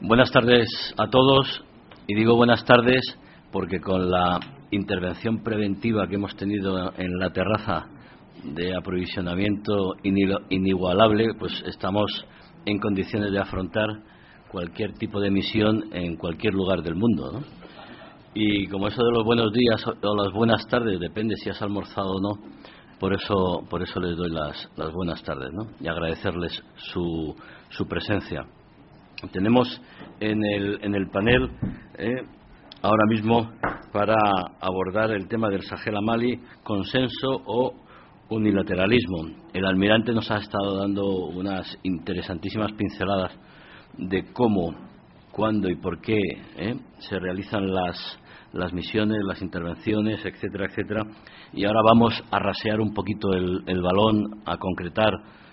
Buenas tardes a todos, y digo buenas tardes porque con la intervención preventiva que hemos tenido en la terraza de aprovisionamiento inigualable, pues estamos en condiciones de afrontar cualquier tipo de misión en cualquier lugar del mundo, ¿no? Y como eso de los buenos días o las buenas tardes, depende si has almorzado o no, por eso les doy las buenas tardes, ¿no? Y agradecerles su presencia. Tenemos en el panel ahora mismo para abordar el tema del Sahel a Mali, consenso o unilateralismo. El almirante nos ha estado dando unas interesantísimas pinceladas de cómo, cuándo y por qué se realizan las misiones, las intervenciones, etcétera, etcétera. Y ahora vamos a rasear un poquito el balón, a concretar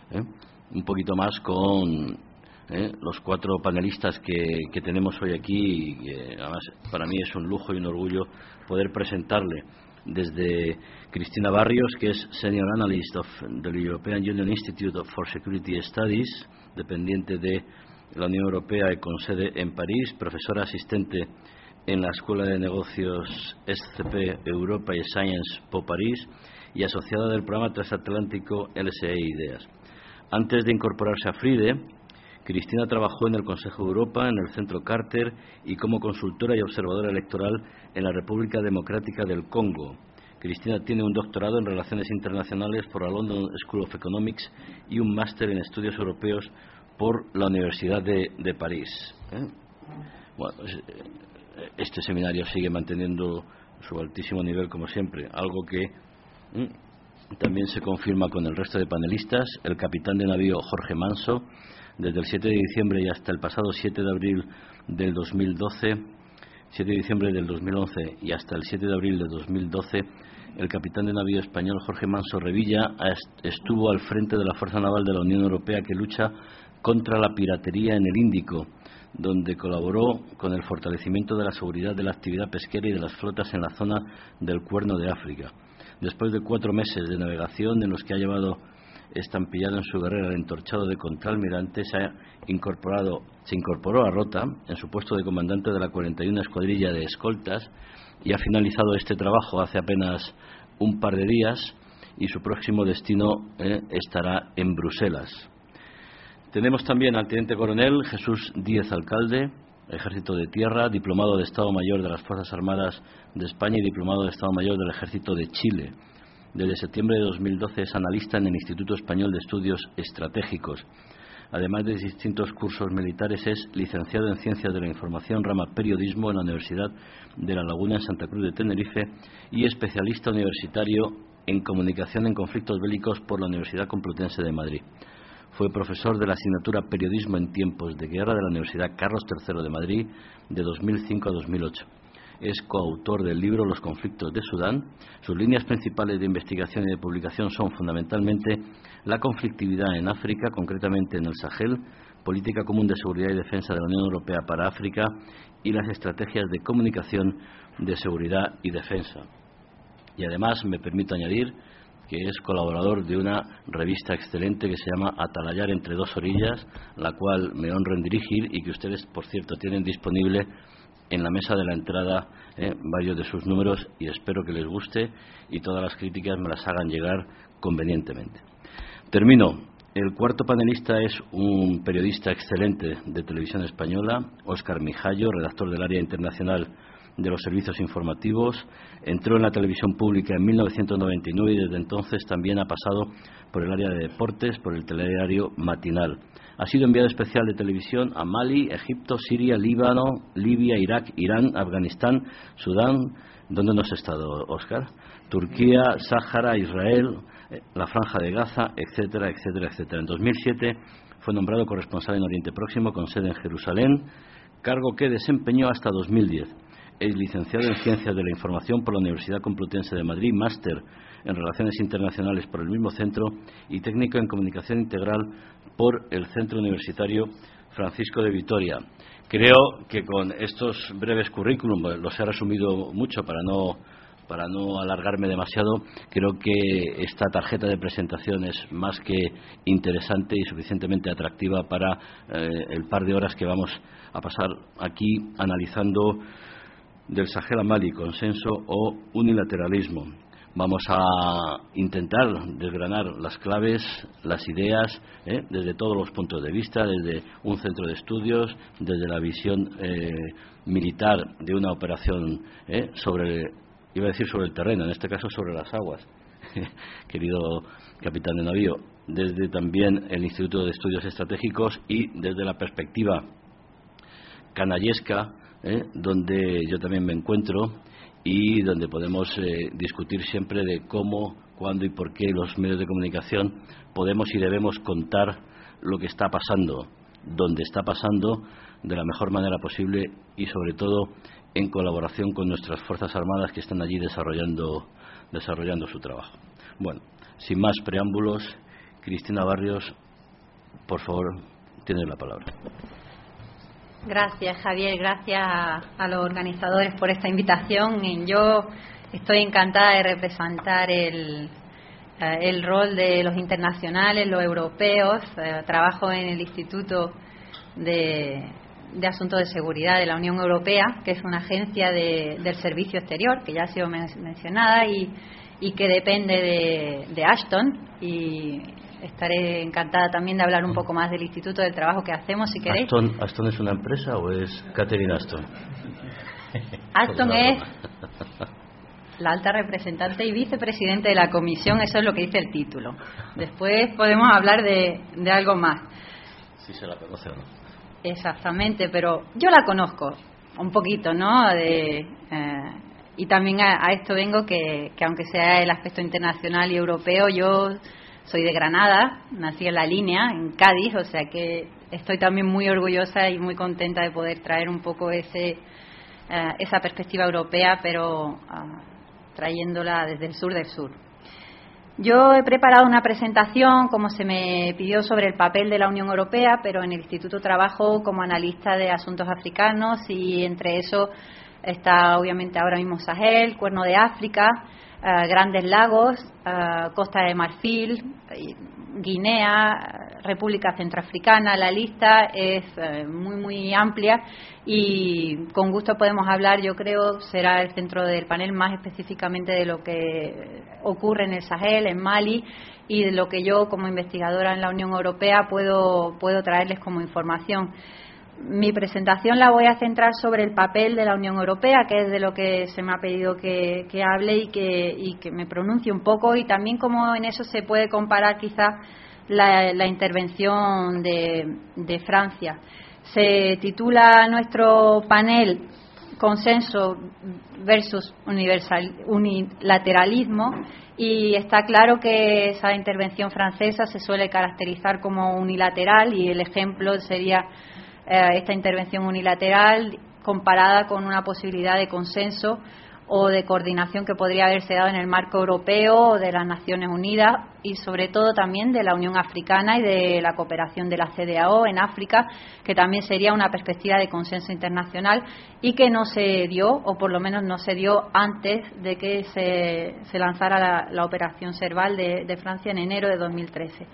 un poquito más con los cuatro panelistas que tenemos hoy aquí, y que además para mí es un lujo y un orgullo poder presentarle. Desde Cristina Barrios, que es Senior Analyst del European Union Institute for Security Studies, dependiente de la Unión Europea y con sede en París, profesora asistente en la Escuela de Negocios SCP Europa y Science Po París y asociada del programa transatlántico LSE Ideas. Antes de incorporarse a FRIDE, Cristina trabajó en el Consejo de Europa, en el Centro Carter y como consultora y observadora electoral en la República Democrática del Congo. Cristina tiene un doctorado en Relaciones Internacionales por la London School of Economics y un máster en Estudios Europeos por la Universidad de París. Bueno, este seminario sigue manteniendo su altísimo nivel, como siempre, algo que también se confirma con el resto de panelistas. El capitán de navío Jorge Manso, desde el 7 de diciembre y hasta el pasado 7 de abril del 2012, 7 de diciembre del 2011 y hasta el 7 de abril del 2012, el capitán de navío español Jorge Manso Revilla estuvo al frente de la Fuerza Naval de la Unión Europea que lucha contra la piratería en el Índico, donde colaboró con el fortalecimiento de la seguridad de la actividad pesquera y de las flotas en la zona del Cuerno de África. Después de 4 meses de navegación en los que ha llevado estampillado en su guerrera el entorchado de contraalmirante, se incorporó a Rota en su puesto de comandante de la 41 Escuadrilla de Escoltas y ha finalizado este trabajo hace apenas un par de días y su próximo destino estará en Bruselas. Tenemos también al teniente coronel Jesús Díez Alcalde, Ejército de Tierra, diplomado de Estado Mayor de las Fuerzas Armadas de España y diplomado de Estado Mayor del Ejército de Chile. Desde septiembre de 2012 es analista en el Instituto Español de Estudios Estratégicos. Además de distintos cursos militares, es licenciado en Ciencias de la Información, rama Periodismo, en la Universidad de La Laguna, en Santa Cruz de Tenerife, y especialista universitario en Comunicación en Conflictos Bélicos por la Universidad Complutense de Madrid. Fue profesor de la asignatura Periodismo en Tiempos de Guerra de la Universidad Carlos III de Madrid de 2005 a 2008. Es coautor del libro Los conflictos de Sudán. Sus líneas principales de investigación y de publicación son fundamentalmente la conflictividad en África, concretamente en el Sahel, política común de seguridad y defensa de la Unión Europea para África y las estrategias de comunicación de seguridad y defensa. Y además me permito añadir que es colaborador de una revista excelente que se llama Atalayar entre dos orillas, la cual me honro en dirigir y que ustedes, por cierto, tienen disponible en la mesa de la entrada varios de sus números, y espero que les guste y todas las críticas me las hagan llegar convenientemente. Termino. El cuarto panelista es un periodista excelente de Televisión Española, Óscar Mijallo, redactor del área internacional de los servicios informativos. Entró en la televisión pública en 1999 y desde entonces también ha pasado por el área de deportes, por el telediario Matinal. Ha sido enviado especial de televisión a Mali, Egipto, Siria, Líbano, Libia, Irak, Irán, Afganistán, Sudán. ¿Dónde no has estado, Óscar? Turquía, Sáhara, Israel, la Franja de Gaza, etcétera, etcétera, etcétera. En 2007 fue nombrado corresponsal en Oriente Próximo con sede en Jerusalén, cargo que desempeñó hasta 2010. Es licenciado en Ciencias de la Información por la Universidad Complutense de Madrid, máster en Relaciones Internacionales por el mismo centro y técnico en Comunicación Integral por el Centro Universitario Francisco de Vitoria. Creo que con estos breves currículum los he resumido mucho para no para no alargarme demasiado, creo que esta tarjeta de presentación es más que interesante y suficientemente atractiva para el par de horas que vamos a pasar aquí analizando del Sahel a Mali, consenso o unilateralismo. Vamos a intentar desgranar las claves, las ideas, desde todos los puntos de vista, desde un centro de estudios, desde la visión militar de una operación sobre el terreno, en este caso sobre las aguas, querido capitán de navío, desde también el Instituto de Estudios Estratégicos y desde la perspectiva canallesca, donde yo también me encuentro, y donde podemos discutir siempre de cómo, cuándo y por qué los medios de comunicación podemos y debemos contar lo que está pasando, donde está pasando, de la mejor manera posible y sobre todo en colaboración con nuestras Fuerzas Armadas que están allí desarrollando su trabajo. Bueno, sin más preámbulos, Cristina Barrios, por favor, tienes la palabra. Gracias, Javier. Gracias a los organizadores por esta invitación. Yo estoy encantada de representar el rol de los internacionales, los europeos. Trabajo en el Instituto de Asuntos de Seguridad de la Unión Europea, que es una agencia del Servicio Exterior, que ya ha sido mencionada y que depende de Ashton. Y estaré encantada también de hablar un poco más del Instituto, del trabajo que hacemos, si queréis. ¿Ashton es una empresa o es Catherine Ashton? Ashton es la alta representante y vicepresidente de la Comisión, eso es lo que dice el título. Después podemos hablar de algo más. Si se la conoce o no. Exactamente, pero yo la conozco un poquito, ¿no? Y también a esto vengo que aunque sea el aspecto internacional y europeo, yo soy de Granada, nací en La Línea, en Cádiz, o sea que estoy también muy orgullosa y muy contenta de poder traer un poco esa perspectiva europea, pero trayéndola desde el sur del sur. Yo he preparado una presentación, como se me pidió, sobre el papel de la Unión Europea, pero en el Instituto trabajo como analista de asuntos africanos y entre eso está obviamente ahora mismo Sahel, Cuerno de África, Grandes Lagos, Costa de Marfil, Guinea, República Centroafricana. La lista es muy, muy amplia y con gusto podemos hablar, yo creo, será el centro del panel más específicamente de lo que ocurre en el Sahel, en Mali, y de lo que yo como investigadora en la Unión Europea puedo traerles como información. Mi presentación la voy a centrar sobre el papel de la Unión Europea, que es de lo que se me ha pedido que hable y que me pronuncie un poco, y también cómo en eso se puede comparar quizás la intervención de Francia. Se titula nuestro panel Consenso versus unilateralismo, y está claro que esa intervención francesa se suele caracterizar como unilateral, y el ejemplo sería esta intervención unilateral comparada con una posibilidad de consenso o de coordinación que podría haberse dado en el marco europeo o de las Naciones Unidas, y sobre todo también de la Unión Africana y de la cooperación de la CEDEAO en África, que también sería una perspectiva de consenso internacional y que no se dio, o por lo menos no se dio antes de que se lanzara la operación Serval de Francia en enero de 2013.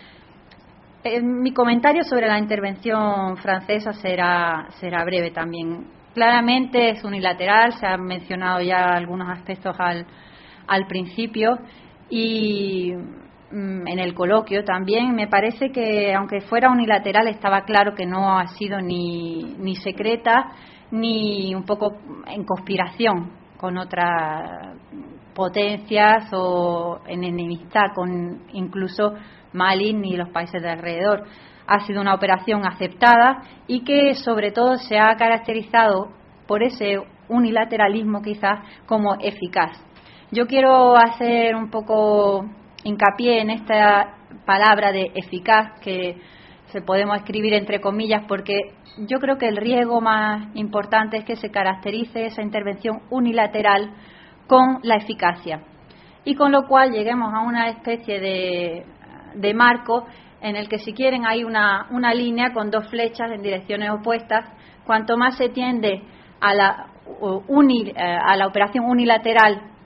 Mi comentario sobre la intervención francesa será breve también. Claramente es unilateral, se han mencionado ya algunos aspectos al principio, y en el coloquio también me parece que, aunque fuera unilateral, estaba claro que no ha sido ni secreta ni un poco en conspiración con otras potencias o en enemistad con incluso Mali ni los países de alrededor. Ha sido una operación aceptada y que sobre todo se ha caracterizado por ese unilateralismo quizás como eficaz. Yo quiero hacer un poco hincapié en esta palabra de eficaz, que se podemos escribir entre comillas, porque yo creo que el riesgo más importante es que se caracterice esa intervención unilateral con la eficacia, y con lo cual lleguemos a una especie de marco en el que, si quieren, hay una línea con dos flechas en direcciones opuestas. Cuanto más se tiende a la operación unilateral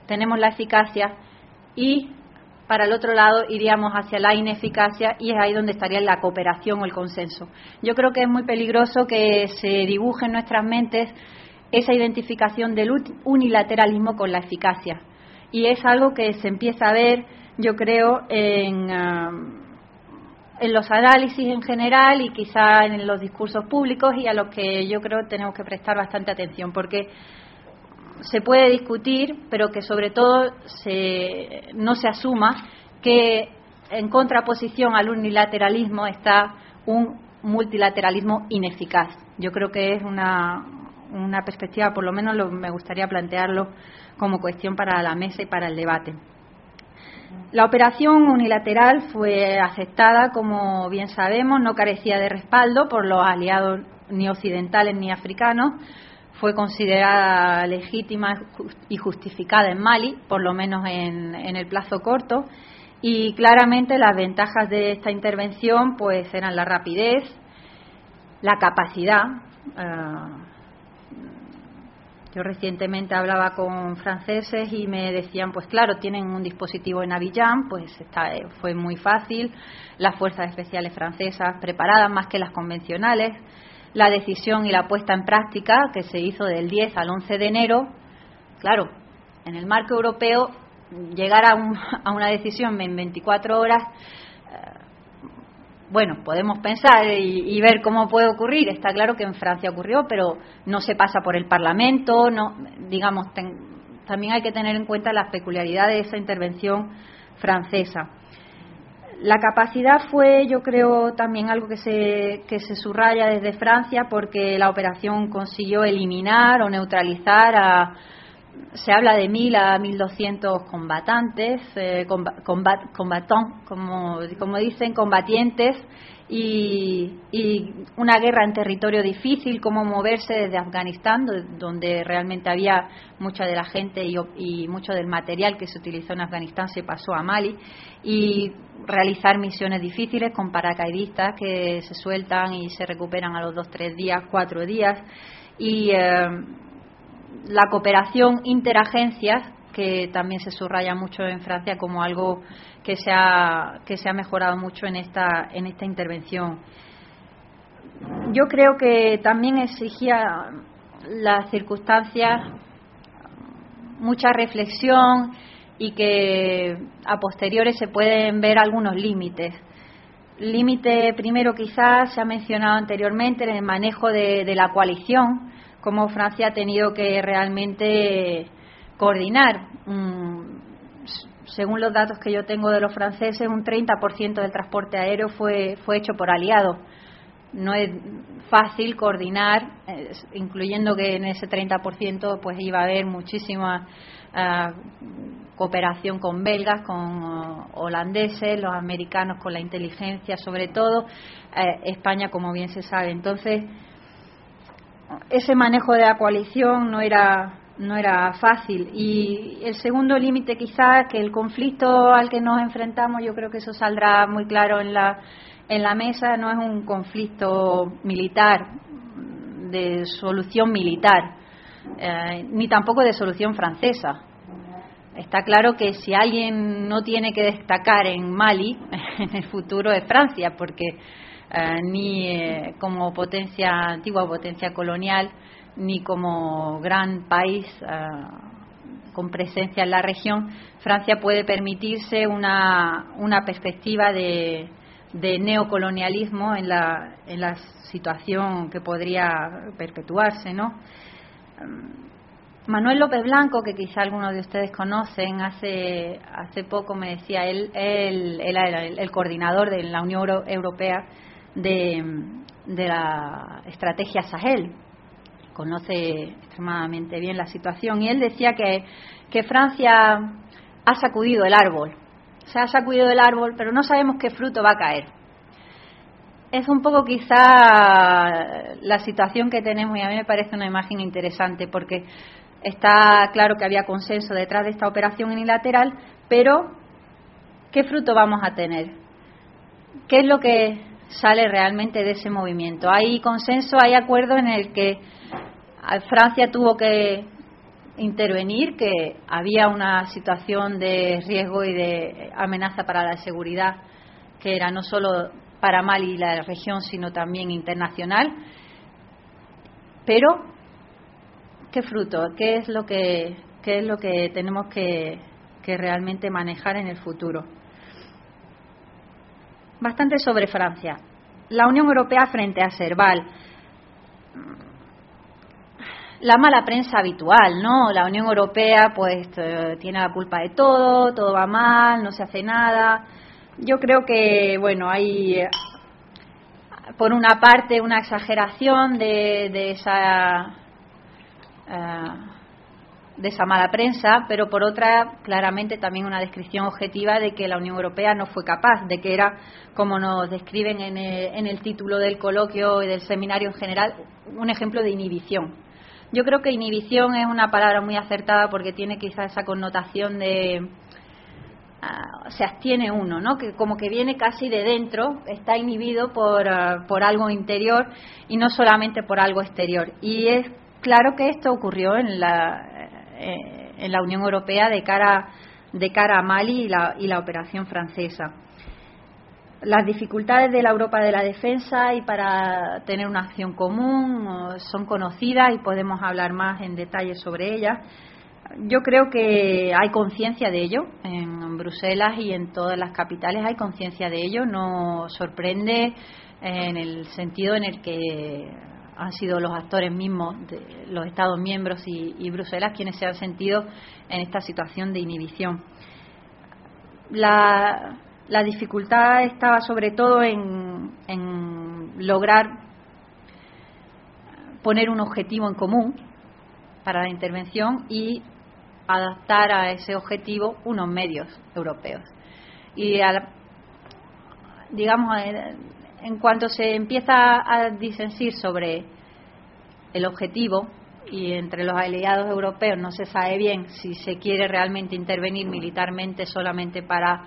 tenemos la eficacia y para el otro lado iríamos hacia la ineficacia y es ahí donde estaría la cooperación o el consenso. Yo creo que es muy peligroso que se dibuje en nuestras mentes esa identificación del unilateralismo con la eficacia y es algo que se empieza a ver, yo creo, en los análisis en general y quizá en los discursos públicos y a los que yo creo tenemos que prestar bastante atención porque se puede discutir, pero que sobre todo no se asuma que en contraposición al unilateralismo está un multilateralismo ineficaz. Yo creo que es una perspectiva, por lo menos me gustaría plantearlo como cuestión para la mesa y para el debate. La operación unilateral fue aceptada, como bien sabemos, no carecía de respaldo por los aliados ni occidentales ni africanos. Fue considerada legítima y justificada en Mali, por lo menos en el plazo corto, y claramente las ventajas de esta intervención pues eran la rapidez, la capacidad. Yo recientemente hablaba con franceses y me decían, pues claro, tienen un dispositivo en Abidjan, pues fue muy fácil, las fuerzas especiales francesas preparadas más que las convencionales. La decisión y la puesta en práctica que se hizo del 10 al 11 de enero, claro, en el marco europeo, llegar a una decisión en 24 horas, bueno, podemos pensar y ver cómo puede ocurrir. Está claro que en Francia ocurrió, pero no se pasa por el Parlamento, no, digamos, también hay que tener en cuenta las peculiaridades de esa intervención francesa. La capacidad fue, yo creo, también algo que se subraya desde Francia porque la operación consiguió eliminar o neutralizar se habla de 1.000 a 1.200 combatantes, como dicen, combatientes y una guerra en territorio difícil, cómo moverse desde Afganistán, donde realmente había mucha de la gente y mucho del material que se utilizó en Afganistán se pasó a Mali, y realizar misiones difíciles con paracaidistas que se sueltan y se recuperan a los 2, 3 días, 4 días, y la cooperación interagencias, que también se subraya mucho en Francia como algo que se ha mejorado mucho en esta intervención. Yo creo que también exigía las circunstancias mucha reflexión y que a posteriores se pueden ver algunos límites. Límite primero quizás se ha mencionado anteriormente en el manejo de la coalición, cómo Francia ha tenido que realmente coordinar. Según los datos que yo tengo de los franceses, un 30% del transporte aéreo fue hecho por aliados. No es fácil coordinar, incluyendo que en ese 30% pues iba a haber muchísima cooperación con belgas, con holandeses, los americanos con la inteligencia, sobre todo España, como bien se sabe. Entonces, ese manejo de la coalición no era fácil. Y el segundo límite, quizás, que el conflicto al que nos enfrentamos, yo creo que eso saldrá muy claro en la mesa, no es un conflicto militar, de solución militar, ni tampoco de solución francesa. Está claro que si alguien no tiene que destacar en Mali en el futuro es Francia, porque ni como antigua potencia colonial, ni como gran país con presencia en la región, Francia puede permitirse una perspectiva de neocolonialismo en la situación que podría perpetuarse, ¿no? Manuel López Blanco, que quizá algunos de ustedes conocen, hace poco me decía, él era el coordinador de la Unión Europea de la estrategia Sahel, conoce extremadamente bien la situación, y él decía que Francia ha sacudido el árbol, se ha sacudido el árbol, pero no sabemos qué fruto va a caer. Es un poco quizá la situación que tenemos, y a mí me parece una imagen interesante, porque está claro que había consenso detrás de esta operación unilateral, pero ¿qué fruto vamos a tener? ¿Qué es lo que sale realmente de ese movimiento? Hay consenso, hay acuerdo en el que Francia tuvo que intervenir, que había una situación de riesgo y de amenaza para la seguridad que era no solo para Mali y la región, sino también internacional. Pero ¿qué fruto? ¿Qué es lo que tenemos que realmente manejar en el futuro? Bastante sobre Francia. La Unión Europea frente a Serval. La mala prensa habitual, ¿no? La Unión Europea pues tiene la culpa de todo, todo va mal, no se hace nada. Yo creo que, bueno, hay por una parte una exageración de esa mala prensa, pero por otra claramente también una descripción objetiva de que la Unión Europea no fue capaz, de que era, como nos describen en el título del coloquio y del seminario en general, un ejemplo de inhibición. Yo creo que inhibición es una palabra muy acertada porque tiene quizás esa connotación de se abstiene uno, ¿no? Que como que viene casi de dentro, está inhibido por algo interior y no solamente por algo exterior. Y es claro que esto ocurrió en la Unión Europea de cara a Mali y la operación francesa. Las dificultades de la Europa de la defensa y para tener una acción común son conocidas y podemos hablar más en detalle sobre ellas. Yo creo que hay conciencia de ello en Bruselas y en todas las capitales, hay conciencia de ello. No sorprende en el sentido en el que han sido los actores mismos, de los Estados miembros y Bruselas quienes se han sentido en esta situación de inhibición. La dificultad estaba sobre todo en lograr poner un objetivo en común para la intervención y adaptar a ese objetivo unos medios europeos. Y digamos, en cuanto se empieza a disentir sobre el objetivo y entre los aliados europeos no se sabe bien si se quiere realmente intervenir militarmente solamente para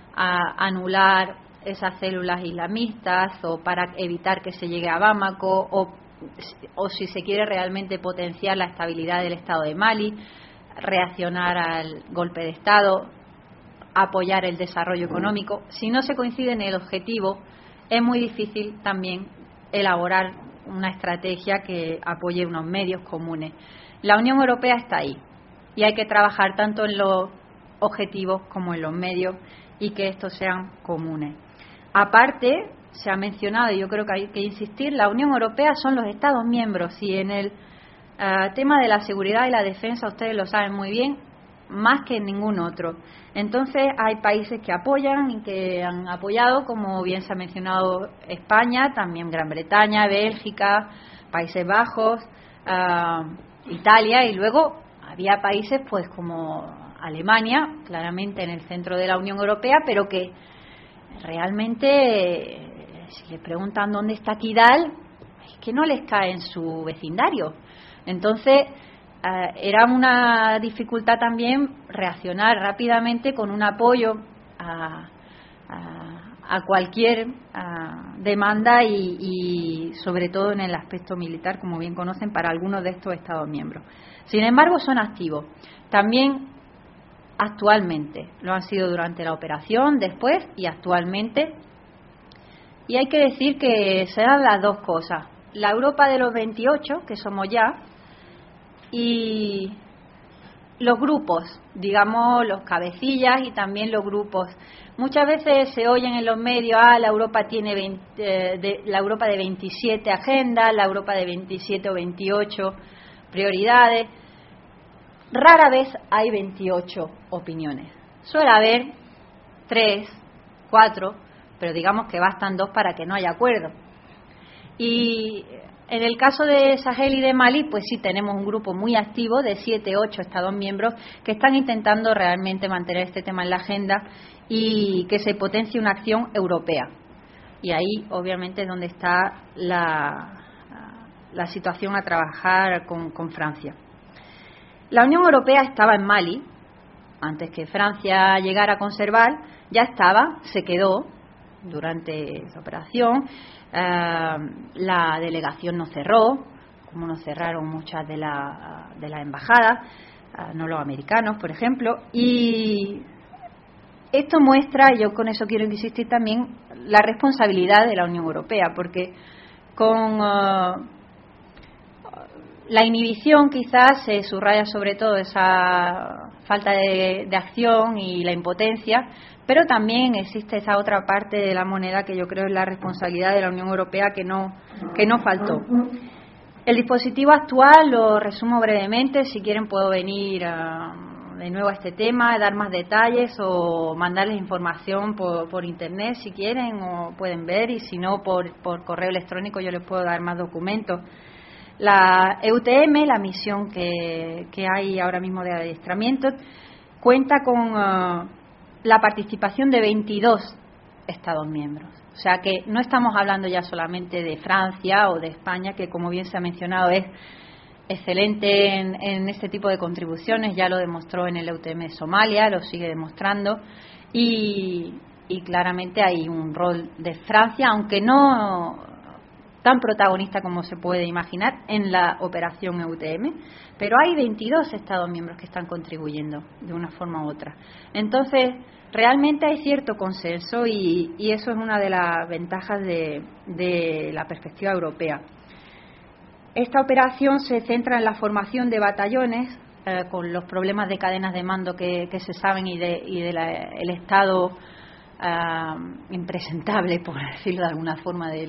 anular esas células islamistas o para evitar que se llegue a Bamako o si se quiere realmente potenciar la estabilidad del Estado de Mali, reaccionar al golpe de Estado, apoyar el desarrollo económico. Si no se coincide en el objetivo, es muy difícil también elaborar una estrategia que apoye unos medios comunes. La Unión Europea está ahí y hay que trabajar tanto en los objetivos como en los medios y que estos sean comunes. Aparte, se ha mencionado, y yo creo que hay que insistir, la Unión Europea son los Estados miembros y en el tema de la seguridad y la defensa, ustedes lo saben muy bien, más que en ningún otro. Entonces hay países que apoyan y que han apoyado, como bien se ha mencionado España, también Gran Bretaña, Bélgica, Países Bajos, Italia, y luego había países pues como Alemania, claramente en el centro de la Unión Europea, pero que realmente, si les preguntan dónde está Kidal, es que no les cae en su vecindario. Entonces, era una dificultad también reaccionar rápidamente con un apoyo a cualquier demanda y sobre todo en el aspecto militar, como bien conocen, para algunos de estos Estados miembros. Sin embargo, son activos. También actualmente, lo han sido durante la operación, después y actualmente. Y hay que decir que se dan las dos cosas. La Europa de los 28, que somos ya, y los grupos, digamos, los cabecillas y también los grupos. Muchas veces se oyen en los medios, la Europa tiene la Europa de 27 agendas, la Europa de 27 o 28 prioridades. Rara vez hay 28 opiniones. Suele haber 3, 4, pero digamos que bastan 2 para que no haya acuerdo. Y en el caso de Sahel y de Mali, pues sí tenemos un grupo muy activo de 7, 8 Estados miembros que están intentando realmente mantener este tema en la agenda y que se potencie una acción europea. Y ahí, obviamente, es donde está la situación a trabajar con Francia. La Unión Europea estaba en Mali, antes que Francia llegara con Serval, ya estaba, se quedó durante esa operación. La delegación no cerró, como no cerraron muchas de las embajadas. no los americanos, por ejemplo, y esto muestra, y yo con eso quiero insistir también, la responsabilidad de la Unión Europea, porque con la inhibición quizás se subraya sobre todo esa falta de acción y la impotencia, pero también existe esa otra parte de la moneda que yo creo es la responsabilidad de la Unión Europea que no faltó. El dispositivo actual lo resumo brevemente, si quieren puedo venir de nuevo a este tema, dar más detalles o mandarles información por internet si quieren o pueden ver, y si no por correo electrónico yo les puedo dar más documentos. La EUTM, la misión que hay ahora mismo de adiestramiento, cuenta con la participación de 22 Estados miembros. O sea que no estamos hablando ya solamente de Francia o de España, que como bien se ha mencionado es excelente en este tipo de contribuciones, ya lo demostró en el EUTM Somalia, lo sigue demostrando, y claramente hay un rol de Francia, aunque no tan protagonista como se puede imaginar en la operación EUTM, pero hay 22 Estados miembros que están contribuyendo de una forma u otra. Entonces, realmente hay cierto consenso y eso es una de las ventajas de la perspectiva europea. Esta operación se centra en la formación de batallones con los problemas de cadenas de mando que se saben y el estado impresentable, por decirlo de alguna forma, de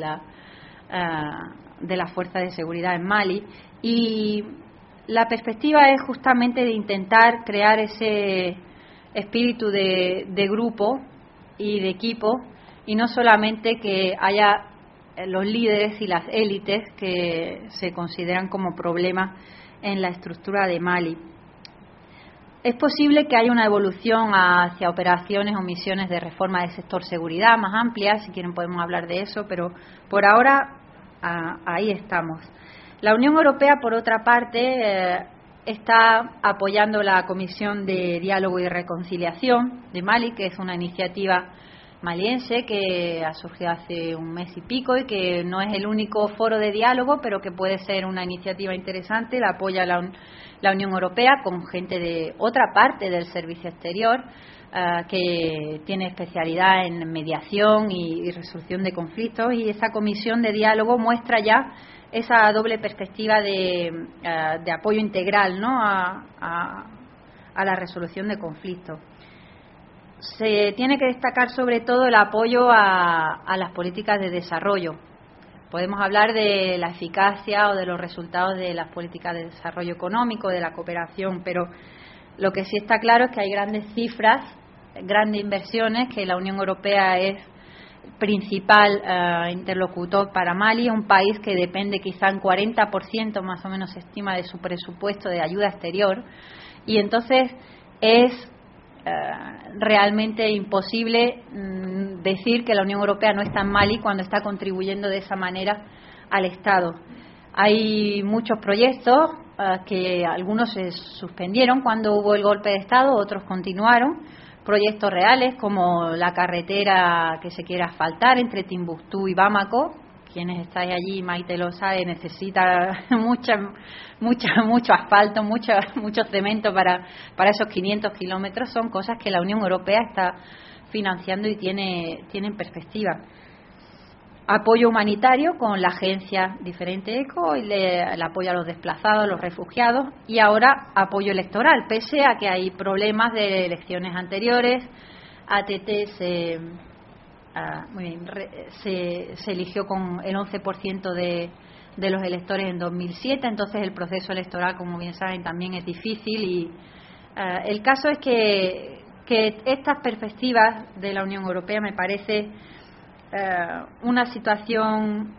la fuerza de seguridad en Mali, y la perspectiva es justamente de intentar crear ese espíritu de grupo y de equipo, y no solamente que haya los líderes y las élites que se consideran como problemas en la estructura de Mali. Es posible que haya una evolución hacia operaciones o misiones de reforma del sector seguridad más amplias, si quieren podemos hablar de eso, pero por ahora ahí estamos. La Unión Europea, por otra parte, está apoyando la Comisión de Diálogo y Reconciliación de Mali, que es una iniciativa maliense que ha surgido hace un mes y pico y que no es el único foro de diálogo, pero que puede ser una iniciativa interesante. La apoya la Unión Europea con gente de otra parte del servicio exterior que tiene especialidad en mediación y resolución de conflictos, y esa comisión de diálogo muestra ya esa doble perspectiva de apoyo integral, ¿no?, a la resolución de conflictos. Se tiene que destacar sobre todo el apoyo a las políticas de desarrollo. Podemos hablar de la eficacia o de los resultados de las políticas de desarrollo económico, de la cooperación, pero lo que sí está claro es que hay grandes cifras, grandes inversiones, que la Unión Europea es principal interlocutor para Mali, un país que depende quizá en 40% más o menos se estima de su presupuesto de ayuda exterior, y entonces es realmente imposible decir que la Unión Europea no está en Mali cuando está contribuyendo de esa manera al Estado. Hay muchos proyectos que algunos se suspendieron cuando hubo el golpe de Estado, otros continuaron, proyectos reales como la carretera que se quiere asfaltar entre Timbuktu y Bamako. Quienes estáis allí, Maite lo sabe, necesita mucho asfalto, mucho cemento para esos 500 kilómetros. Son cosas que la Unión Europea está financiando y tiene en perspectiva. Apoyo humanitario con la agencia diferente ECO, y el apoyo a los desplazados, a los refugiados, y ahora apoyo electoral, pese a que hay problemas de elecciones anteriores. ATT se eligió con el 11% de los electores en 2007, entonces el proceso electoral, como bien saben, también es difícil, y el caso es que estas perspectivas de la Unión Europea me parece una situación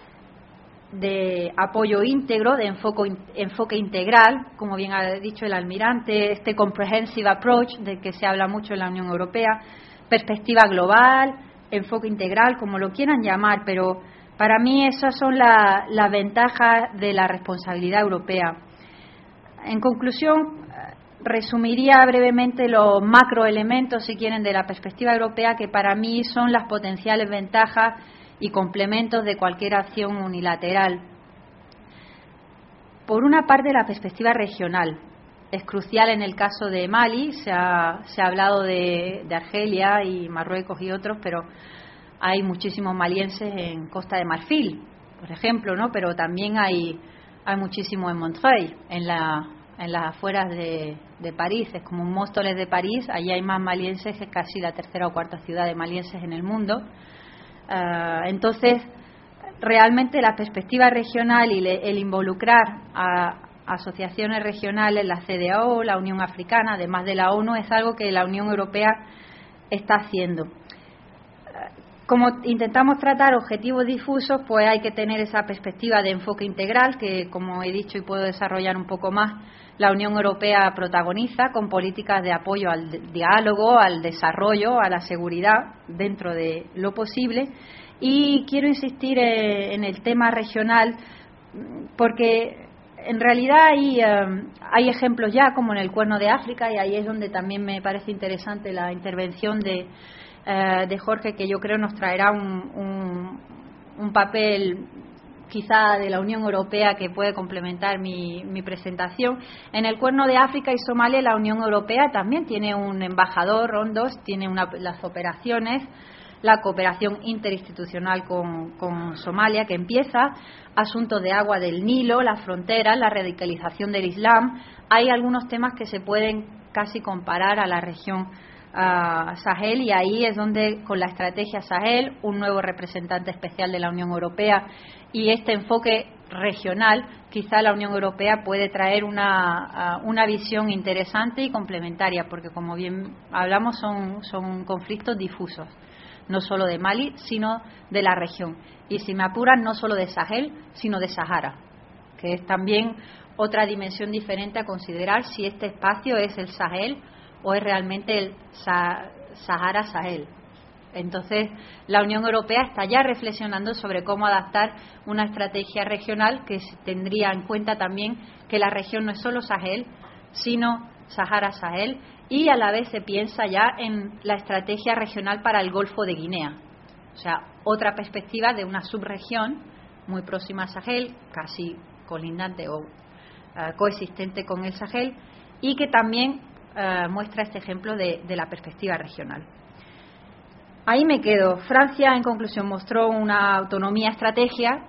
de apoyo íntegro, de enfoque integral, como bien ha dicho el almirante, este comprehensive approach de que se habla mucho en la Unión Europea, perspectiva global, enfoque integral, como lo quieran llamar, pero para mí esas son las ventajas de la responsabilidad europea. En conclusión, resumiría brevemente los macroelementos, si quieren, de la perspectiva europea, que para mí son las potenciales ventajas y complementos de cualquier acción unilateral. Por una parte, la perspectiva regional. es crucial en el caso de Mali. Se ha hablado de Argelia y Marruecos y otros, pero hay muchísimos malienses en Costa de Marfil, por ejemplo, ¿no? Pero también hay muchísimos en Montreuil, en las afueras de París. Es como un Móstoles de París. Allí hay más malienses que casi la tercera o cuarta ciudad de malienses en el mundo. Entonces, realmente la perspectiva regional y el involucrar a asociaciones regionales, la CEDEAO, la Unión Africana, además de la ONU, es algo que la Unión Europea está haciendo. Como intentamos tratar objetivos difusos, pues hay que tener esa perspectiva de enfoque integral que, como he dicho y puedo desarrollar un poco más, la Unión Europea protagoniza con políticas de apoyo al diálogo, al desarrollo, a la seguridad dentro de lo posible. Y quiero insistir en el tema regional porque en realidad hay ejemplos ya, como en el Cuerno de África, y ahí es donde también me parece interesante la intervención de Jorge, que yo creo nos traerá un papel quizá de la Unión Europea que puede complementar mi presentación. En el Cuerno de África y Somalia, la Unión Europea también tiene un embajador, Rondos, tiene las operaciones, la cooperación interinstitucional con Somalia, que empieza, asuntos de agua del Nilo, las fronteras, la radicalización del Islam. Hay algunos temas que se pueden casi comparar a la región Sahel, y ahí es donde, con la estrategia Sahel, un nuevo representante especial de la Unión Europea y este enfoque regional, quizá la Unión Europea puede traer una visión interesante y complementaria, porque como bien hablamos son conflictos difusos, no solo de Mali, sino de la región. Y si me apuran, no solo de Sahel, sino de Sahara, que es también otra dimensión diferente a considerar si este espacio es el Sahel o es realmente el Sahara-Sahel. Entonces, la Unión Europea está ya reflexionando sobre cómo adaptar una estrategia regional que tendría en cuenta también que la región no es solo Sahel, sino Sahara-Sahel, y a la vez se piensa ya en la estrategia regional para el Golfo de Guinea. O sea, otra perspectiva de una subregión muy próxima a Sahel, casi colindante o coexistente con el Sahel, y que también muestra este ejemplo de la perspectiva regional. Ahí me quedo. Francia, en conclusión, mostró una autonomía estratégica,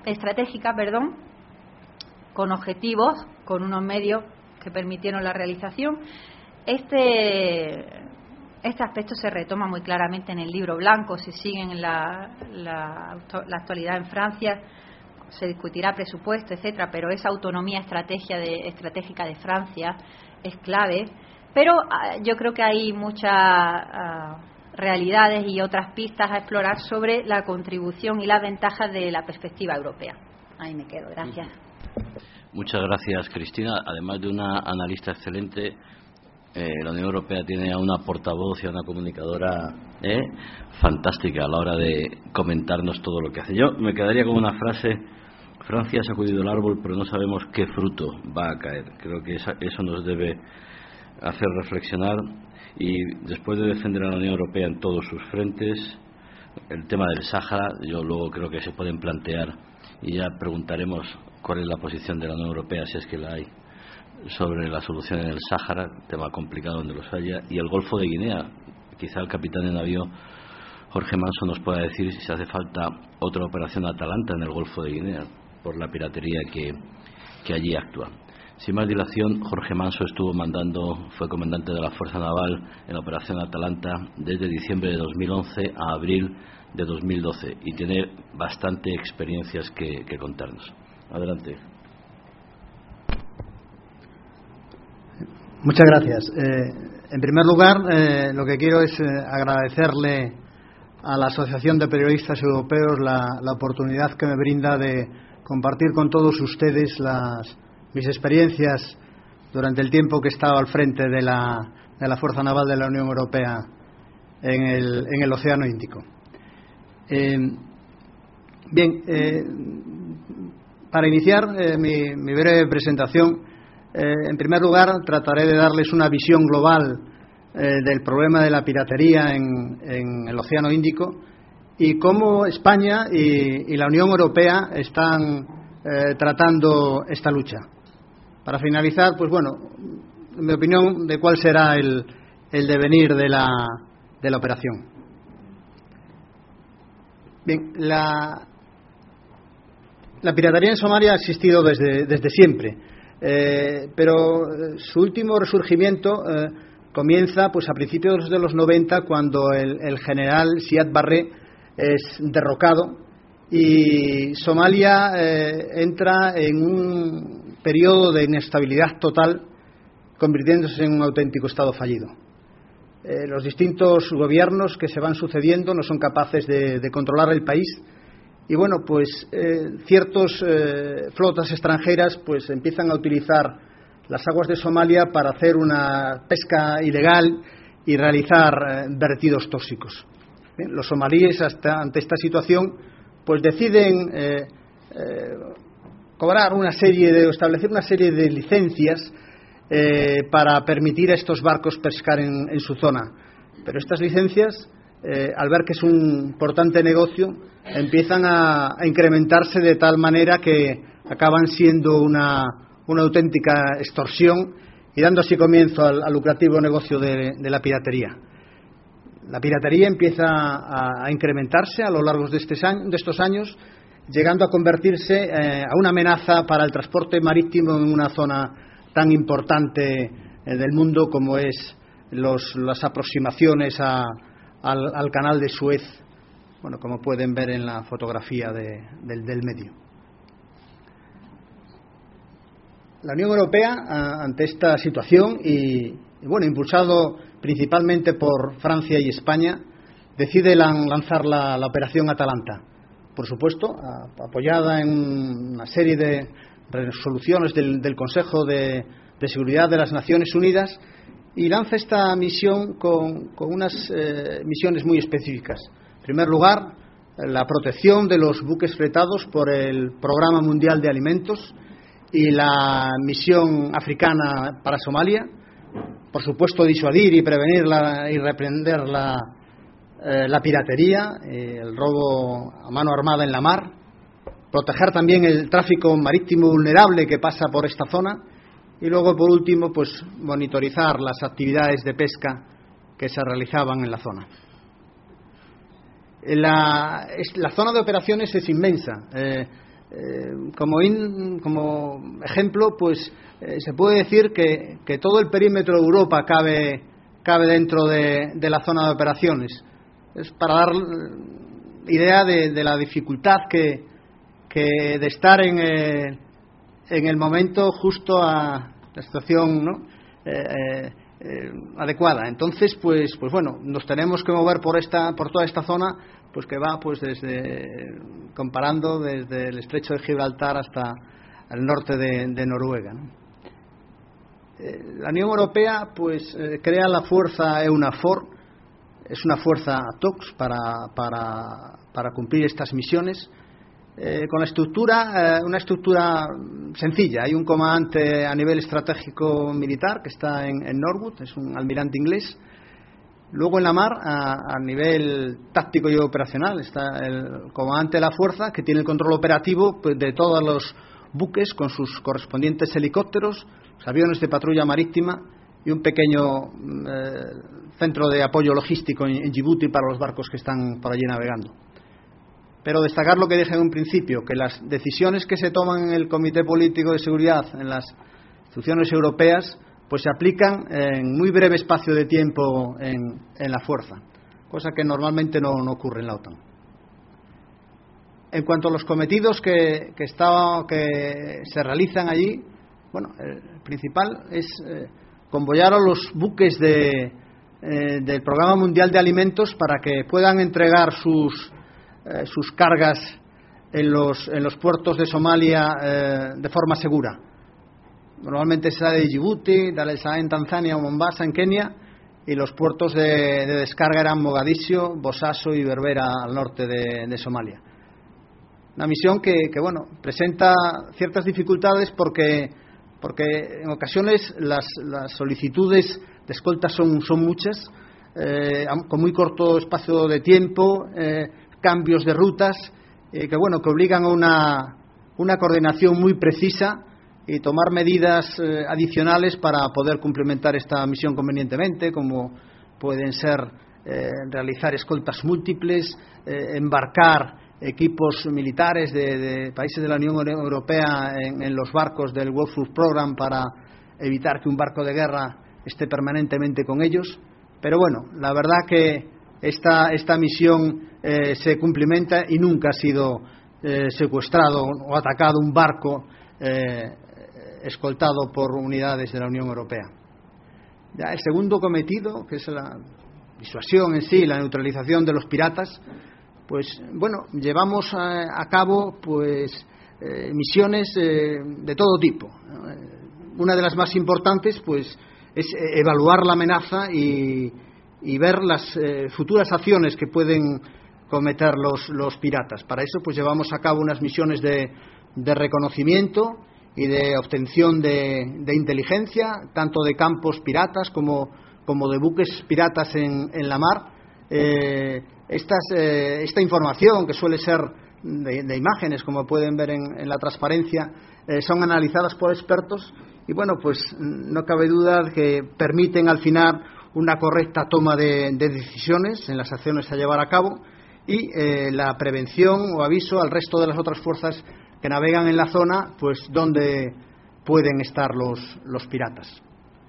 con objetivos, con unos medios que permitieron la realización. Este aspecto se retoma muy claramente en el Libro Blanco. Si siguen la actualidad en Francia, se discutirá presupuesto, etcétera, pero esa autonomía estratégica de Francia es clave. Pero yo creo que hay muchas realidades y otras pistas a explorar sobre la contribución y las ventajas de la perspectiva europea. Ahí me quedo. Gracias. Muchas gracias, Cristina. Además de una analista excelente, la Unión Europea tiene a una portavoz y a una comunicadora fantástica a la hora de comentarnos todo lo que hace. Yo me quedaría con una frase: Francia ha sacudido el árbol, pero no sabemos qué fruto va a caer. Creo que eso nos debe hacer reflexionar, y después de defender a la Unión Europea en todos sus frentes, el tema del Sáhara, yo luego creo que se pueden plantear, y ya preguntaremos cuál es la posición de la Unión Europea, si es que la hay, sobre la solución en el Sáhara, tema complicado donde los haya, y el Golfo de Guinea. Quizá el capitán de navío Jorge Manso nos pueda decir si hace falta otra operación Atalanta en el Golfo de Guinea por la piratería que allí actúa. Sin más dilación, Jorge Manso fue comandante de la Fuerza Naval en la operación Atalanta desde diciembre de 2011 a abril de 2012 y tiene bastante experiencias que contarnos. Adelante. Muchas gracias. En primer lugar, lo que quiero es agradecerle a la Asociación de Periodistas Europeos la oportunidad que me brinda de compartir con todos ustedes mis experiencias durante el tiempo que he estado al frente de la Fuerza Naval de la Unión Europea en el Océano Índico. Para iniciar mi breve presentación, en primer lugar trataré de darles una visión global del problema de la piratería en el Océano Índico y cómo España y la Unión Europea están tratando esta lucha. Para finalizar, en mi opinión, de cuál será el devenir de la operación. Bien, la piratería en Somalia ha existido desde siempre, pero su último resurgimiento comienza pues a principios de los 90, cuando el general Siad Barre es derrocado y Somalia entra en un periodo de inestabilidad total, convirtiéndose en un auténtico estado fallido. Los distintos gobiernos que se van sucediendo no son capaces de controlar el país y bueno, pues ciertas flotas extranjeras pues empiezan a utilizar las aguas de Somalia para hacer una pesca ilegal y realizar vertidos tóxicos. Bien, los somalíes ante esta situación pues deciden establecer una serie de licencias para permitir a estos barcos pescar en su zona. Pero estas licencias, al ver que es un importante negocio, empiezan a incrementarse de tal manera que acaban siendo una auténtica extorsión y dando así comienzo al lucrativo negocio de la piratería. La piratería empieza a incrementarse a lo largo de estos años, llegando a convertirse a una amenaza para el transporte marítimo en una zona tan importante del mundo como es las aproximaciones al canal de Suez, bueno, como pueden ver en la fotografía del medio. La Unión Europea, ante esta situación y bueno, impulsado principalmente por Francia y España, decide lanzar la operación Atalanta, por supuesto apoyada en una serie de resoluciones del Consejo de Seguridad de las Naciones Unidas, y lanza esta misión con unas misiones muy específicas. En primer lugar, la protección de los buques fletados por el Programa Mundial de Alimentos y la misión africana para Somalia. Por supuesto, disuadir y prevenir y reprender la piratería, el robo a mano armada en la mar, proteger también el tráfico marítimo vulnerable que pasa por esta zona y luego, por último, pues monitorizar las actividades de pesca que se realizaban en la zona. La zona de operaciones es inmensa. Como ejemplo, pues se puede decir que todo el perímetro de Europa cabe dentro de la zona de operaciones. Es para dar idea de la dificultad que de estar en el momento justo a la situación, ¿no? Adecuada. Entonces, pues bueno, nos tenemos que mover por toda esta zona, pues que va pues comparando desde el estrecho de Gibraltar hasta el norte de Noruega, ¿no? La Unión Europea pues crea la fuerza EUNAVFOR. Es una fuerza ATOX para cumplir estas misiones, con una estructura sencilla. Hay un comandante a nivel estratégico militar que está en Norwood, es un almirante inglés. Luego en la mar, a nivel táctico y operacional, está el comandante de la fuerza, que tiene el control operativo pues, de todos los buques con sus correspondientes helicópteros, los aviones de patrulla marítima y un pequeño centro de apoyo logístico en Djibouti para los barcos que están por allí navegando. Pero destacar lo que dije en un principio, que las decisiones que se toman en el Comité Político de Seguridad en las instituciones europeas pues se aplican en muy breve espacio de tiempo en la fuerza, cosa que normalmente no ocurre en la OTAN. En cuanto a los cometidos que se realizan allí, bueno, el principal es convoyar a los buques del Programa Mundial de Alimentos para que puedan entregar sus cargas en los puertos de Somalia de forma segura. Normalmente se da de Djibouti, Dar el Salaam en Tanzania o Mombasa en Kenia, y los puertos de descarga eran Mogadiscio, Bosaso y Berbera al norte de Somalia. Una misión que bueno, presenta ciertas dificultades porque en ocasiones las solicitudes de escolta son muchas, con muy corto espacio de tiempo, cambios de rutas que obligan a una coordinación muy precisa y tomar medidas adicionales para poder cumplimentar esta misión convenientemente, como pueden ser realizar escoltas múltiples, embarcar equipos militares de países de la Unión Europea en los barcos del World Food Programme para evitar que un barco de guerra esté permanentemente con ellos. Pero bueno, la verdad que esta misión se cumplimenta y nunca ha sido secuestrado o atacado un barco escoltado por unidades de la Unión Europea. Ya el segundo cometido, que es la disuasión en sí, la neutralización de los piratas, pues bueno, llevamos a cabo pues misiones de todo tipo. Una de las más importantes pues es evaluar la amenaza y ver las futuras acciones que pueden cometer los piratas. Para eso pues llevamos a cabo unas misiones de reconocimiento y de obtención de inteligencia, tanto de campos piratas como de buques piratas en la mar. Esta información, que suele ser de imágenes, como pueden ver en la transparencia, son analizadas por expertos y bueno, pues no cabe duda de que permiten al final una correcta toma de decisiones en las acciones a llevar a cabo y la prevención o aviso al resto de las otras fuerzas que navegan en la zona, pues donde pueden estar los piratas.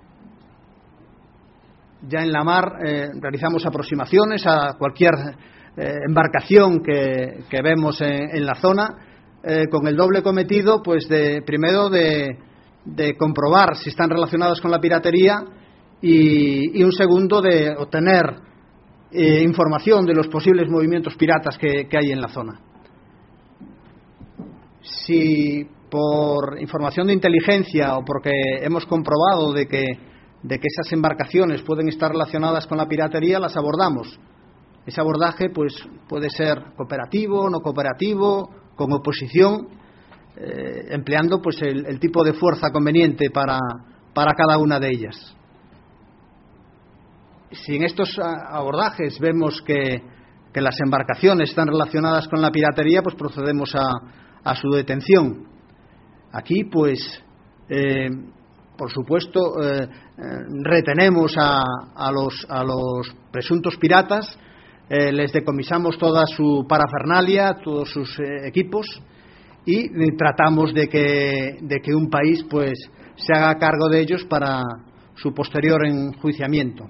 Ya en la mar realizamos aproximaciones a cualquier embarcación que vemos en la zona, con el doble cometido pues primero de comprobar si están relacionados con la piratería y un segundo de obtener información de los posibles movimientos piratas que hay en la zona. Si por información de inteligencia o porque hemos comprobado de que esas embarcaciones pueden estar relacionadas con la piratería, las abordamos. Ese abordaje pues puede ser cooperativo, no cooperativo, con oposición, empleando pues el tipo de fuerza conveniente para cada una de ellas. Si en estos abordajes vemos que las embarcaciones están relacionadas con la piratería, pues procedemos a su detención. Aquí pues por supuesto retenemos a los presuntos piratas, les decomisamos toda su parafernalia, todos sus equipos y tratamos de que un país pues se haga cargo de ellos para su posterior enjuiciamiento.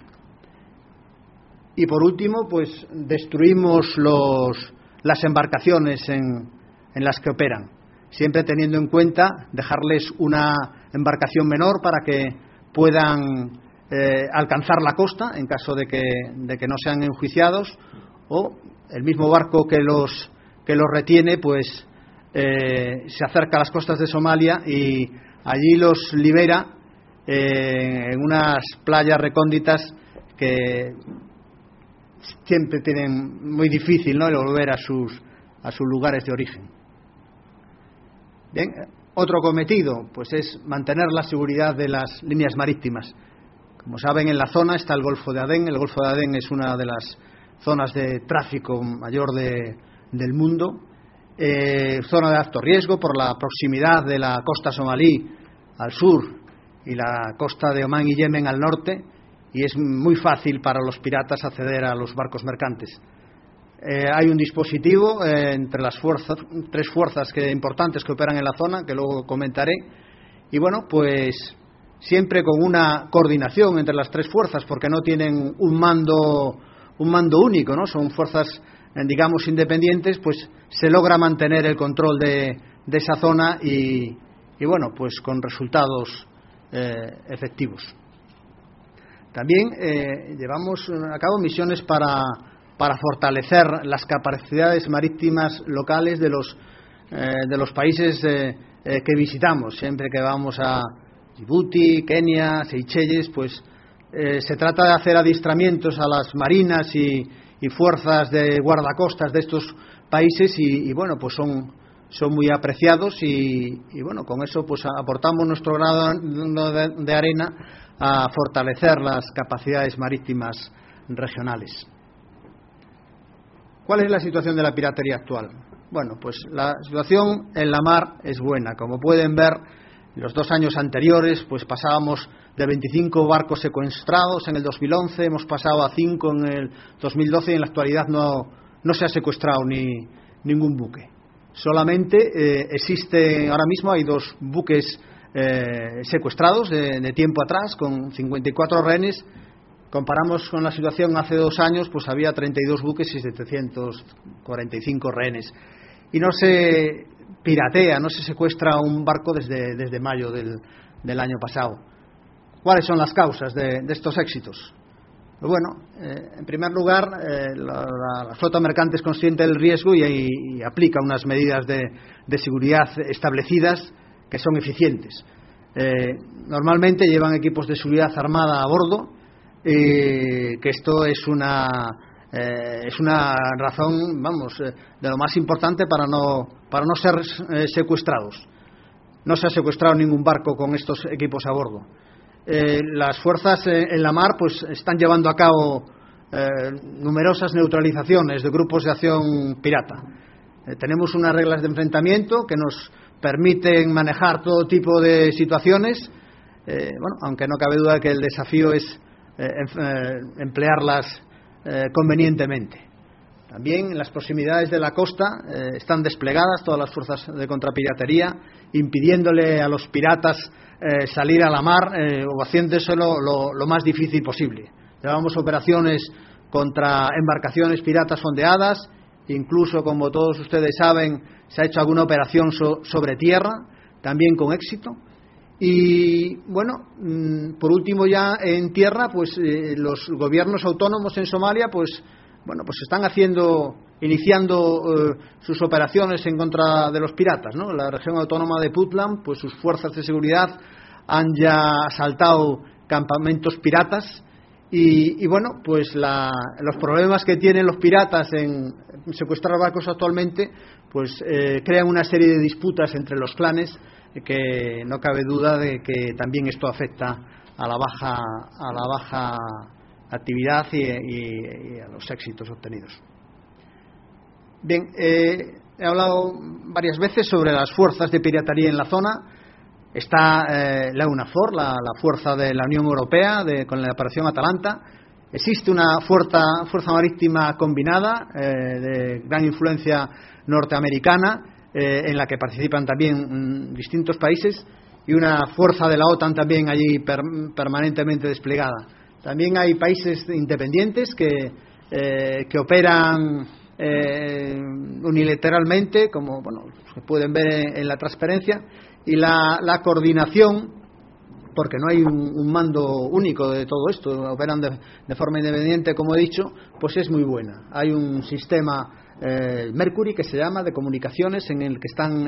Y por último pues destruimos las embarcaciones en las que operan, siempre teniendo en cuenta dejarles una embarcación menor para que puedan alcanzar la costa en caso de que no sean enjuiciados, o el mismo barco que los retiene pues se acerca a las costas de Somalia y allí los libera en unas playas recónditas que siempre tienen muy difícil, ¿no?, el volver a sus lugares de origen. Bien, otro cometido pues es mantener la seguridad de las líneas marítimas. Como saben, en la zona está el Golfo de Adén. El Golfo de Adén es una de las zonas de tráfico mayor del mundo, zona de alto riesgo por la proximidad de la costa somalí al sur y la costa de Omán y Yemen al norte, y es muy fácil para los piratas acceder a los barcos mercantes. Hay un dispositivo entre las tres fuerzas importantes que operan en la zona, que luego comentaré, y bueno, pues siempre con una coordinación entre las tres fuerzas, porque no tienen un mando único, ¿no? Son fuerzas, digamos, independientes, pues se logra mantener el control de esa zona y bueno, pues con resultados efectivos. También llevamos a cabo misiones para fortalecer las capacidades marítimas locales de los países que visitamos. Siempre que vamos a Djibouti, Kenia, Seychelles, pues se trata de hacer adiestramientos a las marinas y fuerzas de guardacostas de estos países y bueno, pues son muy apreciados y bueno, con eso pues aportamos nuestro grado de arena a fortalecer las capacidades marítimas regionales. ¿Cuál es la situación de la piratería actual? Bueno, pues la situación en la mar es buena. Como pueden ver, Los 2 años anteriores, pues pasábamos de 25 barcos secuestrados en el 2011, hemos pasado a 5 en el 2012 y en la actualidad no se ha secuestrado ningún buque. Solamente ahora mismo hay 2 buques secuestrados de tiempo atrás, con 54 rehenes. Comparamos con la situación hace 2 años, pues había 32 buques y 745 rehenes. Y no se piratea, no se secuestra un barco desde mayo del año pasado. ¿Cuáles son las causas de estos éxitos? Pues bueno, en primer lugar, la flota mercante es consciente del riesgo y aplica unas medidas de seguridad establecidas que son eficientes. Normalmente llevan equipos de seguridad armada a bordo, que esto es una razón, de lo más importante para no ser secuestrados. No se ha secuestrado ningún barco con estos equipos a bordo. Las fuerzas en la mar pues están llevando a cabo numerosas neutralizaciones de grupos de acción pirata. Tenemos unas reglas de enfrentamiento que nos permiten manejar todo tipo de situaciones, aunque no cabe duda de que el desafío es emplearlas convenientemente. También en las proximidades de la costa están desplegadas todas las fuerzas de contrapiratería, impidiéndole a los piratas salir a la mar o haciéndoselo lo más difícil posible. Llevamos operaciones contra embarcaciones piratas fondeadas, incluso, como todos ustedes saben, se ha hecho alguna operación sobre tierra, también con éxito. Y bueno, por último, ya en tierra, pues los gobiernos autónomos en Somalia pues están iniciando sus operaciones en contra de los piratas, ¿no? La región autónoma de Puntland, pues sus fuerzas de seguridad han ya asaltado campamentos piratas y bueno, pues los problemas que tienen los piratas en secuestrar barcos actualmente pues crean una serie de disputas entre los clanes, que no cabe duda de que también esto afecta a la baja actividad y a los éxitos obtenidos. Bien, he hablado varias veces sobre las fuerzas de piratería en la zona. Está la EUNAVFOR, la fuerza de la Unión Europea con la operación Atalanta. Existe una fuerza marítima combinada de gran influencia norteamericana, en la que participan también distintos países, y una fuerza de la OTAN también allí permanentemente desplegada. También hay países independientes que operan unilateralmente, como se pueden ver en la transparencia, y la coordinación, porque no hay un mando único de todo esto, operan de forma independiente, como he dicho, pues es muy buena. Hay un sistema Mercury, que se llama, de comunicaciones, en el que están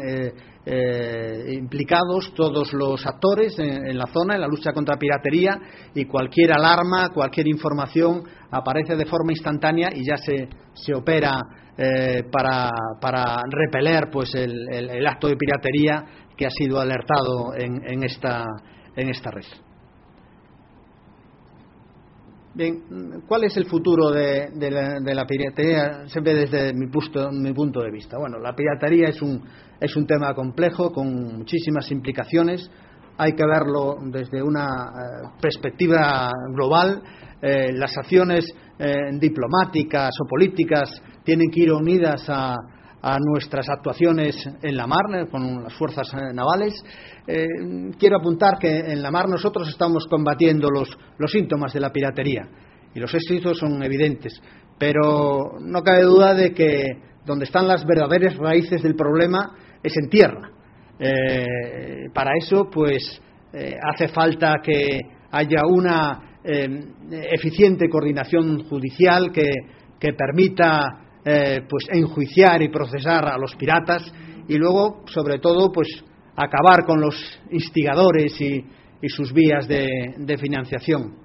implicados todos los actores en la zona, en la lucha contra piratería, y cualquier alarma, cualquier información aparece de forma instantánea y ya se opera para repeler pues el acto de piratería que ha sido alertado en esta red. Bien, ¿cuál es el futuro de la piratería? Siempre desde mi punto de vista. Bueno, la piratería es un tema complejo con muchísimas implicaciones. Hay que verlo desde una perspectiva global. Las acciones diplomáticas o políticas tienen que ir unidas a nuestras actuaciones en la mar, con las fuerzas navales. Quiero apuntar que en la mar nosotros estamos combatiendo los síntomas de la piratería, y los éxitos son evidentes, pero no cabe duda de que donde están las verdaderas raíces del problema es en tierra. Para eso pues hace falta que haya una eficiente coordinación judicial que permita pues enjuiciar y procesar a los piratas, y luego, sobre todo, pues acabar con los instigadores y sus vías de financiación.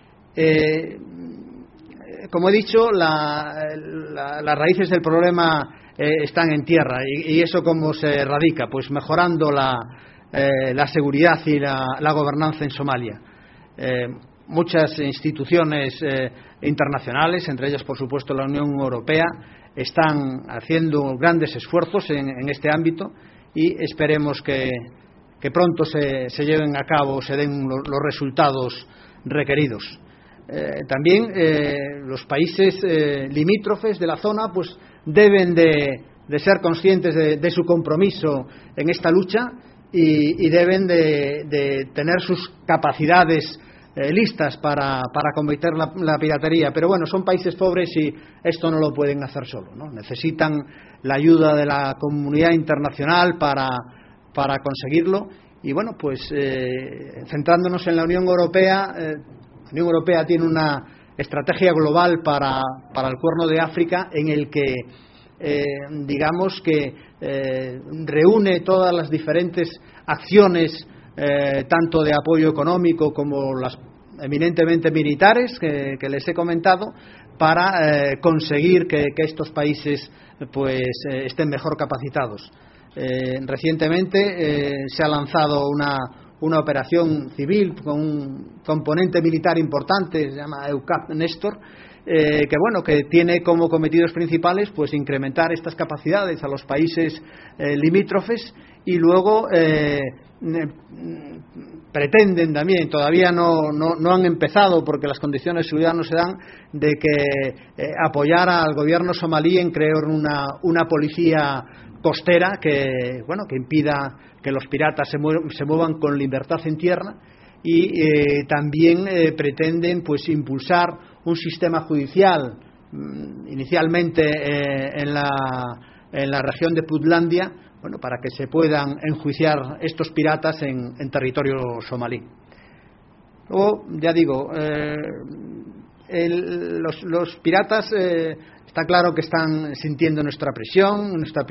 Como he dicho, las raíces del problema están en tierra, y eso cómo se radica, pues mejorando la seguridad y la gobernanza en Somalia. Muchas instituciones internacionales, entre ellas por supuesto la Unión Europea, están haciendo grandes esfuerzos en este ámbito, y esperemos que pronto se lleven a cabo, se den los resultados requeridos. También los países limítrofes de la zona pues deben de ser conscientes de su compromiso en esta lucha y deben de tener sus capacidades listas para combatir la piratería. Pero bueno, son países pobres y esto no lo pueden hacer solo, ¿no? Necesitan la ayuda de la comunidad internacional para conseguirlo. Y bueno, pues centrándonos en la Unión Europea, la Unión Europea tiene una estrategia global para el Cuerno de África en el que digamos que reúne todas las diferentes acciones tanto de apoyo económico como las eminentemente militares que les he comentado para conseguir que estos países pues estén mejor capacitados. Recientemente se ha lanzado una operación civil con un componente militar importante, se llama EUCAP Nestor, que tiene como cometidos principales pues incrementar estas capacidades a los países limítrofes y luego pretenden también, todavía no han empezado porque las condiciones de seguridad no se dan, de que apoyar al gobierno somalí en crear una policía costera que impida que los piratas se muevan con libertad en tierra y también pretenden pues impulsar un sistema judicial inicialmente en la región de Puntlandia para que se puedan enjuiciar estos piratas en territorio somalí. Luego, ya digo, los piratas está claro que están sintiendo nuestra presión,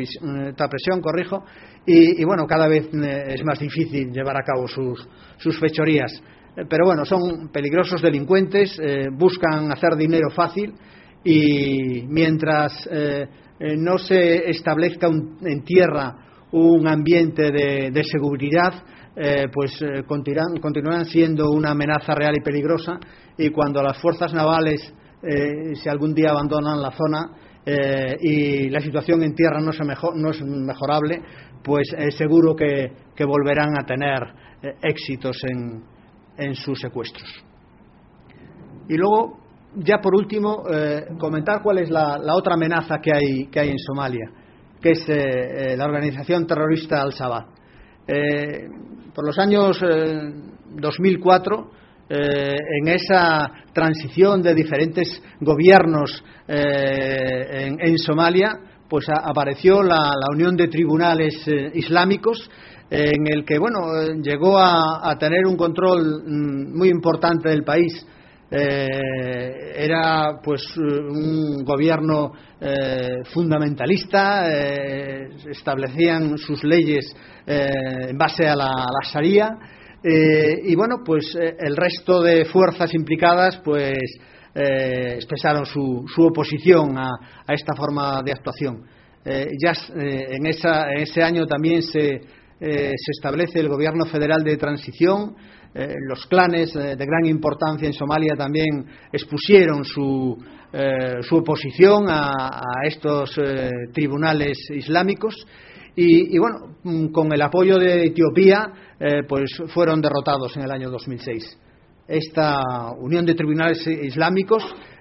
y bueno, cada vez es más difícil llevar a cabo sus fechorías. Pero bueno, son peligrosos delincuentes, buscan hacer dinero fácil y mientras no se establezca en tierra un ambiente de seguridad, continuarán siendo una amenaza real y peligrosa, y cuando las fuerzas navales si algún día abandonan la zona y la situación en tierra no es mejorable, pues seguro que volverán a tener éxitos en sus secuestros. Y luego, ya por último, comentar cuál es la otra amenaza que hay en Somalia, que es la organización terrorista Al-Shabaab. Por los años 2004, en esa transición de diferentes gobiernos en Somalia, pues apareció la Unión de Tribunales Islámicos, en el que llegó a tener un control muy importante del país. Era pues un gobierno fundamentalista, establecían sus leyes en base a la Sharia, y el resto de fuerzas implicadas pues expresaron su oposición a esta forma de actuación. En ese año también se establece el gobierno federal de transición. Los clanes de gran importancia en Somalia también expusieron su oposición a estos tribunales islámicos y con el apoyo de Etiopía pues fueron derrotados en el año 2006. Esta Unión de Tribunales Islámicos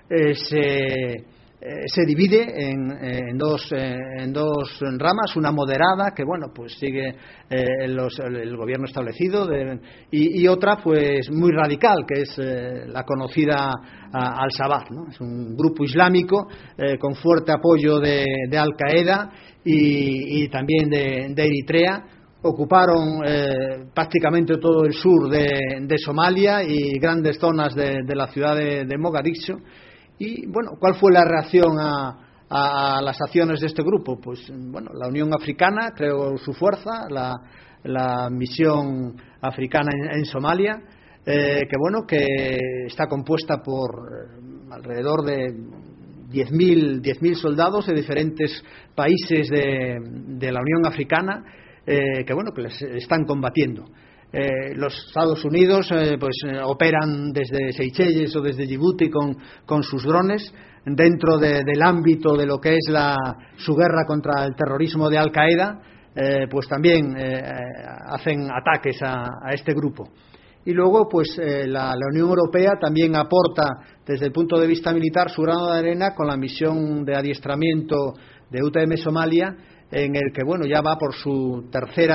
se divide en dos ramas, una moderada que sigue el gobierno establecido y otra pues muy radical, que es la conocida Al-Shabaab, ¿no? Es un grupo islámico con fuerte apoyo de Al-Qaeda y también de Eritrea. Ocuparon prácticamente todo el sur de Somalia y grandes zonas de la ciudad de Mogadiscio. Y ¿cuál fue la reacción a las acciones de este grupo? Pues la Unión Africana creó su fuerza, la misión africana en Somalia, que está compuesta por alrededor de 10.000 soldados de diferentes países de la Unión Africana que les están combatiendo. Los Estados Unidos operan desde Seychelles o desde Djibouti con sus drones dentro del ámbito de lo que es su guerra contra el terrorismo de Al-Qaeda, pues también hacen ataques a este grupo. Y luego, pues la Unión Europea también aporta, desde el punto de vista militar, su grano de arena con la misión de adiestramiento de UTM Somalia, en el que, bueno, ya va por su tercer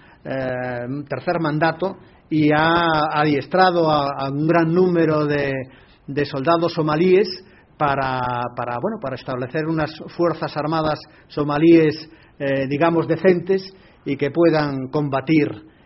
mandato y ha adiestrado a un gran número de soldados somalíes para establecer unas fuerzas armadas somalíes, digamos, decentes y que puedan combatir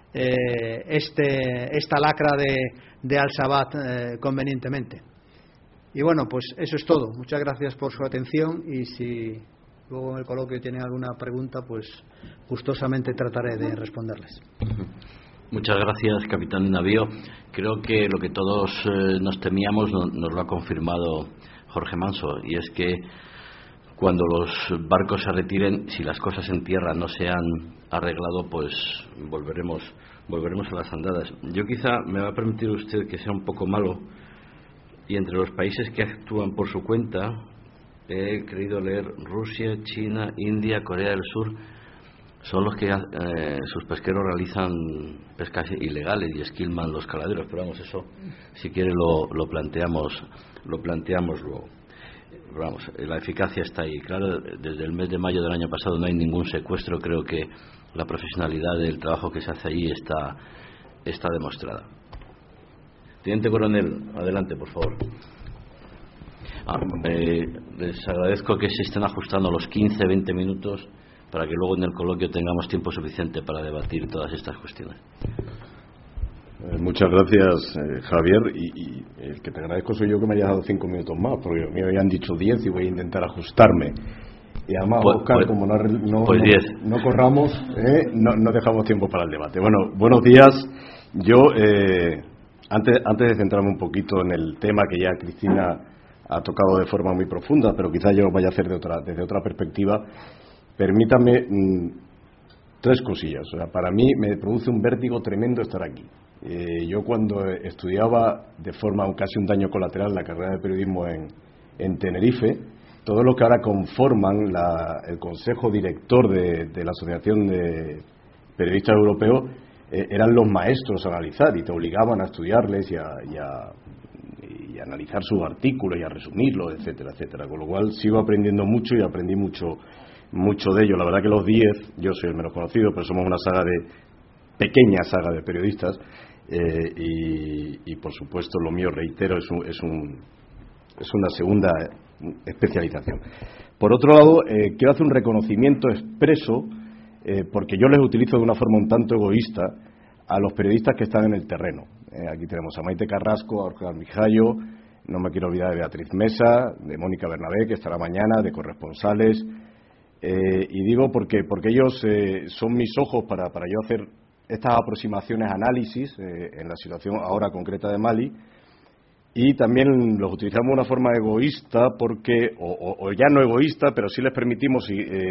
esta lacra de Al-Shabaab convenientemente. Y bueno, pues eso es todo. Muchas gracias por su atención, y si luego en el coloquio tienen alguna pregunta, pues gustosamente trataré de responderles. Muchas gracias, capitán de navío. Creo que lo que todos nos temíamos nos lo ha confirmado Jorge Manso, y es que cuando los barcos se retiren, si las cosas en tierra no se han arreglado, pues volveremos a las andadas. Yo quizá me va a permitir usted que sea un poco malo, y entre los países que actúan por su cuenta he querido leer Rusia, China, India, Corea del Sur. Son los que sus pesqueros realizan pescas ilegales y esquilman los caladeros, pero vamos, eso si quiere lo planteamos luego. Pero vamos, la eficacia está ahí. Claro, desde el mes de mayo del año pasado no hay ningún secuestro. Creo que la profesionalidad del trabajo que se hace allí está demostrada. Teniente coronel, adelante, por favor. Les agradezco que se estén ajustando los 15-20 minutos para que luego en el coloquio tengamos tiempo suficiente para debatir todas estas cuestiones. Muchas gracias, Javier, y el que te agradezco soy yo, que me hayas dado 5 minutos más, porque me habían dicho 10 y voy a intentar ajustarme. Y además, Óscar, como no corramos, no dejamos tiempo para el debate. Bueno, buenos días. Yo, antes de centrarme un poquito en el tema que ya Cristina ha tocado de forma muy profunda, pero quizás yo lo vaya a hacer desde otra perspectiva, permítame 3 cosillas. O sea, para mí me produce un vértigo tremendo estar aquí. Yo cuando estudiaba de forma casi un daño colateral la carrera de periodismo en Tenerife, todos los que ahora conforman el consejo director de la Asociación de Periodistas Europeos eran los maestros a analizar, y te obligaban a estudiarles y a analizar sus artículos y a resumirlos, etcétera, etcétera. Con lo cual sigo aprendiendo mucho y aprendí mucho de ello. La verdad que los 10, yo soy el menos conocido, pero somos una pequeña saga de periodistas, y por supuesto lo mío, reitero, es una segunda especialización. Por otro lado, quiero hacer un reconocimiento expreso, porque yo les utilizo de una forma un tanto egoísta a los periodistas que están en el terreno. Aquí tenemos a Maite Carrasco, a Jorge Mijayo, no me quiero olvidar de Beatriz Mesa, de Mónica Bernabé, que estará mañana, de corresponsales, y digo porque ellos son mis ojos para yo hacer estas aproximaciones, análisis en la situación ahora concreta de Mali. Y también los utilizamos de una forma egoísta porque, o ya no egoísta, pero sí les permitimos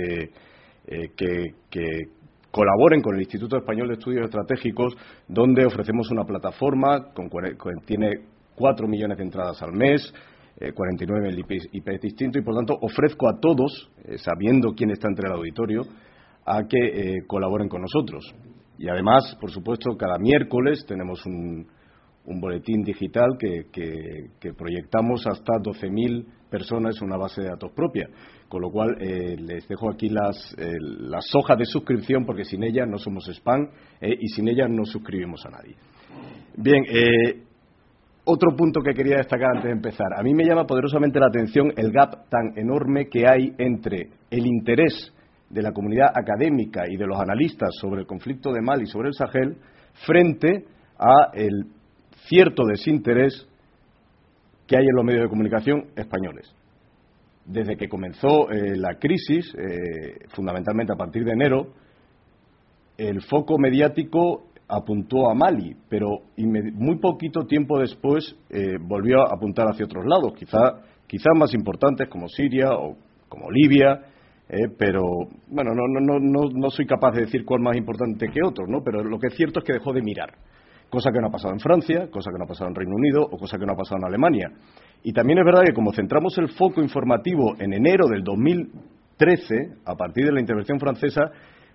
que colaboren con el Instituto Español de Estudios Estratégicos, donde ofrecemos una plataforma tiene 4 millones de entradas al mes, 49 IPs distintos, y por tanto ofrezco a todos, sabiendo quién está entre el auditorio, a que colaboren con nosotros. Y además, por supuesto, cada miércoles tenemos un boletín digital que proyectamos hasta 12.000 personas en una base de datos propia, con lo cual les dejo aquí las hojas de suscripción, porque sin ellas no somos spam, y sin ellas no suscribimos a nadie. Bien, otro punto que quería destacar antes de empezar. A mí me llama poderosamente la atención el gap tan enorme que hay entre el interés de la comunidad académica y de los analistas sobre el conflicto de Mali y sobre el Sahel frente a el cierto desinterés que hay en los medios de comunicación españoles. Desde que comenzó la crisis, fundamentalmente a partir de enero, el foco mediático apuntó a Mali, pero muy poquito tiempo después volvió a apuntar hacia otros lados, quizá más importantes como Siria o como Libia, pero bueno, no soy capaz de decir cuál más importante que otro, ¿no? Pero lo que es cierto es que dejó de mirar, cosa que no ha pasado en Francia, cosa que no ha pasado en Reino Unido o cosa que no ha pasado en Alemania. Y también es verdad que como centramos el foco informativo en enero del 2013, a partir de la intervención francesa,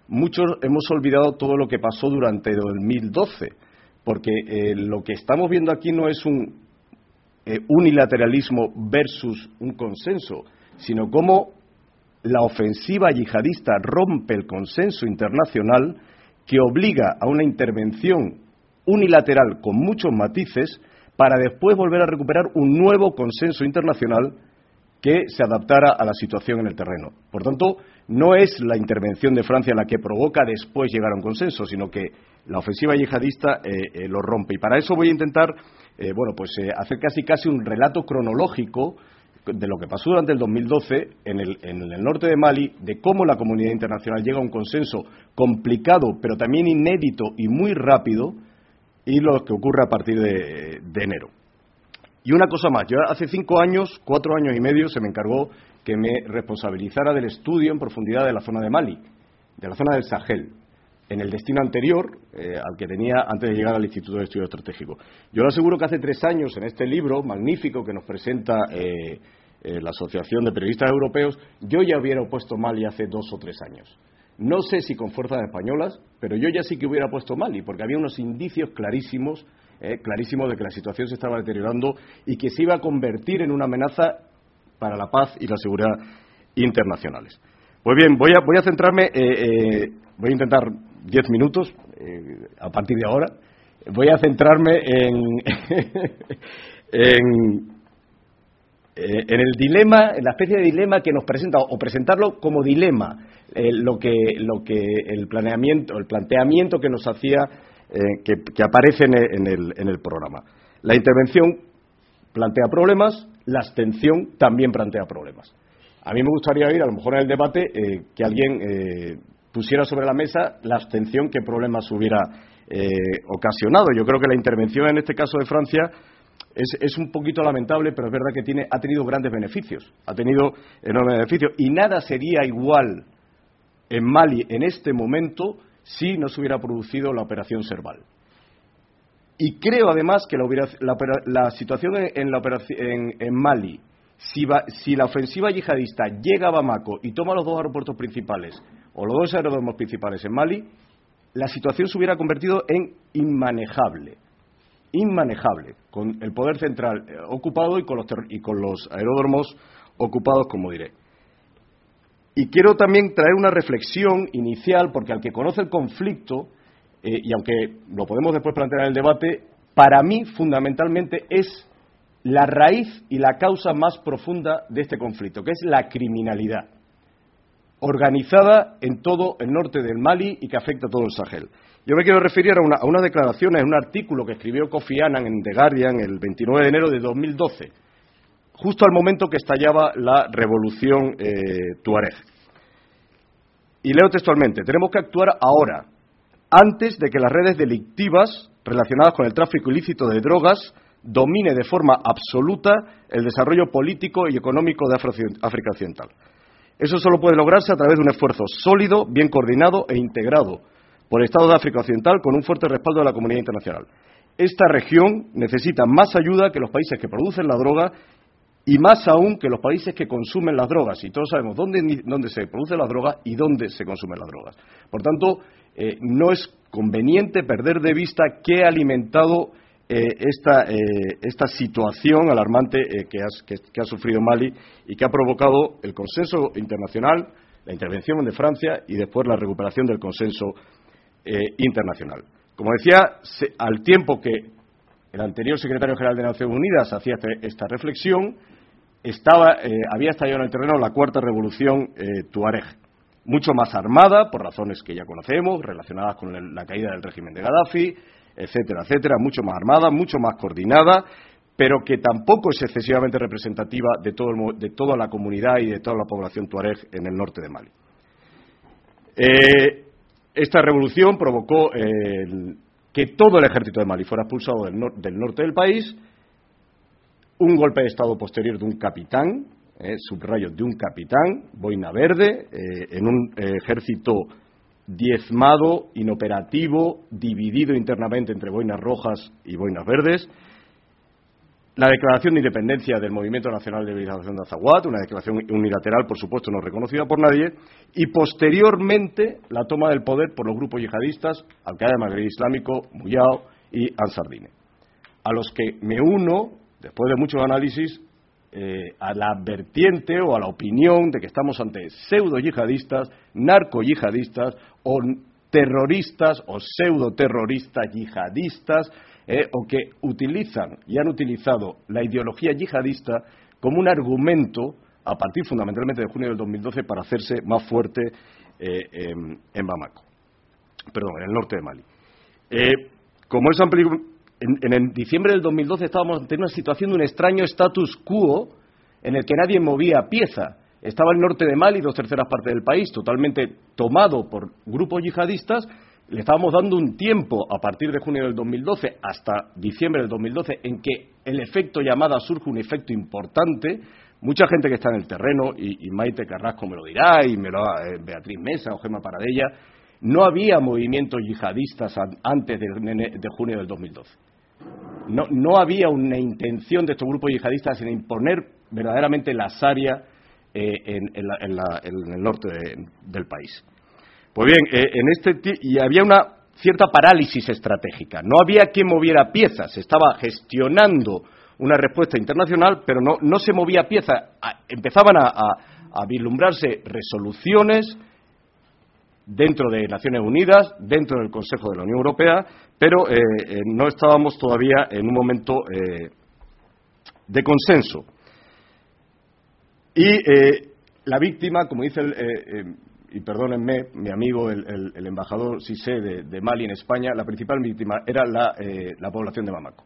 muchos hemos olvidado todo lo que pasó durante 2012, porque lo que estamos viendo aquí no es un unilateralismo versus un consenso, sino cómo la ofensiva yihadista rompe el consenso internacional que obliga a una intervención unilateral con muchos matices para después volver a recuperar un nuevo consenso internacional que se adaptara a la situación en el terreno. Por tanto, no es la intervención de Francia la que provoca después llegar a un consenso, sino que la ofensiva yihadista lo rompe. Y para eso voy a intentar hacer casi un relato cronológico de lo que pasó durante el 2012 en el norte de Mali, de cómo la comunidad internacional llega a un consenso complicado, pero también inédito y muy rápido, y lo que ocurre a partir de enero. Y una cosa más, yo hace 4 años y medio, se me encargó que me responsabilizara del estudio en profundidad de la zona de Mali, de la zona del Sahel, en el destino anterior al que tenía antes de llegar al Instituto de Estudio Estratégico. Yo le aseguro que hace 3 años, en este libro magnífico que nos presenta la Asociación de Periodistas Europeos, yo ya hubiera puesto Mali hace 2 o 3 años. No sé si con fuerzas españolas, pero yo ya sí que hubiera puesto Mali, porque había unos indicios clarísimos de que la situación se estaba deteriorando y que se iba a convertir en una amenaza para la paz y la seguridad internacionales. Pues bien, voy a centrarme, voy a intentar 10 minutos a partir de ahora. Voy a centrarme en el dilema, en la especie de dilema que nos presenta, o presentarlo como dilema, el planteamiento que nos hacía, que aparece en el programa. La intervención plantea problemas, la abstención también plantea problemas. A mí me gustaría oír, a lo mejor en el debate, que alguien pusiera sobre la mesa la abstención, qué problemas hubiera ocasionado. Yo creo que la intervención en este caso de Francia es un poquito lamentable, pero es verdad que ha tenido grandes beneficios, ha tenido enormes beneficios, y nada sería igual en Mali en este momento si no se hubiera producido la operación Serval. Y creo además que la situación en Mali, si la ofensiva yihadista llega a Bamako y toma los 2 aeropuertos principales o los 2 aeródromos principales en Mali, la situación se hubiera convertido en inmanejable, con el poder central ocupado y con los aeródromos ocupados, como diré. Y quiero también traer una reflexión inicial, porque al que conoce el conflicto, y aunque lo podemos después plantear en el debate, para mí fundamentalmente es la raíz y la causa más profunda de este conflicto, que es la criminalidad organizada en todo el norte del Mali y que afecta a todo el Sahel. Yo me quiero referir a unas declaraciones, un artículo que escribió Kofi Annan en The Guardian el 29 de enero de 2012, justo al momento que estallaba la revolución tuareg. Y leo textualmente: tenemos que actuar ahora, antes de que las redes delictivas relacionadas con el tráfico ilícito de drogas domine de forma absoluta el desarrollo político y económico de África Occidental. Eso solo puede lograrse a través de un esfuerzo sólido, bien coordinado e integrado por el Estado de África Occidental con un fuerte respaldo de la comunidad internacional. Esta región necesita más ayuda que los países que producen la droga y más aún que los países que consumen las drogas. Y todos sabemos dónde se produce la droga y dónde se consumen las drogas. Por tanto, no es conveniente perder de vista qué ha alimentado esta situación alarmante que ha sufrido Mali y que ha provocado el consenso internacional, la intervención de Francia y después la recuperación del consenso internacional. Como decía, al tiempo que el anterior secretario general de Naciones Unidas hacía esta reflexión, había estallado en el terreno la cuarta revolución tuareg, mucho más armada, por razones que ya conocemos, relacionadas con la caída del régimen de Gaddafi, etcétera, etcétera, mucho más armada, mucho más coordinada, pero que tampoco es excesivamente representativa de toda la comunidad y de toda la población tuareg en el norte de Mali. Esta revolución provocó que todo el ejército de Mali fuera expulsado del norte del país, un golpe de Estado posterior de un capitán, subrayo, de un capitán, boina verde, en un ejército diezmado, inoperativo, dividido internamente entre boinas rojas y boinas verdes, La declaración de independencia del Movimiento Nacional de Liberación de Azawad, una declaración unilateral, por supuesto, no reconocida por nadie, y posteriormente la toma del poder por los grupos yihadistas, Al-Qaeda del Magreb Islámico, Muyao y Ansar Dine, a los que me uno, después de muchos análisis, a la vertiente o a la opinión de que estamos ante pseudo-yihadistas, narco-yihadistas o terroristas o pseudo-terroristas yihadistas, o que utilizan y han utilizado la ideología yihadista como un argumento a partir fundamentalmente de junio del 2012 para hacerse más fuerte en Bamako, perdón, en el norte de Mali. Como es amplio, en diciembre del 2012 estábamos ante una situación de un extraño status quo en el que nadie movía pieza. Estaba el norte de Mali, 2/3 partes del país, totalmente tomado por grupos yihadistas. Le estábamos dando un tiempo a partir de junio del 2012 hasta diciembre del 2012 en que el efecto llamada surge un efecto importante. Mucha gente que está en el terreno, y Maite Carrasco me lo dirá, y Beatriz Mesa o Gemma Paradella, no había movimientos yihadistas antes de junio del 2012. No había una intención de estos grupos yihadistas en imponer verdaderamente la sharia en el norte del país. Pues bien, y había una cierta parálisis estratégica. No había quien moviera piezas. Se estaba gestionando una respuesta internacional, pero no se movía pieza. Empezaban a vislumbrarse resoluciones dentro de Naciones Unidas, dentro del Consejo de la Unión Europea, pero no estábamos todavía en un momento de consenso. Y la víctima, como dice y perdónenme, mi amigo el embajador Cissé de Mali en España, la principal víctima era la población de Bamako.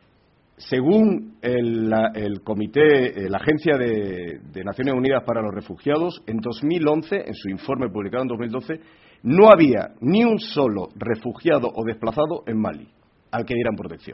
Según el comité, la Agencia de Naciones Unidas para los Refugiados, en 2011, en su informe publicado en 2012, no había ni un solo refugiado o desplazado en Mali al que dieran protección.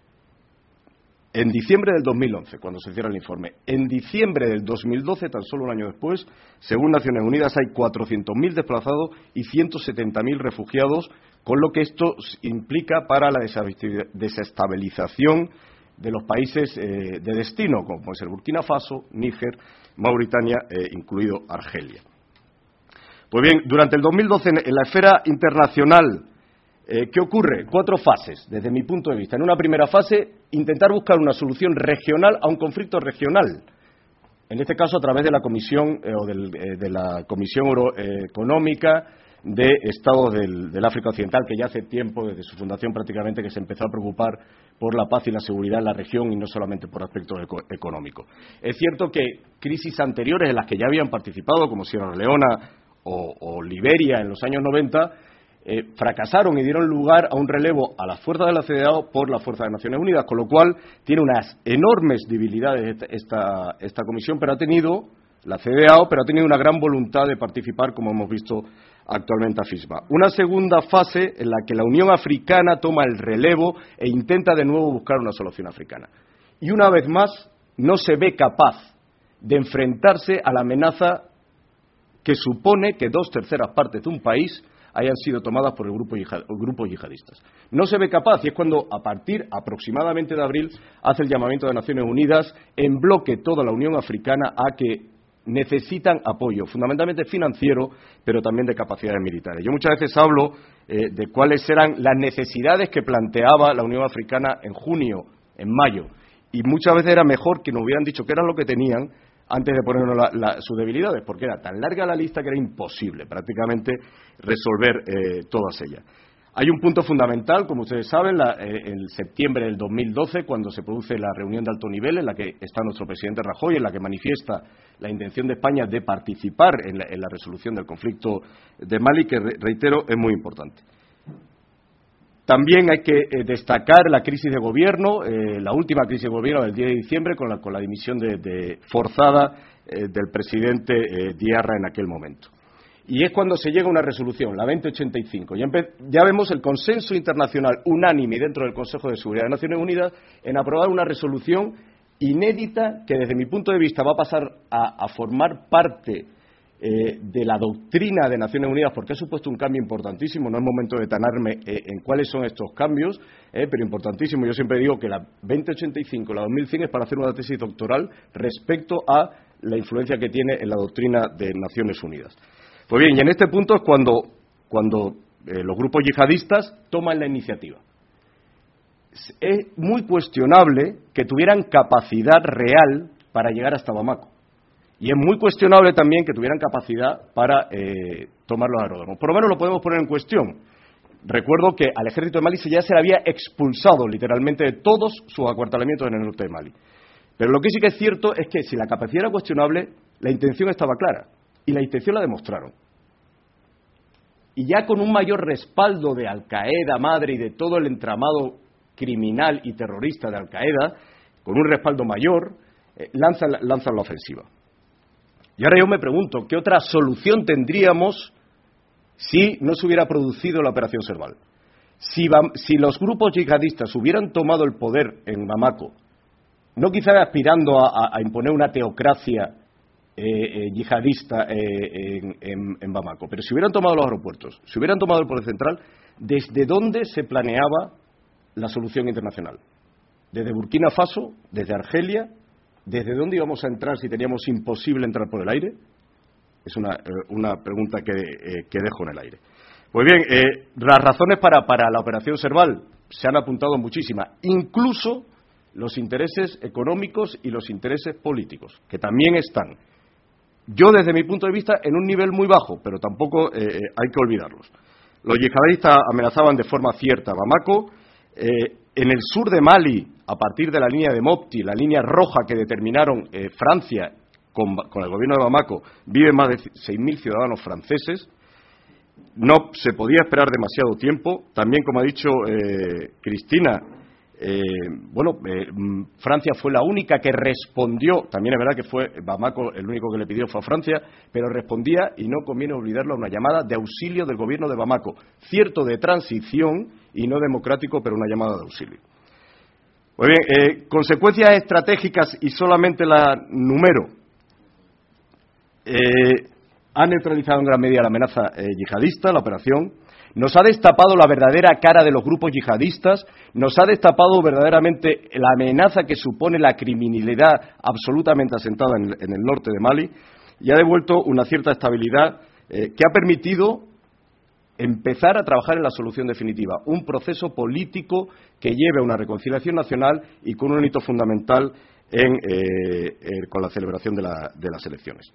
En diciembre del 2011, cuando se cierra el informe. En diciembre del 2012, tan solo un año después, según Naciones Unidas, hay 400.000 desplazados y 170.000 refugiados, con lo que esto implica para la desestabilización de los países de destino, como puede ser Burkina Faso, Níger, Mauritania, incluido Argelia. Pues bien, durante el 2012, en la esfera internacional, ¿qué ocurre? 4 fases, desde mi punto de vista. En una primera fase, intentar buscar una solución regional a un conflicto regional. En este caso, a través de la Comisión de la Comisión Económica de Estados del África Occidental, que ya hace tiempo, desde su fundación prácticamente, que se empezó a preocupar por la paz y la seguridad en la región y no solamente por aspectos económicos. Es cierto que crisis anteriores en las que ya habían participado, como Sierra Leona o Liberia en los años 90, fracasaron y dieron lugar a un relevo a las fuerzas de la CEDEAO por las fuerzas de Naciones Unidas, con lo cual tiene unas enormes debilidades esta comisión, pero ha tenido una gran voluntad de participar, como hemos visto actualmente a FISMA. Una segunda fase en la que la Unión Africana toma el relevo e intenta de nuevo buscar una solución africana. Y una vez más no se ve capaz de enfrentarse a la amenaza que supone que 2/3 partes de un país hayan sido tomadas por grupos yihadistas. No se ve capaz, y es cuando, a partir aproximadamente de abril, hace el llamamiento de Naciones Unidas en bloque toda la Unión Africana a que necesitan apoyo, fundamentalmente financiero, pero también de capacidades militares. Yo muchas veces hablo de cuáles eran las necesidades que planteaba la Unión Africana en junio, en mayo, y muchas veces era mejor que nos hubieran dicho qué era lo que tenían antes de ponernos sus debilidades, porque era tan larga la lista que era imposible prácticamente resolver todas ellas. Hay un punto fundamental, como ustedes saben, en septiembre del 2012, cuando se produce la reunión de alto nivel en la que está nuestro presidente Rajoy, en la que manifiesta la intención de España de participar en la resolución del conflicto de Mali, que, reitero, es muy importante. También hay que destacar la crisis de gobierno, la última crisis de gobierno del 10 de diciembre, con la dimisión forzada del presidente Diarra en aquel momento. Y es cuando se llega a una resolución, la 2085. Ya vemos el consenso internacional unánime dentro del Consejo de Seguridad de Naciones Unidas en aprobar una resolución inédita que, desde mi punto de vista, va a pasar a formar parte de la doctrina de Naciones Unidas, porque ha supuesto un cambio importantísimo. No es momento de detenerme en cuáles son estos cambios, pero importantísimo. Yo siempre digo que la 2085, la 2100 es para hacer una tesis doctoral respecto a la influencia que tiene en la doctrina de Naciones Unidas. Pues bien, y en este punto es cuando los grupos yihadistas toman la iniciativa. Es muy cuestionable que tuvieran capacidad real para llegar hasta Bamako. Y es muy cuestionable también que tuvieran capacidad para tomar los aeródromos. Por lo menos lo podemos poner en cuestión. Recuerdo que al ejército de Mali ya se le había expulsado literalmente de todos sus acuartelamientos en el norte de Mali. Pero lo que sí que es cierto es que si la capacidad era cuestionable, la intención estaba clara. Y la intención la demostraron. Y ya con un mayor respaldo de Al-Qaeda madre y de todo el entramado criminal y terrorista de Al-Qaeda, con un respaldo mayor, lanzan la ofensiva. Y ahora yo me pregunto, ¿qué otra solución tendríamos si no se hubiera producido la Operación Serval? Si los grupos yihadistas hubieran tomado el poder en Bamako, no quizá aspirando a imponer una teocracia yihadista en Bamako, pero si hubieran tomado los aeropuertos, si hubieran tomado el poder central, ¿desde dónde se planeaba la solución internacional? ¿Desde Burkina Faso? ¿Desde Argelia? ¿Desde dónde íbamos a entrar si teníamos imposible entrar por el aire? Es una pregunta que dejo en el aire. Pues bien, las razones para la Operación Serval se han apuntado muchísimas, incluso los intereses económicos y los intereses políticos, que también están. Yo, desde mi punto de vista, en un nivel muy bajo, pero tampoco hay que olvidarlos. Los yihadistas amenazaban de forma cierta a Bamako. En el sur de Mali, a partir de la línea de Mopti, la línea roja que determinaron Francia con el gobierno de Bamako, viven más de 6.000 ciudadanos franceses. No se podía esperar demasiado tiempo. También, como ha dicho Cristina, Francia fue la única que respondió. También es verdad que fue Bamako el único que le pidió fue a Francia, pero respondía, y no conviene olvidarlo, a una llamada de auxilio del gobierno de Bamako, cierto de transición y no democrático, pero una llamada de auxilio. Muy bien, consecuencias estratégicas y solamente la número. Ha neutralizado en gran medida la amenaza yihadista, la operación. Nos ha destapado la verdadera cara de los grupos yihadistas, nos ha destapado verdaderamente la amenaza que supone la criminalidad absolutamente asentada en el norte de Mali, y ha devuelto una cierta estabilidad que ha permitido empezar a trabajar en la solución definitiva, un proceso político que lleve a una reconciliación nacional y con un hito fundamental con la celebración de las elecciones.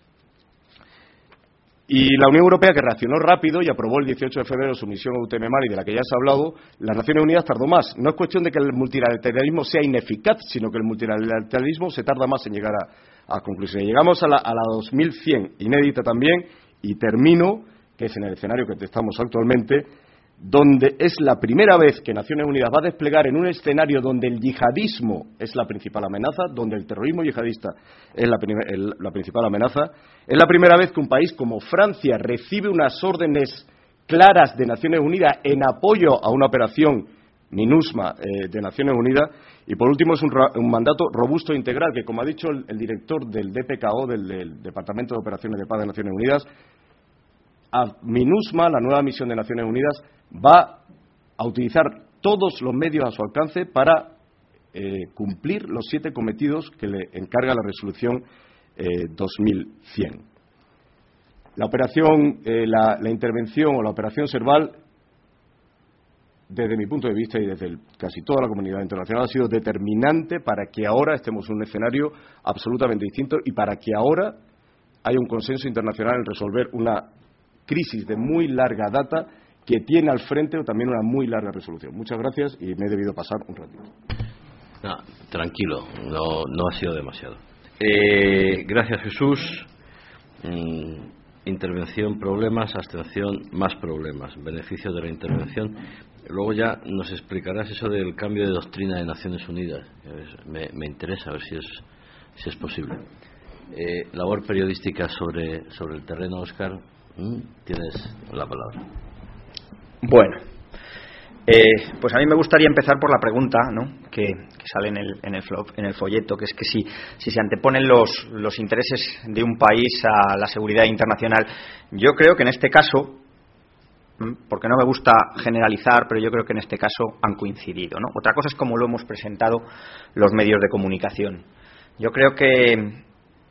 Y la Unión Europea, que reaccionó rápido y aprobó el 18 de febrero su misión EUTM Mali, de la que ya se ha hablado, las Naciones Unidas tardó más. No es cuestión de que el multilateralismo sea ineficaz, sino que el multilateralismo se tarda más en llegar a conclusiones. Llegamos a la 2100, inédita también, y termino, que es en el escenario que estamos actualmente, donde es la primera vez que Naciones Unidas va a desplegar en un escenario donde el yihadismo es la principal amenaza, donde el terrorismo yihadista es la principal amenaza. Es la primera vez que un país como Francia recibe unas órdenes claras de Naciones Unidas en apoyo a una operación MINUSMA de Naciones Unidas. Y por último es un mandato robusto e integral que, como ha dicho el director del DPKO, del Departamento de Operaciones de Paz de Naciones Unidas, a MINUSMA, la nueva misión de Naciones Unidas, va a utilizar todos los medios a su alcance para cumplir los 7 cometidos que le encarga la resolución 2100. La operación, la intervención o la operación Serval, desde mi punto de vista y desde casi toda la comunidad internacional, ha sido determinante para que ahora estemos en un escenario absolutamente distinto y para que ahora haya un consenso internacional en resolver una crisis de muy larga data que tiene al frente también una muy larga resolución. Muchas gracias y me he debido pasar un ratito. No, tranquilo, no ha sido demasiado. Gracias, Jesús. Intervención, problemas; abstención, más problemas. Beneficio de la intervención. Luego ya nos explicarás eso del cambio de doctrina de Naciones Unidas. Me interesa a ver si es posible. Labor periodística sobre el terreno, Óscar. Tienes la palabra. Bueno, Pues a mí me gustaría empezar por la pregunta, ¿no?, que sale en el folleto, que es que si se anteponen los intereses de un país a la seguridad internacional. Yo creo que en este caso, porque no me gusta generalizar, pero yo creo que en este caso han coincidido, ¿no? Otra cosa es cómo lo hemos presentado los medios de comunicación. Yo creo que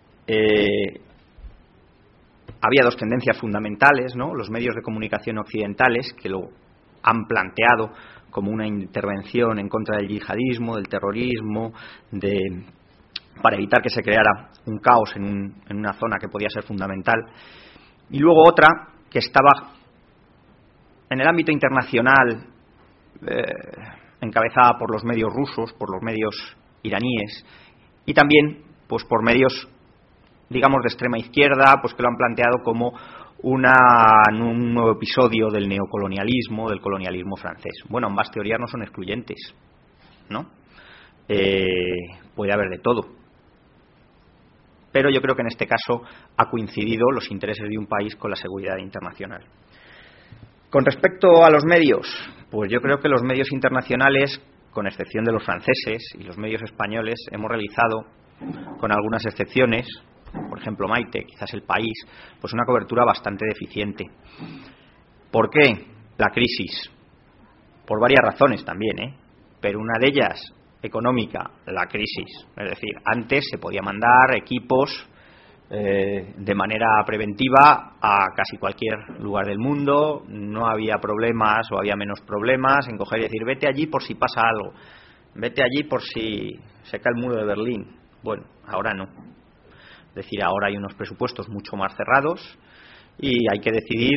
había dos tendencias fundamentales, ¿no? Los medios de comunicación occidentales, que lo han planteado como una intervención en contra del yihadismo, del terrorismo, para evitar que se creara un caos en una zona que podía ser fundamental. Y luego otra que estaba en el ámbito internacional, encabezada por los medios rusos, por los medios iraníes y también pues por medios, digamos, de extrema izquierda, pues que lo han planteado como un nuevo episodio del neocolonialismo, del colonialismo francés. Bueno, ambas teorías no son excluyentes, ¿no? Puede haber de todo. Pero yo creo que en este caso ha coincidido los intereses de un país con la seguridad internacional. Con respecto a los medios, pues yo creo que los medios internacionales, con excepción de los franceses y los medios españoles, hemos realizado, con algunas excepciones, por ejemplo Maite, quizás El País, pues una cobertura bastante deficiente. ¿Por qué? La crisis. Por varias razones también, pero una de ellas, económica, la crisis. Es decir, antes se podía mandar equipos de manera preventiva a casi cualquier lugar del mundo, no había problemas o había menos problemas en coger y decir vete allí por si pasa algo, vete allí por si se cae el muro de Berlín. Bueno, ahora no. Es decir, ahora hay unos presupuestos mucho más cerrados y hay que decidir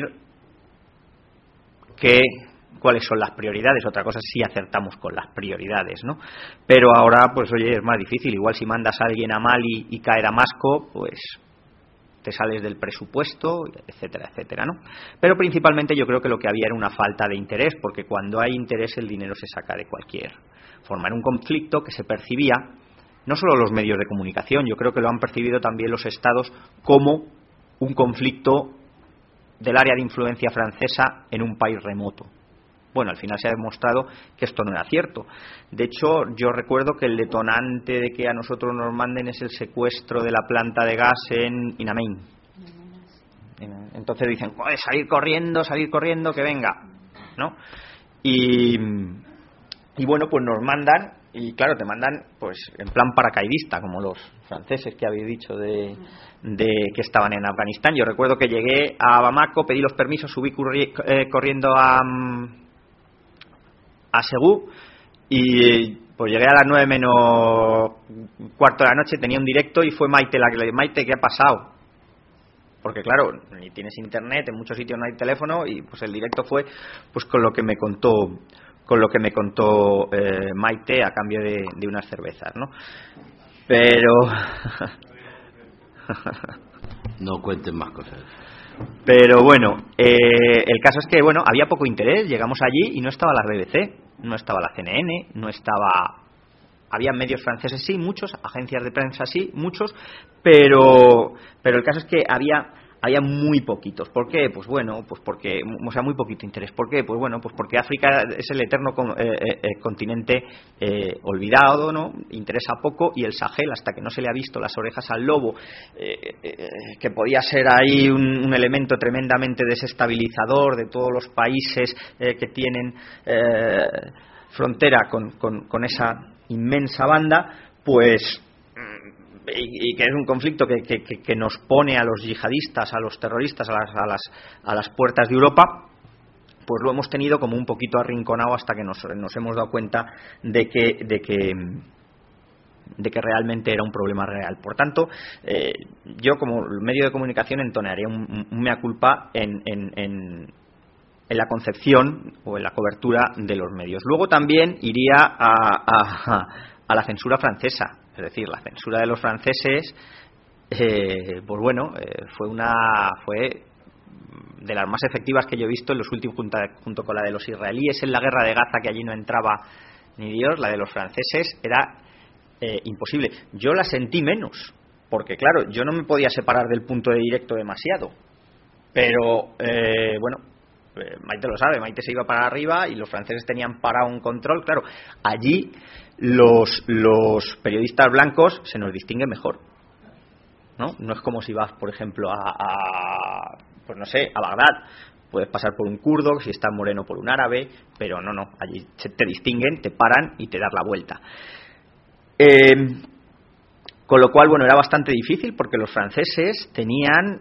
cuáles son las prioridades. Otra cosa es si acertamos con las prioridades, ¿no? Pero ahora, pues oye, es más difícil. Igual si mandas a alguien a Mali y cae Damasco, pues te sales del presupuesto, etcétera, etcétera, ¿no? Pero principalmente yo creo que lo que había era una falta de interés, porque cuando hay interés el dinero se saca de cualquier forma. Era un conflicto que se percibía, no solo los medios de comunicación, yo creo que lo han percibido también los estados como un conflicto del área de influencia francesa en un país remoto. Bueno, al final se ha demostrado que esto no era cierto. De hecho, yo recuerdo que el detonante de que a nosotros nos manden es el secuestro de la planta de gas en In Ameing. Entonces dicen, salir corriendo, que venga, ¿no? Y bueno, pues nos mandan, y claro, te mandan pues en plan paracaidista, como los franceses que habéis dicho de que estaban en Afganistán. Yo recuerdo que llegué a Bamako, pedí los permisos, subí corriendo a Segú y pues llegué a las 9 menos cuarto de la noche, tenía un directo y fue Maite la que le dije, Maite, ¿qué ha pasado? Porque claro, ni tienes internet, en muchos sitios no hay teléfono y pues el directo fue pues con lo que me contó Maite a cambio de unas cervezas, ¿no? Pero no cuenten más cosas. Pero bueno, el caso es que bueno, había poco interés. Llegamos allí y no estaba la BBC, no estaba la CNN, no estaba. Había medios franceses sí, muchos, agencias de prensa sí, muchos, pero el caso es que había muy poquitos. ¿Por qué? Pues bueno, pues porque, o sea, muy poquito interés. ¿Por qué? Pues bueno, pues porque África es el eterno continente olvidado, ¿no? Interesa poco, y el Sahel, hasta que no se le ha visto las orejas al lobo, que podía ser ahí un elemento tremendamente desestabilizador de todos los países que tienen frontera con esa inmensa banda, pues y que es un conflicto que nos pone a los yihadistas, a los terroristas a las puertas de Europa, pues lo hemos tenido como un poquito arrinconado hasta que nos hemos dado cuenta de que realmente era un problema real. Por tanto, yo como medio de comunicación entonaría un mea culpa en la concepción o en la cobertura de los medios. Luego también iría a la censura francesa. Es decir, la censura de los franceses, pues bueno, fue de las más efectivas que yo he visto en los últimos, junto con la de los israelíes en la guerra de Gaza, que allí no entraba ni Dios. La de los franceses era imposible. Yo la sentí menos, porque claro, yo no me podía separar del punto de directo demasiado. Pero, bueno, Maite lo sabe, Maite se iba para arriba y los franceses tenían parado un control. Claro, allí los periodistas blancos se nos distinguen mejor, ¿no? No es como si vas, por ejemplo, pues no sé, a Bagdad. Puedes pasar por un kurdo, si estás moreno por un árabe, pero no, allí te distinguen, te paran y te das la vuelta. Con lo cual, bueno, era bastante difícil porque los franceses tenían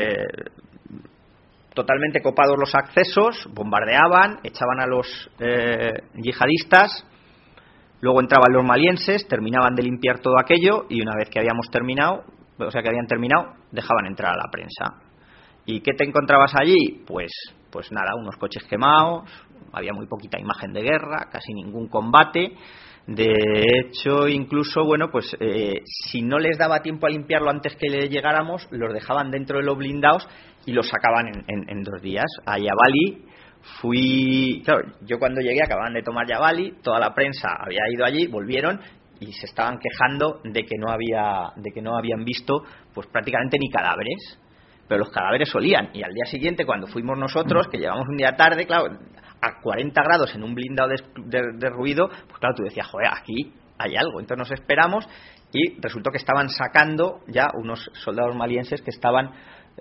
totalmente copados los accesos, bombardeaban, echaban a los yihadistas, luego entraban los malienses, terminaban de limpiar todo aquello y una vez que habían terminado, dejaban entrar a la prensa. ¿Y qué te encontrabas allí? Pues nada, unos coches quemados, había muy poquita imagen de guerra, casi ningún combate. De hecho, incluso, si no les daba tiempo a limpiarlo antes que le llegáramos, los dejaban dentro de los blindados y los sacaban en 2 días. A Yavali yo cuando llegué acababan de tomar Yavali, toda la prensa había ido allí, volvieron y se estaban quejando de que no habían visto pues prácticamente ni cadáveres. Pero los cadáveres olían, y al día siguiente, cuando fuimos nosotros, que llegamos un día tarde, claro, a 40 grados en un blindado de ruido, pues claro, tú decías, joder, aquí hay algo. Entonces nos esperamos y resultó que estaban sacando ya unos soldados malienses que estaban,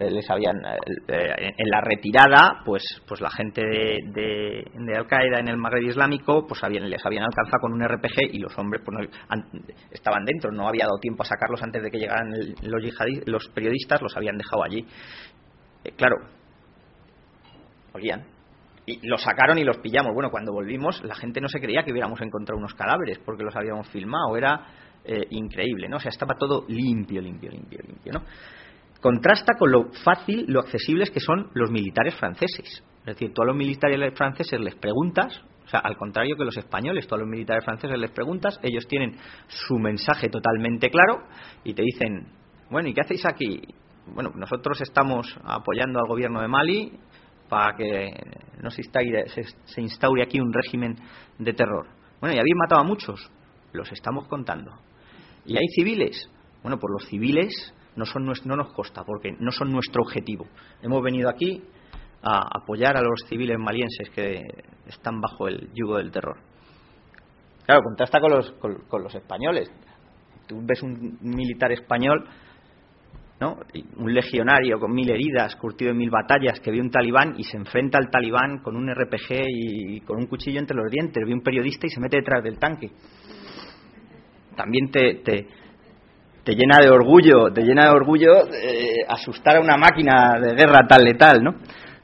en la retirada, pues la gente de Al-Qaeda en el Magreb Islámico, pues les habían alcanzado con un RPG y los hombres estaban dentro, no había dado tiempo a sacarlos antes de que llegaran los periodistas, los habían dejado allí. Claro, oían. Y los sacaron y los pillamos. Bueno, cuando volvimos, la gente no se creía que hubiéramos encontrado unos cadáveres porque los habíamos filmado. Era increíble, ¿no? O sea, estaba todo limpio, ¿no? Contrasta con lo fácil, lo accesibles que son los militares franceses. Es decir, tú a los militares franceses les preguntas, o sea, al contrario que los españoles, tú a los militares franceses les preguntas, ellos tienen su mensaje totalmente claro y te dicen, bueno, ¿y qué hacéis aquí? Bueno, nosotros estamos apoyando al gobierno de Mali para que no se instaure aquí un régimen de terror. Bueno, ¿y habéis matado a muchos? Los estamos contando. ¿Y hay civiles? Bueno, pues los civiles no nos consta porque no son nuestro objetivo. Hemos venido aquí a apoyar a los civiles malienses que están bajo el yugo del terror. Claro, contrasta con los españoles. Tú ves un militar español, ¿no? Un legionario con 1000 heridas, curtido en 1000 batallas, que ve un talibán y se enfrenta al talibán con un RPG y con un cuchillo entre los dientes, ve un periodista y se mete detrás del tanque. También te llena de orgullo asustar a una máquina de guerra tan letal, ¿no?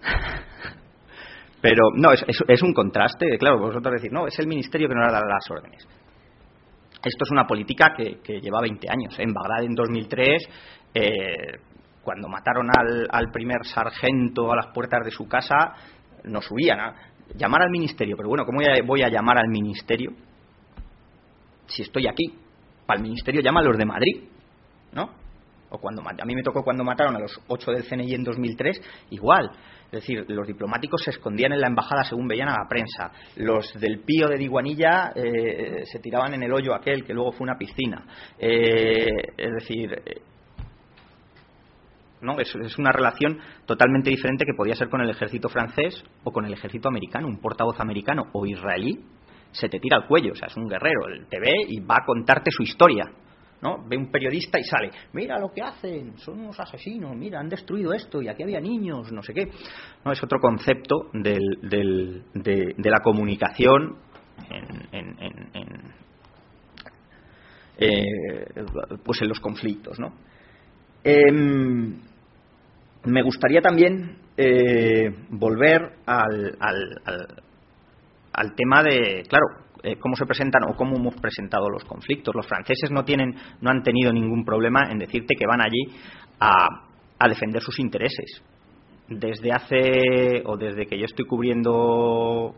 Pero no, es un contraste. Claro, vosotros decís, no, es el ministerio que nos da las órdenes. Esto es una política que lleva 20 años. En Bagdad, en 2003, cuando mataron al primer sargento a las puertas de su casa, no subían a llamar al ministerio. Pero bueno, ¿cómo voy a llamar al ministerio si estoy aquí? Para el ministerio llama a los de Madrid, ¿no? O a mí me tocó cuando mataron a los 8 del CNI en 2003, igual. Es decir, los diplomáticos se escondían en la embajada según veían a la prensa. Los del Pío de Diguanilla se tiraban en el hoyo aquel que luego fue una piscina. Es decir, no, es una relación totalmente diferente que podía ser con el ejército francés o con el ejército americano. Un portavoz americano o israelí se te tira al cuello, o sea, es un guerrero, él te ve y va a contarte su historia, ¿no? Ve un periodista y sale, mira lo que hacen, son unos asesinos, mira, han destruido esto y aquí había niños, no sé qué. No, es otro concepto de la comunicación pues en los conflictos, ¿no? Me gustaría también volver al tema de, claro, cómo se presentan o cómo hemos presentado los conflictos. Los franceses no han tenido ningún problema en decirte que van allí a defender sus intereses. Desde que yo estoy cubriendo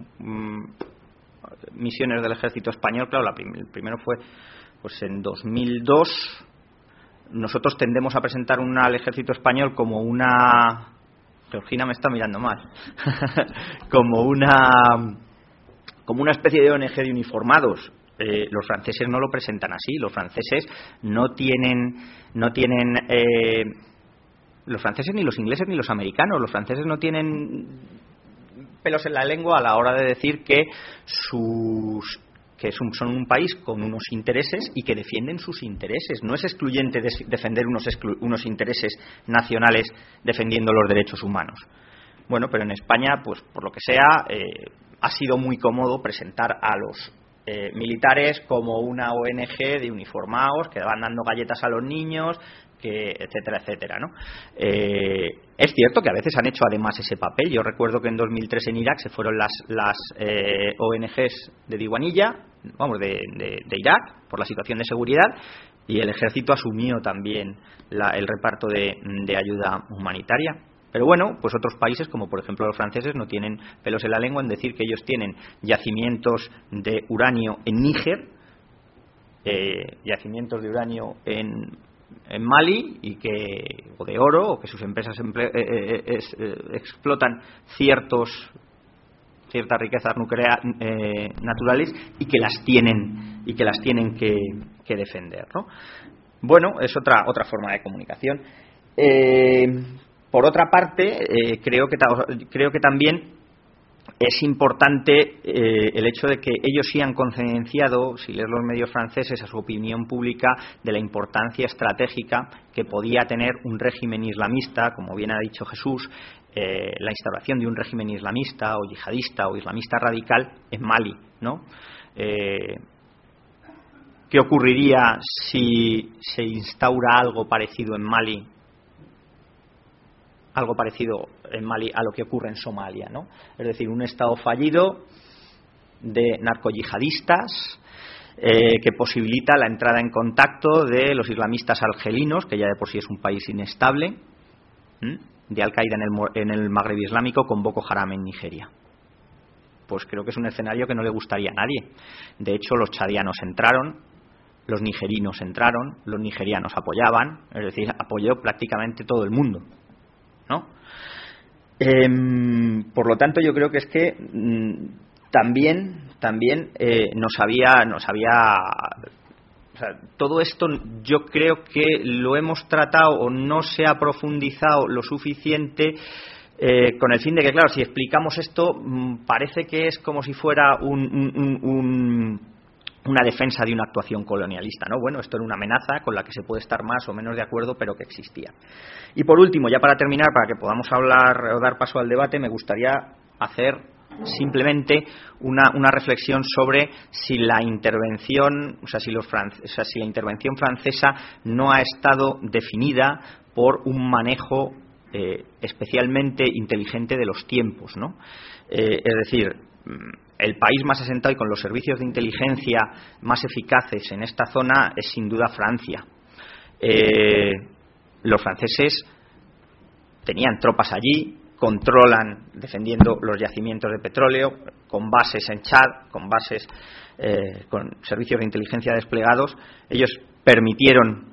misiones del ejército español, claro, el primero fue pues en 2002. Nosotros tendemos a presentar al ejército español como una... Georgina me está mirando mal. como una especie de ONG de uniformados. Los franceses no lo presentan así. Los franceses no tienen los franceses ni los ingleses ni los americanos. Los franceses no tienen pelos en la lengua a la hora de decir que son un país con unos intereses y que defienden sus intereses. No es excluyente defender unos intereses nacionales defendiendo los derechos humanos. Bueno, pero en España, pues por lo que sea, ha sido muy cómodo presentar a los militares como una ONG de uniformados que van dando galletas a los niños, etcétera, etcétera, ¿no? Es cierto que a veces han hecho además ese papel. Yo recuerdo que en 2003 en Irak se fueron las ONGs de Diwanilla, vamos, de Irak, por la situación de seguridad, y el ejército asumió también el reparto de ayuda humanitaria. Pero bueno, pues otros países, como por ejemplo los franceses, no tienen pelos en la lengua en decir que ellos tienen yacimientos de uranio en Níger, yacimientos de uranio en Mali o de oro, o que sus empresas explotan ciertas riquezas naturales y que las tienen que defender, ¿no? Bueno, es otra forma de comunicación. Por otra parte, creo que también es importante el hecho de que ellos sí han concienciado, si lees los medios franceses, a su opinión pública de la importancia estratégica que podía tener un régimen islamista, como bien ha dicho Jesús, la instauración de un régimen islamista o yihadista o islamista radical en Mali, ¿no? ¿Qué ocurriría si se instaura algo parecido en Mali? Algo parecido en Mali a lo que ocurre en Somalia, ¿no? Es decir, un estado fallido de narcoyihadistas que posibilita la entrada en contacto de los islamistas argelinos, que ya de por sí es un país inestable, de Al-Qaeda en el Magreb islámico, con Boko Haram en Nigeria. Pues creo que es un escenario que no le gustaría a nadie. De hecho, los chadianos entraron, los nigerinos entraron, los nigerianos apoyaban, es decir, apoyó prácticamente todo el mundo, ¿no? Por lo tanto, yo creo que es que también nos había o sea, todo esto yo creo que lo hemos tratado o no se ha profundizado lo suficiente, con el fin de que, claro, si explicamos esto parece que es como si fuera una defensa de una actuación colonialista, ¿no? Bueno, esto era una amenaza con la que se puede estar más o menos de acuerdo, pero que existía. Y por último, ya para terminar, para que podamos hablar o dar paso al debate, me gustaría hacer simplemente una reflexión sobre si la intervención, si la intervención francesa no ha estado definida por un manejo especialmente inteligente de los tiempos, ¿no? Es decir, el país más asentado y con los servicios de inteligencia más eficaces en esta zona es sin duda Francia. Los franceses tenían tropas allí, controlan, defendiendo los yacimientos de petróleo, con bases en Chad, con bases con servicios de inteligencia desplegados. Ellos permitieron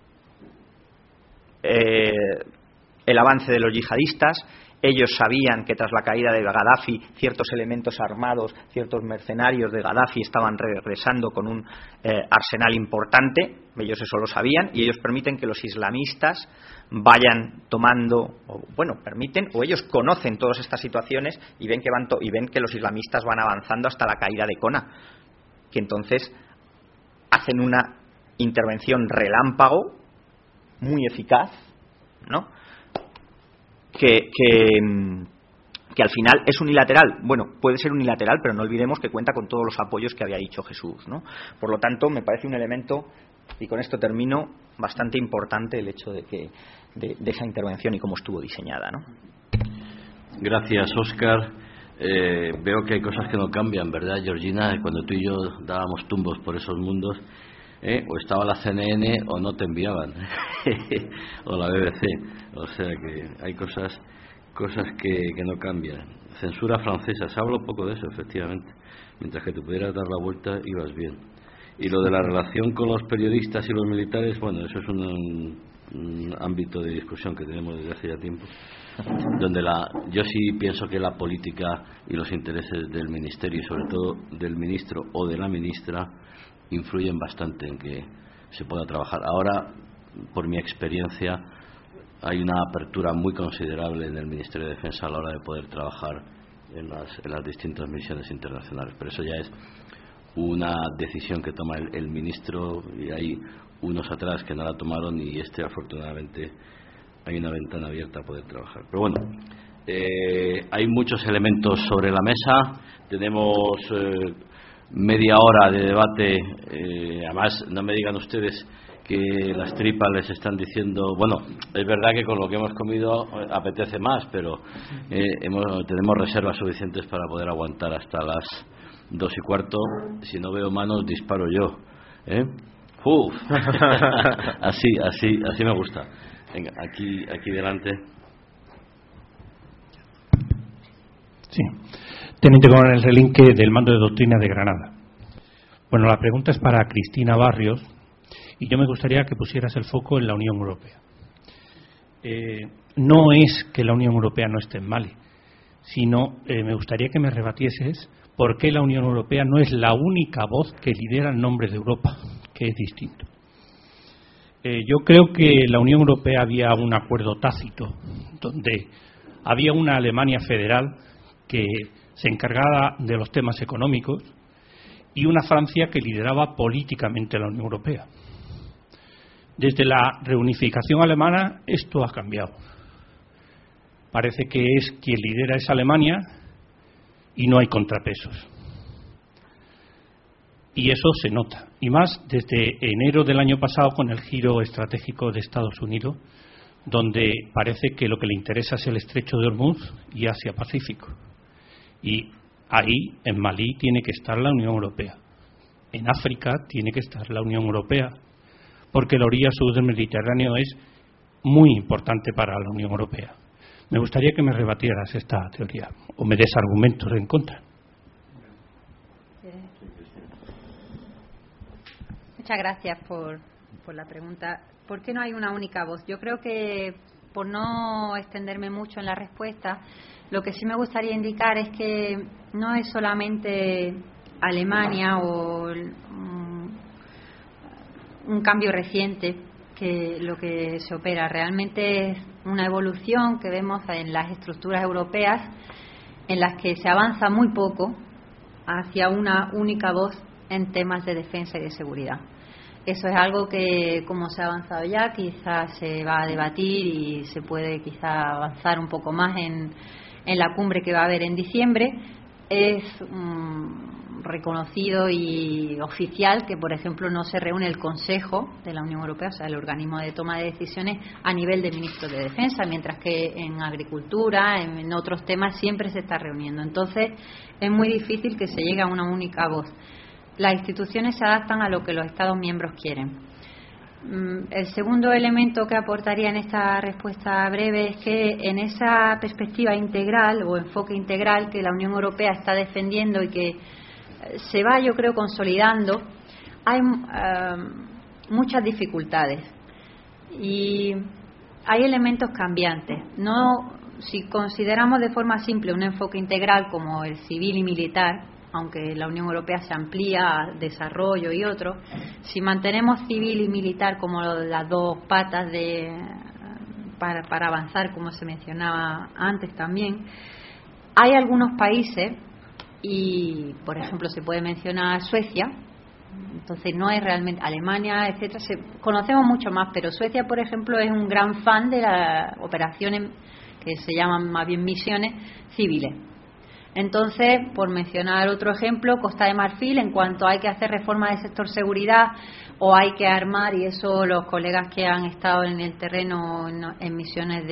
el avance de los yihadistas. Ellos sabían que tras la caída de Gaddafi ciertos elementos armados, ciertos mercenarios de Gaddafi estaban regresando con un arsenal importante. Ellos eso lo sabían y ellos permiten que los islamistas vayan tomando, o ellos conocen todas estas situaciones y ven que los islamistas van avanzando hasta la caída de Kona, que entonces hacen una intervención relámpago muy eficaz, ¿no? Que al final es unilateral. Bueno, puede ser unilateral, pero no olvidemos que cuenta con todos los apoyos que había dicho Jesús, ¿no? Por lo tanto, me parece un elemento, y con esto termino, bastante importante el hecho de esa intervención y cómo estuvo diseñada, ¿no? Gracias, Óscar. Veo que hay cosas que no cambian, ¿verdad, Georgina? Cuando tú y yo dábamos tumbos por esos mundos, o estaba la CNN o no te enviaban, o la BBC. O sea que hay cosas que no cambian. Censura francesa, se habla un poco de eso, efectivamente. Mientras que te pudieras dar la vuelta, ibas bien. Y lo de la relación con los periodistas y los militares, bueno, eso es un ámbito de discusión que tenemos desde hace ya tiempo, donde yo sí pienso que la política y los intereses del ministerio y sobre todo del ministro o de la ministra influyen bastante en que se pueda trabajar. Ahora, por mi experiencia, hay una apertura muy considerable en el Ministerio de Defensa a la hora de poder trabajar en las distintas misiones internacionales. Pero eso ya es una decisión que toma el ministro, y hay unos atrás que no la tomaron, y afortunadamente hay una ventana abierta a poder trabajar. Pero bueno, hay muchos elementos sobre la mesa. Tenemos media hora de debate. Además, no me digan ustedes que las tripas les están diciendo, bueno, es verdad que con lo que hemos comido apetece más, pero tenemos reservas suficientes para poder aguantar hasta las 2:15. Si no veo manos, disparo yo. Así me gusta. Venga, aquí delante. Sí. Teniente Coronel Relinque, del Mando de Doctrina de Granada. Bueno, la pregunta es para Cristina Barrios, y yo me gustaría que pusieras el foco en la Unión Europea. No es que la Unión Europea no esté en Mali, sino me gustaría que me rebatieses por qué la Unión Europea no es la única voz que lidera en nombre de Europa, que es distinto. Yo creo que en la Unión Europea había un acuerdo tácito, donde había una Alemania federal que se encargaba de los temas económicos y una Francia que lideraba políticamente la Unión Europea. Desde la reunificación alemana esto ha cambiado. Parece que es quien lidera es Alemania y no hay contrapesos. Y eso se nota. Y más desde enero del año pasado, con el giro estratégico de Estados Unidos, donde parece que lo que le interesa es el estrecho de Hormuz y Asia-Pacífico. Y ahí, en Malí, tiene que estar la Unión Europea. En África tiene que estar la Unión Europea, porque la orilla sur del Mediterráneo es muy importante para la Unión Europea. Me gustaría que me rebatieras esta teoría o me des argumentos en contra. Muchas gracias por la pregunta. ¿Por qué no hay una única voz? Yo creo que, por no extenderme mucho en la respuesta, lo que sí me gustaría indicar es que no es solamente Alemania o un cambio reciente que lo que se opera. Realmente es una evolución que vemos en las estructuras europeas, en las que se avanza muy poco hacia una única voz en temas de defensa y de seguridad. Eso es algo que, como se ha avanzado ya, quizás se va a debatir y se puede quizá avanzar un poco más en la cumbre que va a haber en diciembre. Es reconocido y oficial que, por ejemplo, no se reúne el Consejo de la Unión Europea, o sea, el organismo de toma de decisiones, a nivel de ministros de defensa, mientras que en agricultura, en otros temas, siempre se está reuniendo. Entonces, es muy difícil que se llegue a una única voz. Las instituciones se adaptan a lo que los Estados miembros quieren. El segundo elemento que aportaría en esta respuesta breve es que en esa perspectiva integral o enfoque integral que la Unión Europea está defendiendo y que se va, yo creo, consolidando, hay muchas dificultades y hay elementos cambiantes. Si consideramos de forma simple un enfoque integral como el civil y militar, aunque la Unión Europea se amplía a desarrollo y otros, si mantenemos civil y militar como las dos patas para avanzar, como se mencionaba antes también, hay algunos países, y por ejemplo se puede mencionar Suecia, entonces no es realmente Alemania, etcétera, conocemos mucho más, pero Suecia, por ejemplo, es un gran fan de las operaciones que se llaman más bien misiones civiles. Entonces, por mencionar otro ejemplo, Costa de Marfil, en cuanto hay que hacer reforma del sector seguridad o hay que armar, y eso los colegas que han estado en el terreno en misiones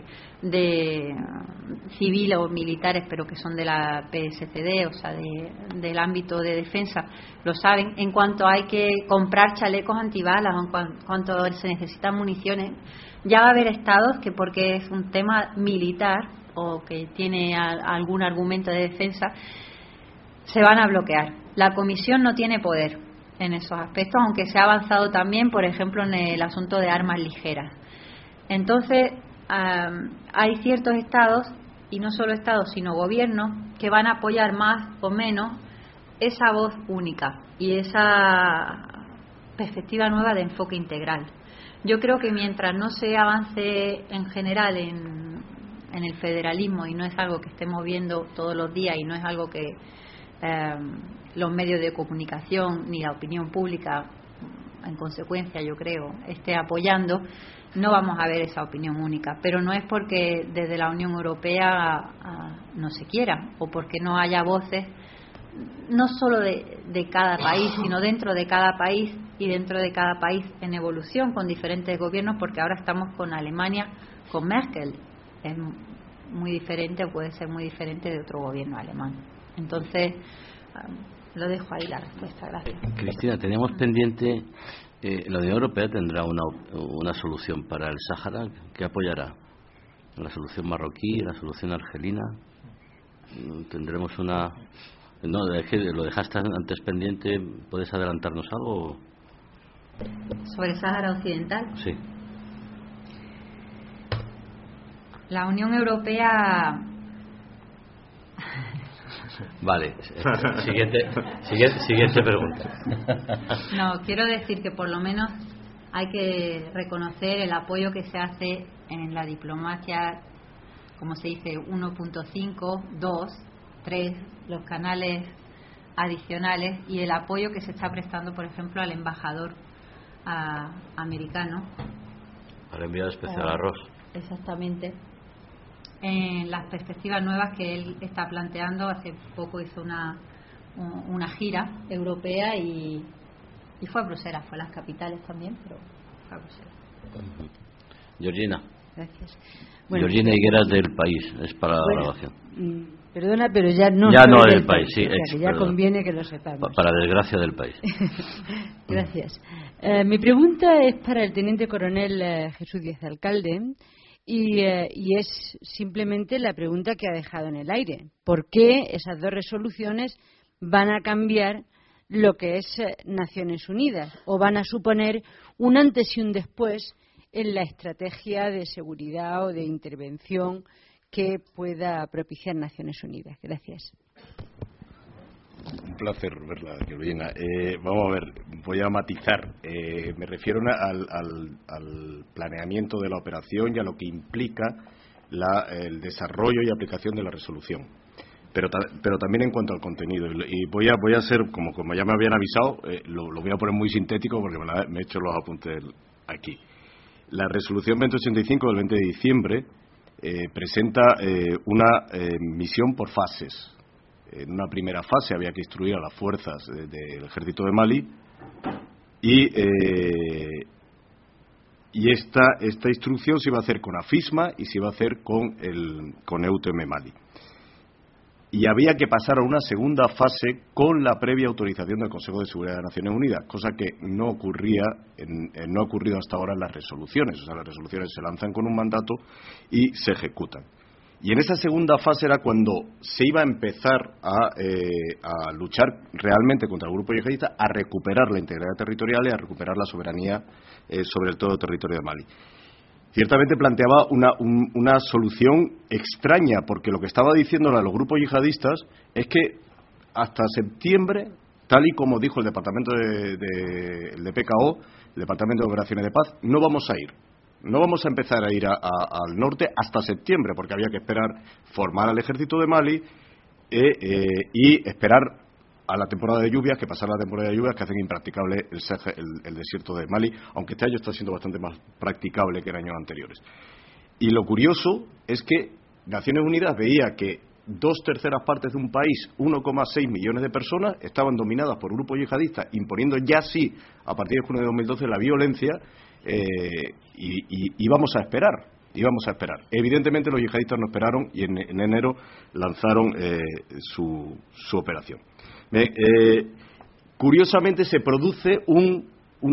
de civil o militares, pero que son de la PSCD, o sea, del ámbito de defensa, lo saben. En cuanto hay que comprar chalecos antibalas o en cuanto se necesitan municiones, ya va a haber estados que, porque es un tema militar o que tiene algún argumento de defensa, se van a bloquear. La Comisión no tiene poder en esos aspectos, aunque se ha avanzado también, por ejemplo, en el asunto de armas ligeras. Entonces, hay ciertos estados, y no solo estados, sino gobiernos, que van a apoyar más o menos esa voz única y esa perspectiva nueva de enfoque integral. Yo creo que mientras no se avance en general en en el federalismo, y no es algo que estemos viendo todos los días, y no es algo que los medios de comunicación ni la opinión pública, en consecuencia, yo creo, esté apoyando, no vamos a ver esa opinión única. Pero no es porque desde la Unión Europea no se quiera, o porque no haya voces, no solo de cada país, sino dentro de cada país, y dentro de cada país en evolución, con diferentes gobiernos, porque ahora estamos con Alemania, con Merkel. Es muy diferente, o puede ser muy diferente de otro gobierno alemán. Entonces, lo dejo ahí la respuesta. Gracias. Cristina, teníamos pendiente, la Unión Europea tendrá una solución para el Sáhara. ¿Qué apoyará? ¿La solución marroquí, la solución argelina? ¿Tendremos una...? No, es que lo dejaste antes pendiente. ¿Puedes adelantarnos algo? ¿Sobre el Sáhara Occidental? Sí. La Unión Europea... Vale, siguiente pregunta. No, quiero decir que por lo menos hay que reconocer el apoyo que se hace en la diplomacia, como se dice, 1.5, 2, 3, los canales adicionales, y el apoyo que se está prestando, por ejemplo, al embajador americano. Al enviado especial a Ross. Exactamente. En las perspectivas nuevas que él está planteando. Hace poco hizo una gira europea y fue a Bruselas, fue a las capitales también, pero fue a Bruselas. Georgina. Gracias. Bueno, Georgina Higueras del País, es para la grabación. Perdona, pero ya no del país, sí, o sea, que ya perdón. Conviene que lo sepamos. Para desgracia del país. Gracias. Mi pregunta es para el teniente coronel Jesús Díaz Alcalde. Y es simplemente la pregunta que ha dejado en el aire. ¿Por qué esas dos resoluciones van a cambiar lo que es Naciones Unidas, o van a suponer un antes y un después en la estrategia de seguridad o de intervención que pueda propiciar Naciones Unidas? Gracias. Un placer verla, Georgina. Vamos a ver, voy a matizar. Me refiero al planeamiento de la operación y a lo que implica el desarrollo y aplicación de la resolución. Pero también en cuanto al contenido. Y voy a ser, como ya me habían avisado, lo voy a poner muy sintético porque me he hecho los apuntes aquí. La resolución 2085 del 20 de diciembre presenta una misión por fases. En una primera fase había que instruir a las fuerzas del ejército de Mali y esta instrucción se iba a hacer con AFISMA y se iba a hacer con EUTM Mali. Y había que pasar a una segunda fase con la previa autorización del Consejo de Seguridad de Naciones Unidas, cosa que no ha ocurrido hasta ahora en las resoluciones. O sea, las resoluciones se lanzan con un mandato y se ejecutan. Y en esa segunda fase era cuando se iba a empezar a luchar realmente contra el grupo yihadista, a recuperar la integridad territorial y a recuperar la soberanía sobre todo el territorio de Mali. Ciertamente planteaba una solución extraña, porque lo que estaba diciéndole a los grupos yihadistas es que hasta septiembre, tal y como dijo el Departamento de PKO, el Departamento de Operaciones de Paz, no vamos a ir. No vamos a empezar a ir al norte hasta septiembre, porque había que esperar formar al ejército de Mali y esperar a la temporada de lluvias, que pasar la temporada de lluvias, que hacen impracticable el desierto de Mali, aunque este año está siendo bastante más practicable que en años anteriores. Y lo curioso es que Naciones Unidas veía que 2/3 partes de un país, 1,6 millones de personas, estaban dominadas por grupos yihadistas, imponiendo ya sí, a partir de junio de 2012, la violencia. Y vamos a esperar. Evidentemente los yihadistas no esperaron y en enero lanzaron su operación. Curiosamente se produce un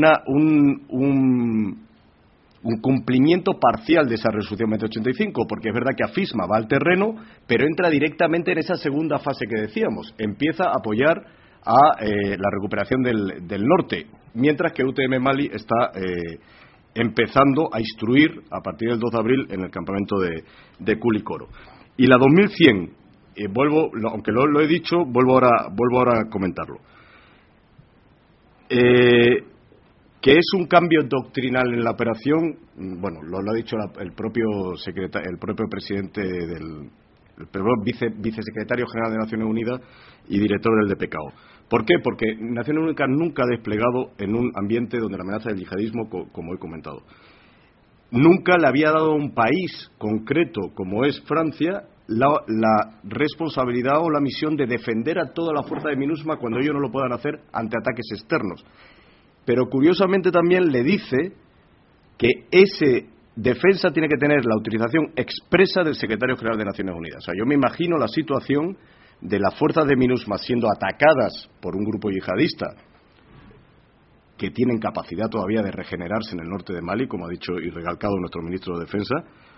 cumplimiento parcial de esa resolución 2085, porque es verdad que AFISMA va al terreno, pero entra directamente en esa segunda fase que decíamos, empieza a apoyar a la recuperación del norte, mientras que UTM Mali está empezando a instruir a partir del 2 de abril en el campamento de Kulikoro. Y la 2100, aunque lo he dicho, vuelvo ahora a comentarlo. ¿Que es un cambio doctrinal en la operación? Bueno, lo ha dicho el propio presidente el vicesecretario general de Naciones Unidas y director del DPKO. ¿Por qué? Porque Naciones Unidas nunca ha desplegado en un ambiente donde la amenaza del yihadismo, como he comentado, nunca le había dado a un país concreto como es Francia la responsabilidad o la misión de defender a toda la fuerza de MINUSMA cuando ellos no lo puedan hacer ante ataques externos. Pero curiosamente también le dice que ese defensa tiene que tener la autorización expresa del secretario general de Naciones Unidas. O sea, yo me imagino la situación de las fuerzas de MINUSMA siendo atacadas por un grupo yihadista que tienen capacidad todavía de regenerarse en el norte de Mali, como ha dicho y recalcado nuestro ministro de Defensa,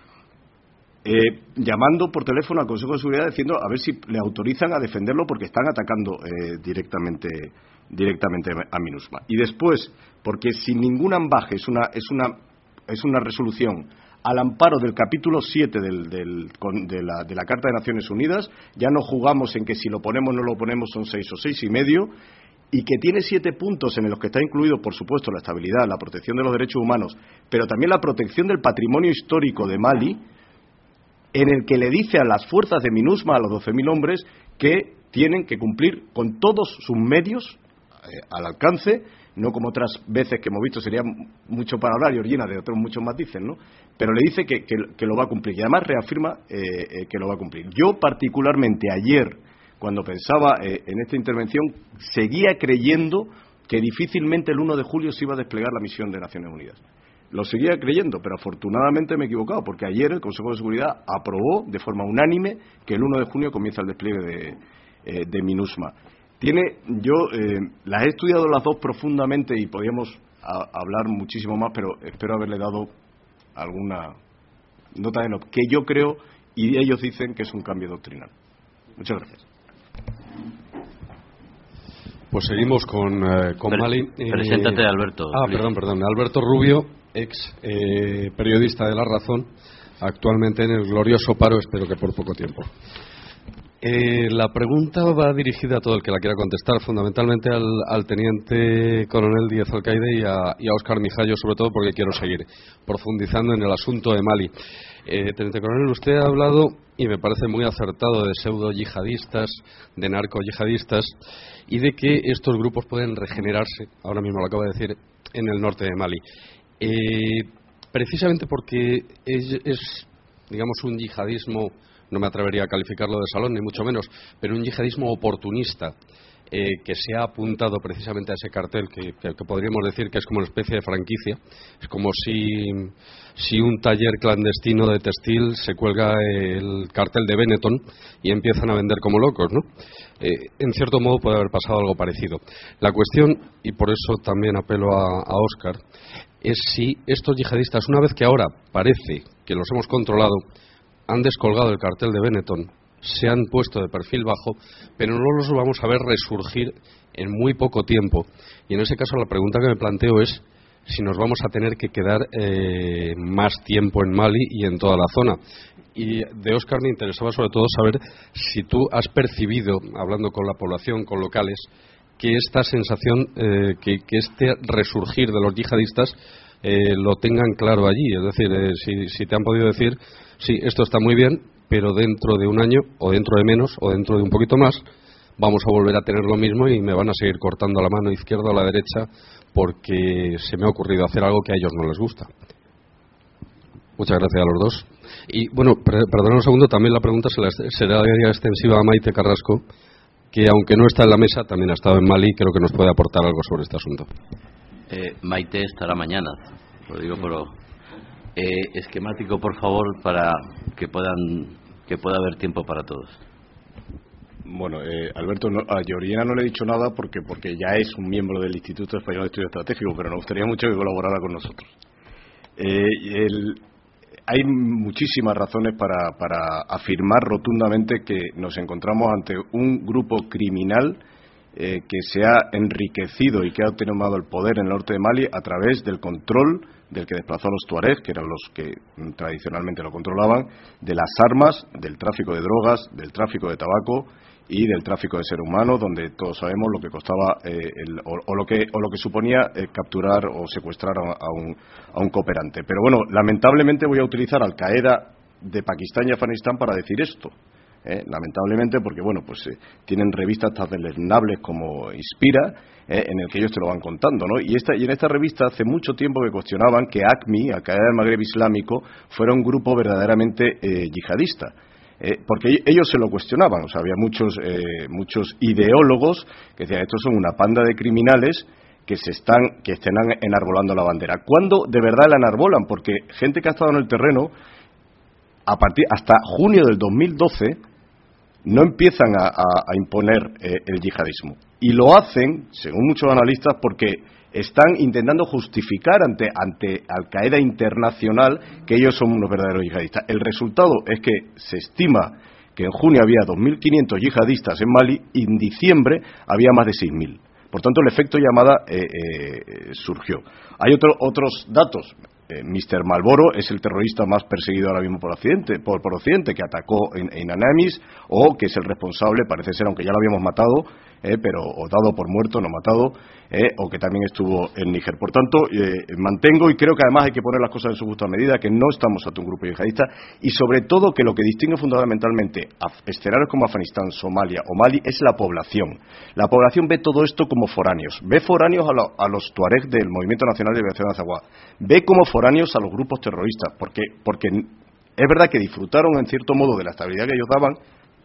llamando por teléfono al Consejo de Seguridad diciendo a ver si le autorizan a defenderlo porque están atacando directamente a MINUSMA. Y después, porque sin ningún ambaje es una resolución al amparo del capítulo 7 de la Carta de Naciones Unidas, ya no jugamos en que si lo ponemos o no lo ponemos son 6 o 6,5, y que tiene 7 puntos en los que está incluido, por supuesto, la estabilidad, la protección de los derechos humanos, pero también la protección del patrimonio histórico de Mali, en el que le dice a las fuerzas de MINUSMA, a los 12.000 hombres, que tienen que cumplir con todos sus medios al alcance, no como otras veces que hemos visto, sería mucho para hablar y Georgina de otros muchos matices, ¿no? Pero le dice que lo va a cumplir y además reafirma que lo va a cumplir. Yo particularmente ayer, cuando pensaba en esta intervención, seguía creyendo que difícilmente el 1 de julio se iba a desplegar la misión de Naciones Unidas. Lo seguía creyendo, pero afortunadamente me he equivocado, porque ayer el Consejo de Seguridad aprobó de forma unánime que el 1 de junio comienza el despliegue de MINUSMA. Las he estudiado las dos profundamente y podríamos hablar muchísimo más, pero espero haberle dado alguna nota de que yo creo y ellos dicen que es un cambio doctrinal. Muchas gracias. Pues seguimos con Mali. Preséntate, Alberto. Perdón. Alberto Rubio, ex periodista de La Razón, actualmente en el glorioso paro, espero que por poco tiempo. La pregunta va dirigida a todo el que la quiera contestar, fundamentalmente al teniente coronel Díaz Alcaide y a Óscar Mijallo, sobre todo porque quiero seguir profundizando en el asunto de Mali. Teniente coronel, usted ha hablado, y me parece muy acertado, de pseudo-yihadistas, de narco-yihadistas, y de que estos grupos pueden regenerarse, ahora mismo lo acaba de decir, en el norte de Mali. Precisamente porque es, digamos, un yihadismo, no me atrevería a calificarlo de salón, ni mucho menos, pero un yihadismo oportunista que se ha apuntado precisamente a ese cartel que podríamos decir que es como una especie de franquicia. Es como si un taller clandestino de textil se cuelga el cartel de Benetton y empiezan a vender como locos, ¿no? En cierto modo puede haber pasado algo parecido. La cuestión, y por eso también apelo a Óscar, es si estos yihadistas, una vez que ahora parece que los hemos controlado, han descolgado el cartel de Benetton, se han puesto de perfil bajo, pero no los vamos a ver resurgir en muy poco tiempo. Y en ese caso la pregunta que me planteo es si nos vamos a tener que quedar más tiempo en Mali y en toda la zona. Y de Óscar me interesaba sobre todo saber si tú has percibido, hablando con la población, con locales, que esta sensación, que este resurgir de los yihadistas lo tengan claro allí. Es decir, si te han podido decir, sí, esto está muy bien, pero dentro de un año, o dentro de menos, o dentro de un poquito más, vamos a volver a tener lo mismo y me van a seguir cortando la mano izquierda o la derecha porque se me ha ocurrido hacer algo que a ellos no les gusta. Muchas gracias a los dos. Y bueno, perdonad un segundo, también la pregunta será extensiva a Maite Carrasco, que aunque no está en la mesa, también ha estado en Mali y creo que nos puede aportar algo sobre este asunto. Maite estará mañana, lo digo por esquemático, por favor, para que pueda haber tiempo para todos. Bueno, Alberto, a Georgina no le he dicho nada porque ya es un miembro del Instituto Español de Estudios Estratégicos, pero nos gustaría mucho que colaborara con nosotros. Hay muchísimas razones para afirmar rotundamente que nos encontramos ante un grupo criminal que se ha enriquecido y que ha tomado el poder en el norte de Mali a través del control del que desplazó a los tuareg, que eran los que tradicionalmente lo controlaban, de las armas, del tráfico de drogas, del tráfico de tabaco y del tráfico de seres humanos, donde todos sabemos lo que costaba lo que suponía capturar o secuestrar a un cooperante. Pero bueno, lamentablemente voy a utilizar Al Qaeda de Pakistán y Afganistán para decir esto. Lamentablemente, porque bueno, pues tienen revistas tan deleznables como Inspira, en el que ellos te lo van contando, ¿no? Y en esta revista hace mucho tiempo que cuestionaban que ACMI, Al Qaeda del Magreb Islámico, fuera un grupo verdaderamente yihadista. Porque ellos se lo cuestionaban, o sea, había muchos ideólogos que decían, estos son una panda de criminales que están enarbolando la bandera. ¿Cuándo de verdad la enarbolan? Porque gente que ha estado en el terreno, hasta junio del 2012, no empiezan a imponer el yihadismo. Y lo hacen, según muchos analistas, porque están intentando justificar ante Al Qaeda internacional que ellos son unos verdaderos yihadistas. El resultado es que se estima que en junio había 2.500 yihadistas en Mali y en diciembre había más de 6.000. Por tanto, el efecto llamada surgió. Hay otros datos. Mr. Marlboro es el terrorista más perseguido ahora mismo por Occidente, que atacó en Anamis, o que es el responsable, parece ser, aunque ya lo habíamos matado, o dado por muerto, no matado, o que también estuvo en Níger. Por tanto, mantengo, y creo que además hay que poner las cosas en su justa medida, que no estamos ante un grupo yihadista, y sobre todo que lo que distingue fundamentalmente a escenarios como Afganistán, Somalia o Mali es la población. La población ve todo esto como foráneos. Ve foráneos a los tuareg del Movimiento Nacional de Liberación de Azawad. Ve como foráneos a los grupos terroristas, porque es verdad que disfrutaron en cierto modo de la estabilidad que ellos daban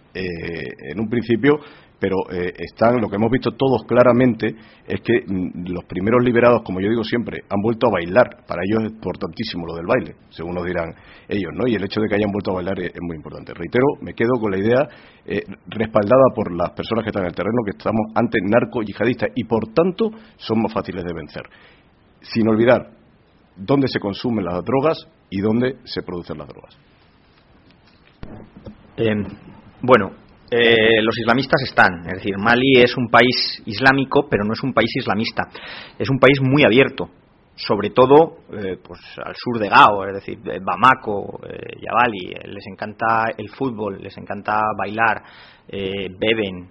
en un principio, pero lo que hemos visto todos claramente es que los primeros liberados, como yo digo siempre, han vuelto a bailar. Para ellos es importantísimo lo del baile, según nos dirán ellos, ¿no? Y el hecho de que hayan vuelto a bailar es muy importante. Reitero, me quedo con la idea respaldada por las personas que están en el terreno, que estamos ante narco-yihadistas y por tanto son más fáciles de vencer. Sin olvidar dónde se consumen las drogas y dónde se producen las drogas. Los islamistas están, es decir, Mali es un país islámico, pero no es un país islamista, es un país muy abierto, sobre todo pues al sur de Gao, es decir, Bamako, Yabali, les encanta el fútbol, les encanta bailar, beben,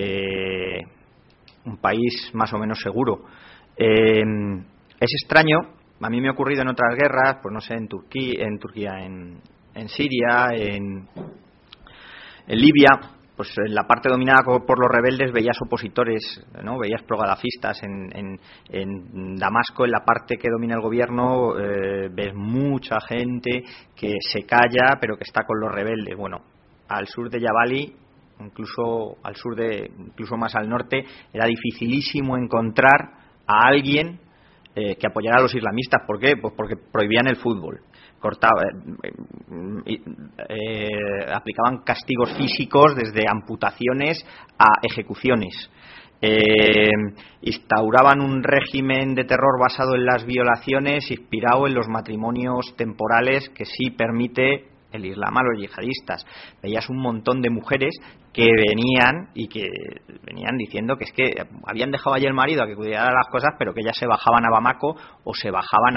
un país más o menos seguro. Es extraño, a mí me ha ocurrido en otras guerras, pues no sé, en Turquía, en Siria, en Libia. Pues en la parte dominada por los rebeldes veías opositores, ¿no? Veías progalafistas. En Damasco, en la parte que domina el gobierno, ves mucha gente que se calla pero que está con los rebeldes. Bueno, al sur de Yabali, incluso más al norte, era dificilísimo encontrar a alguien que apoyara a los islamistas. ¿Por qué? Pues porque prohibían el fútbol. Aplicaban castigos físicos desde amputaciones a ejecuciones, instauraban un régimen de terror basado en las violaciones, inspirado en los matrimonios temporales que sí permite el Islam a los yihadistas. Veías un montón de mujeres que venían diciendo que es que habían dejado allí el marido a que cuidara las cosas, pero que ellas se bajaban a Bamako o se bajaban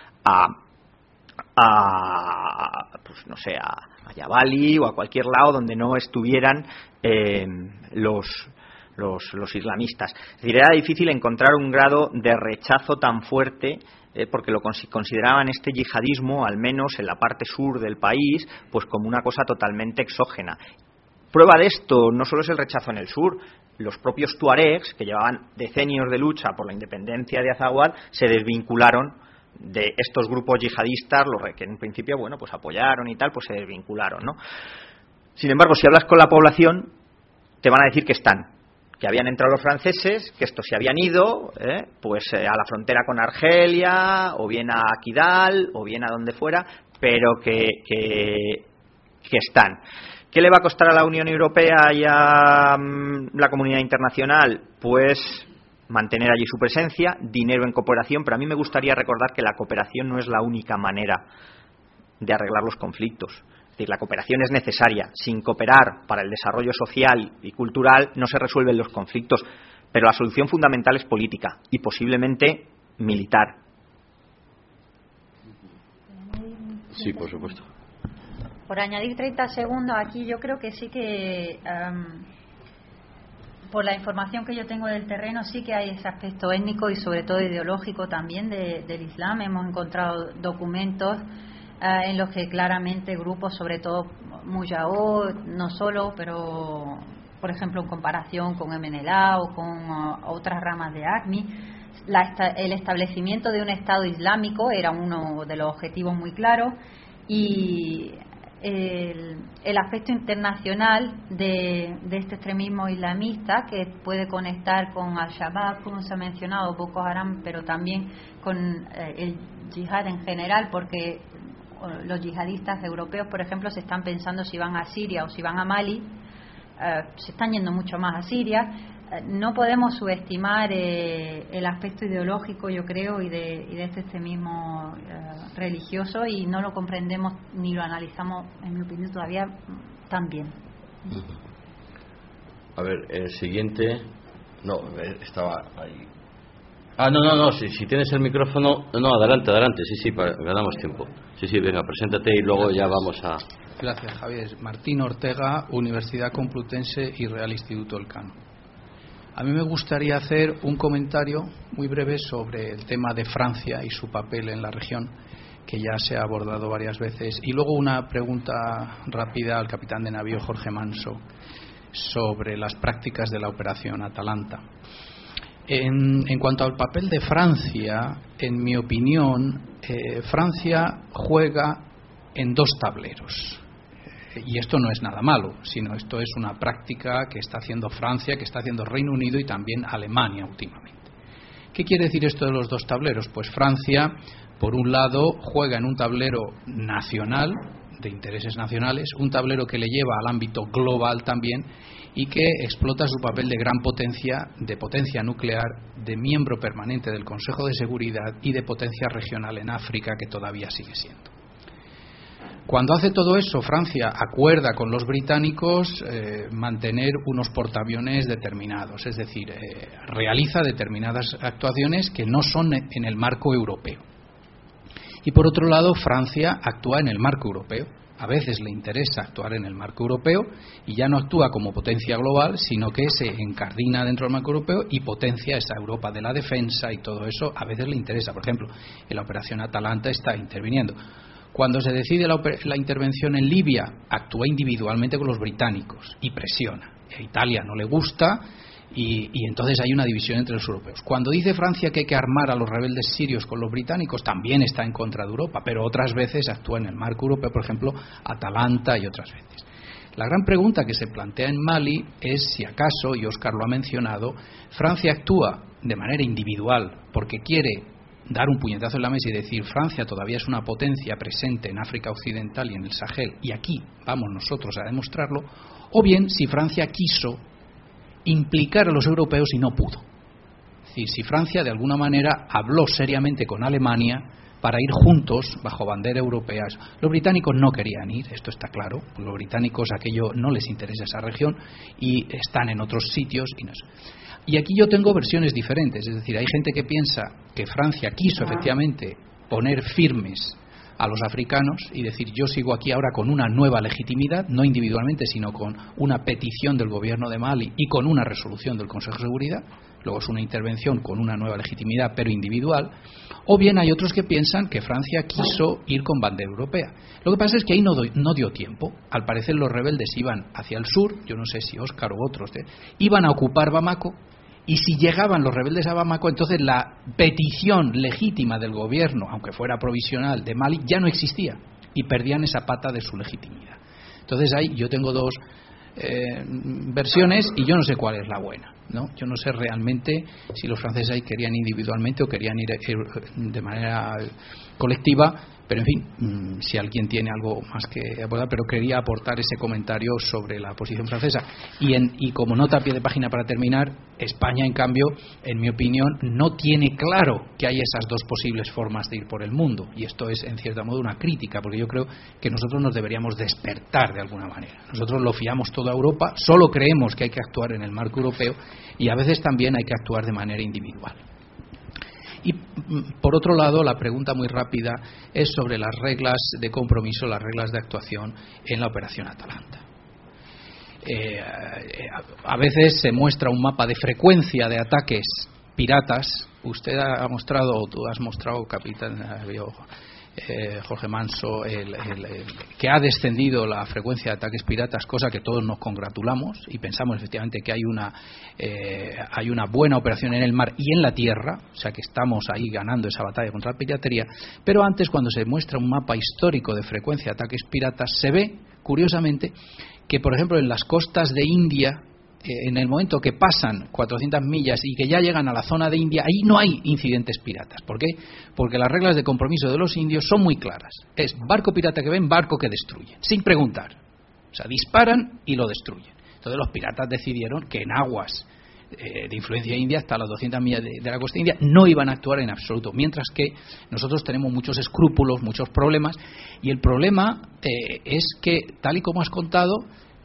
pues no sé, a Yabali o a cualquier lado donde no estuvieran los islamistas. Es decir, era difícil encontrar un grado de rechazo tan fuerte, porque lo consideraban este yihadismo, al menos en la parte sur del país, pues como una cosa totalmente exógena. Prueba de esto no solo es el rechazo en el sur. Los propios tuaregs, que llevaban decenios de lucha por la independencia de Azawad, se desvincularon de estos grupos yihadistas, los que en un principio, bueno, pues apoyaron y tal, pues se desvincularon, ¿no? Sin embargo, si hablas con la población, te van a decir que están, que habían entrado los franceses, que estos se habían ido, pues a la frontera con Argelia, o bien a Kidal, o bien a donde fuera, pero que están. ¿Qué le va a costar a la Unión Europea y a la comunidad internacional? Pues mantener allí su presencia, dinero en cooperación, pero a mí me gustaría recordar que la cooperación no es la única manera de arreglar los conflictos. Es decir, la cooperación es necesaria. Sin cooperar para el desarrollo social y cultural no se resuelven los conflictos, pero la solución fundamental es política y posiblemente militar. Sí, por supuesto. Por añadir 30 segundos, aquí yo creo que sí que Por la información que yo tengo del terreno, sí que hay ese aspecto étnico y sobre todo ideológico también del Islam. Hemos encontrado documentos en los que claramente grupos, sobre todo Mujahid, no solo, pero por ejemplo en comparación con MNLA o con otras ramas de ACMI, el establecimiento de un Estado islámico era uno de los objetivos muy claros, y el aspecto internacional de este extremismo islamista, que puede conectar con Al-Shabaab, como se ha mencionado, Boko Haram, pero también con el yihad en general, porque los yihadistas europeos, por ejemplo, se están pensando si van a Siria o si van a Mali. Se están yendo mucho más a Siria. No podemos subestimar el aspecto ideológico, yo creo, y de este extremismo religioso, y no lo comprendemos ni lo analizamos, en mi opinión, todavía tan bien. A ver, el siguiente. No, estaba ahí. No, si tienes el micrófono. No, adelante, sí, ganamos tiempo. Sí, venga, preséntate y luego ya vamos a... Gracias, Javier. Martín Ortega, Universidad Complutense y Real Instituto Elcano. A mí me gustaría hacer un comentario muy breve sobre el tema de Francia y su papel en la región, que ya se ha abordado varias veces, y luego una pregunta rápida al capitán de navío Jorge Manso sobre las prácticas de la operación Atalanta. En cuanto al papel de Francia, en mi opinión, Francia juega en dos tableros. Y esto no es nada malo, sino esto es una práctica que está haciendo Francia, que está haciendo Reino Unido y también Alemania últimamente. ¿Qué quiere decir esto de los dos tableros? Pues Francia, por un lado, juega en un tablero nacional, de intereses nacionales, un tablero que le lleva al ámbito global también, y que explota su papel de gran potencia, de potencia nuclear, de miembro permanente del Consejo de Seguridad y de potencia regional en África, que todavía sigue siendo. Cuando hace todo eso, Francia acuerda con los británicos mantener unos portaaviones determinados, es decir, realiza determinadas actuaciones que no son en el marco europeo. Y por otro lado, Francia actúa en el marco europeo. A veces le interesa actuar en el marco europeo y ya no actúa como potencia global, sino que se encardina dentro del marco europeo y potencia esa Europa de la defensa, y todo eso a veces le interesa. Por ejemplo, en la operación Atalanta está interviniendo. Cuando se decide la intervención en Libia, actúa individualmente con los británicos y presiona. A Italia no le gusta y entonces hay una división entre los europeos. Cuando dice Francia que hay que armar a los rebeldes sirios con los británicos, también está en contra de Europa, pero otras veces actúa en el marco europeo, por ejemplo, Atalanta y otras veces. La gran pregunta que se plantea en Mali es si acaso, y Óscar lo ha mencionado, Francia actúa de manera individual porque quiere dar un puñetazo en la mesa y decir Francia todavía es una potencia presente en África Occidental y en el Sahel, y aquí vamos nosotros a demostrarlo, o bien si Francia quiso implicar a los europeos y no pudo. Es decir, si Francia de alguna manera habló seriamente con Alemania para ir juntos bajo bandera europea. Los británicos no querían ir, esto está claro. Los británicos, aquello no les interesa esa región y están en otros sitios y no sé. Y aquí yo tengo versiones diferentes, es decir, hay gente que piensa que Francia quiso efectivamente poner firmes a los africanos y decir yo sigo aquí ahora con una nueva legitimidad, no individualmente sino con una petición del gobierno de Mali y con una resolución del Consejo de Seguridad, luego es una intervención con una nueva legitimidad pero individual. O bien hay otros que piensan que Francia quiso ir con bandera europea. Lo que pasa es que ahí no dio tiempo. Al parecer los rebeldes iban hacia el sur, yo no sé si Óscar u otros, iban a ocupar Bamako, y si llegaban los rebeldes a Bamako, entonces la petición legítima del gobierno, aunque fuera provisional, de Mali, ya no existía y perdían esa pata de su legitimidad. Entonces ahí yo tengo dos versiones y yo no sé cuál es la buena, ¿no? Yo no sé realmente si los franceses ahí querían individualmente o querían ir de manera colectiva, pero en fin, si alguien tiene algo más que abordar, pero quería aportar ese comentario sobre la posición francesa. Y como nota a pie de página para terminar, España, en cambio, en mi opinión, no tiene claro que hay esas dos posibles formas de ir por el mundo. Y esto es, en cierto modo, una crítica, porque yo creo que nosotros nos deberíamos despertar de alguna manera. Nosotros lo fiamos todo a Europa, solo creemos que hay que actuar en el marco europeo y a veces también hay que actuar de manera individual. Y por otro lado, la pregunta muy rápida es sobre las reglas de compromiso, las reglas de actuación en la operación Atalanta. a veces se muestra un mapa de frecuencia de ataques piratas. Usted ha mostrado, o tú has mostrado, capitán Jorge Manso, que ha descendido la frecuencia de ataques piratas, cosa que todos nos congratulamos y pensamos efectivamente que hay una buena operación en el mar y en la tierra, o sea que estamos ahí ganando esa batalla contra la piratería. Pero antes, cuando se muestra un mapa histórico de frecuencia de ataques piratas, se ve, curiosamente, que por ejemplo en las costas de India, en el momento que pasan 400 millas y que ya llegan a la zona de India, ahí no hay incidentes piratas. ¿Por qué? Porque las reglas de compromiso de los indios son muy claras. Es barco pirata que ven, barco que destruyen, sin preguntar. O sea, disparan y lo destruyen. Entonces los piratas decidieron que en aguas de influencia india, hasta las 200 millas de la costa india, no iban a actuar en absoluto, mientras que nosotros tenemos muchos escrúpulos, muchos problemas, y el problema es que, tal y como has contado,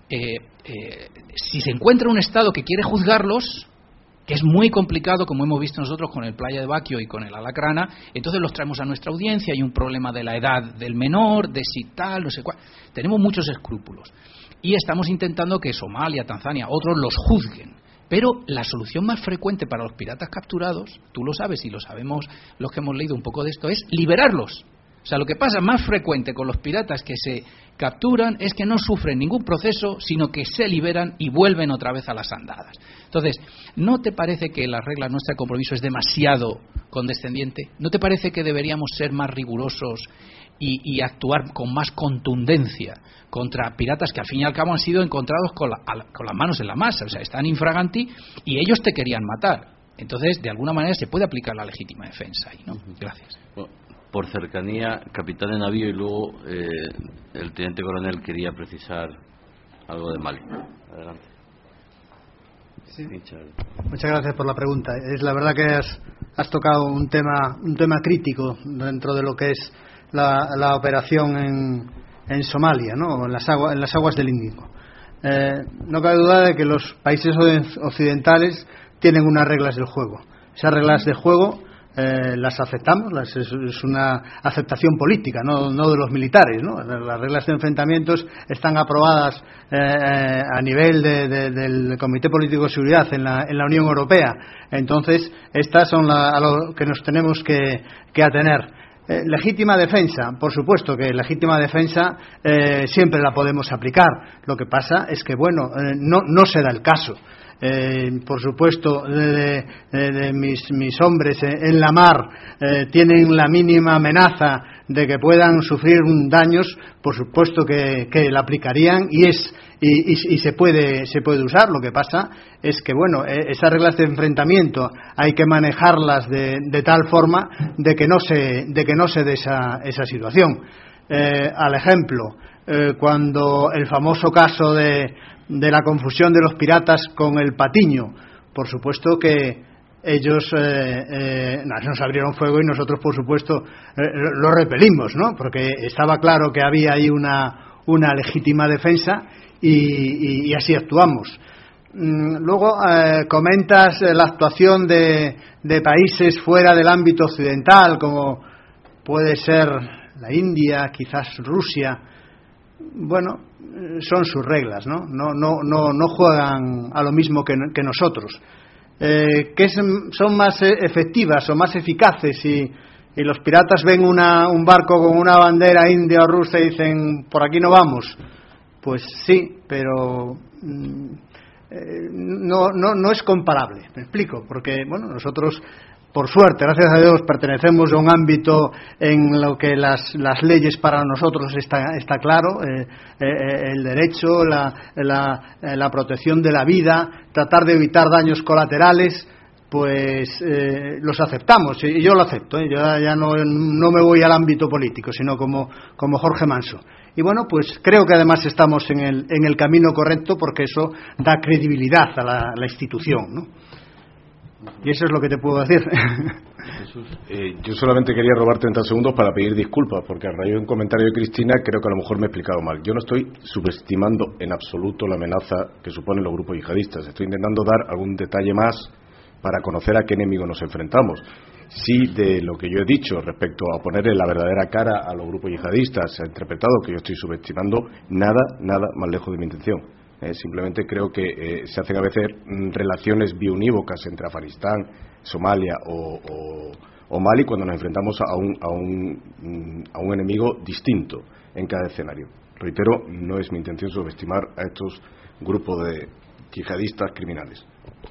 si se encuentra un Estado que quiere juzgarlos, que es muy complicado, como hemos visto nosotros con el Playa de Baquio y con el Alacrana, entonces los traemos a nuestra audiencia. Hay un problema de la edad del menor, de si tal, no sé cuál. Tenemos muchos escrúpulos y estamos intentando que Somalia, Tanzania, otros los juzguen. Pero la solución más frecuente para los piratas capturados, tú lo sabes y lo sabemos los que hemos leído un poco de esto, es liberarlos. O sea, lo que pasa más frecuente con los piratas que se capturan es que no sufren ningún proceso, sino que se liberan y vuelven otra vez a las andadas. Entonces, ¿no te parece que la regla nuestra de compromiso es demasiado condescendiente? ¿No te parece que deberíamos ser más rigurosos y actuar con más contundencia contra piratas que al fin y al cabo han sido encontrados con las manos en la masa? O sea, están infraganti y ellos te querían matar. Entonces, de alguna manera se puede aplicar la legítima defensa ahí, ¿no? Gracias. Por cercanía, capitán de navío, y luego el teniente coronel quería precisar algo de Mali. Adelante. Sí. Muchas gracias por la pregunta. Es la verdad que has tocado un tema crítico dentro de lo que es la operación en Somalia, ¿no? En las aguas del Índico. No cabe duda de que los países occidentales tienen unas reglas del juego. Esas reglas de juego las aceptamos, es una aceptación política, no de los militares, ¿no? Las reglas de enfrentamientos están aprobadas a nivel del Comité Político de Seguridad en la Unión Europea. Entonces, estas son a lo que nos tenemos que atener. Legítima defensa, por supuesto que legítima defensa siempre la podemos aplicar. Lo que pasa es que, bueno, no se da el caso. Por supuesto, mis hombres en la mar tienen la mínima amenaza de que puedan sufrir daños, por supuesto que la aplicarían y se puede usar. Lo que pasa es que, bueno, esas reglas de enfrentamiento hay que manejarlas de tal forma de que no se dé esa situación. Al ejemplo, cuando el famoso caso de la confusión de los piratas con el patiño, por supuesto que ellos nos abrieron fuego y nosotros, por supuesto, lo repelimos, ¿no? Porque estaba claro que había ahí una legítima defensa y así actuamos. Luego comentas la actuación de países fuera del ámbito occidental, como puede ser la India, quizás Rusia. Bueno, son sus reglas, ¿no? No juegan a lo mismo que nosotros. Que son más efectivas o más eficaces y los piratas ven un barco con una bandera india o rusa y dicen, por aquí no vamos. Pues sí, pero no es comparable. Me explico, porque, bueno, nosotros, por suerte, gracias a Dios, pertenecemos a un ámbito en lo que las leyes para nosotros está claro, el derecho, la protección de la vida, tratar de evitar daños colaterales, pues los aceptamos, y yo lo acepto, yo ya no me voy al ámbito político, sino como Jorge Manso. Y bueno, pues creo que además estamos en el camino correcto, porque eso da credibilidad a la institución, ¿no? Y eso es lo que te puedo decir. Yo solamente quería robar 30 segundos para pedir disculpas, porque a raíz de un comentario de Cristina creo que a lo mejor me he explicado mal. Yo no estoy subestimando en absoluto la amenaza que suponen los grupos yihadistas. Estoy intentando dar algún detalle más para conocer a qué enemigo nos enfrentamos. Sí, de lo que yo he dicho respecto a ponerle la verdadera cara a los grupos yihadistas, se ha interpretado que yo estoy subestimando, nada más lejos de mi intención. Simplemente creo que se hacen a veces relaciones biunívocas entre Afganistán, Somalia o Mali cuando nos enfrentamos a un enemigo distinto en cada escenario. Reitero, no es mi intención subestimar a estos grupos de yihadistas criminales.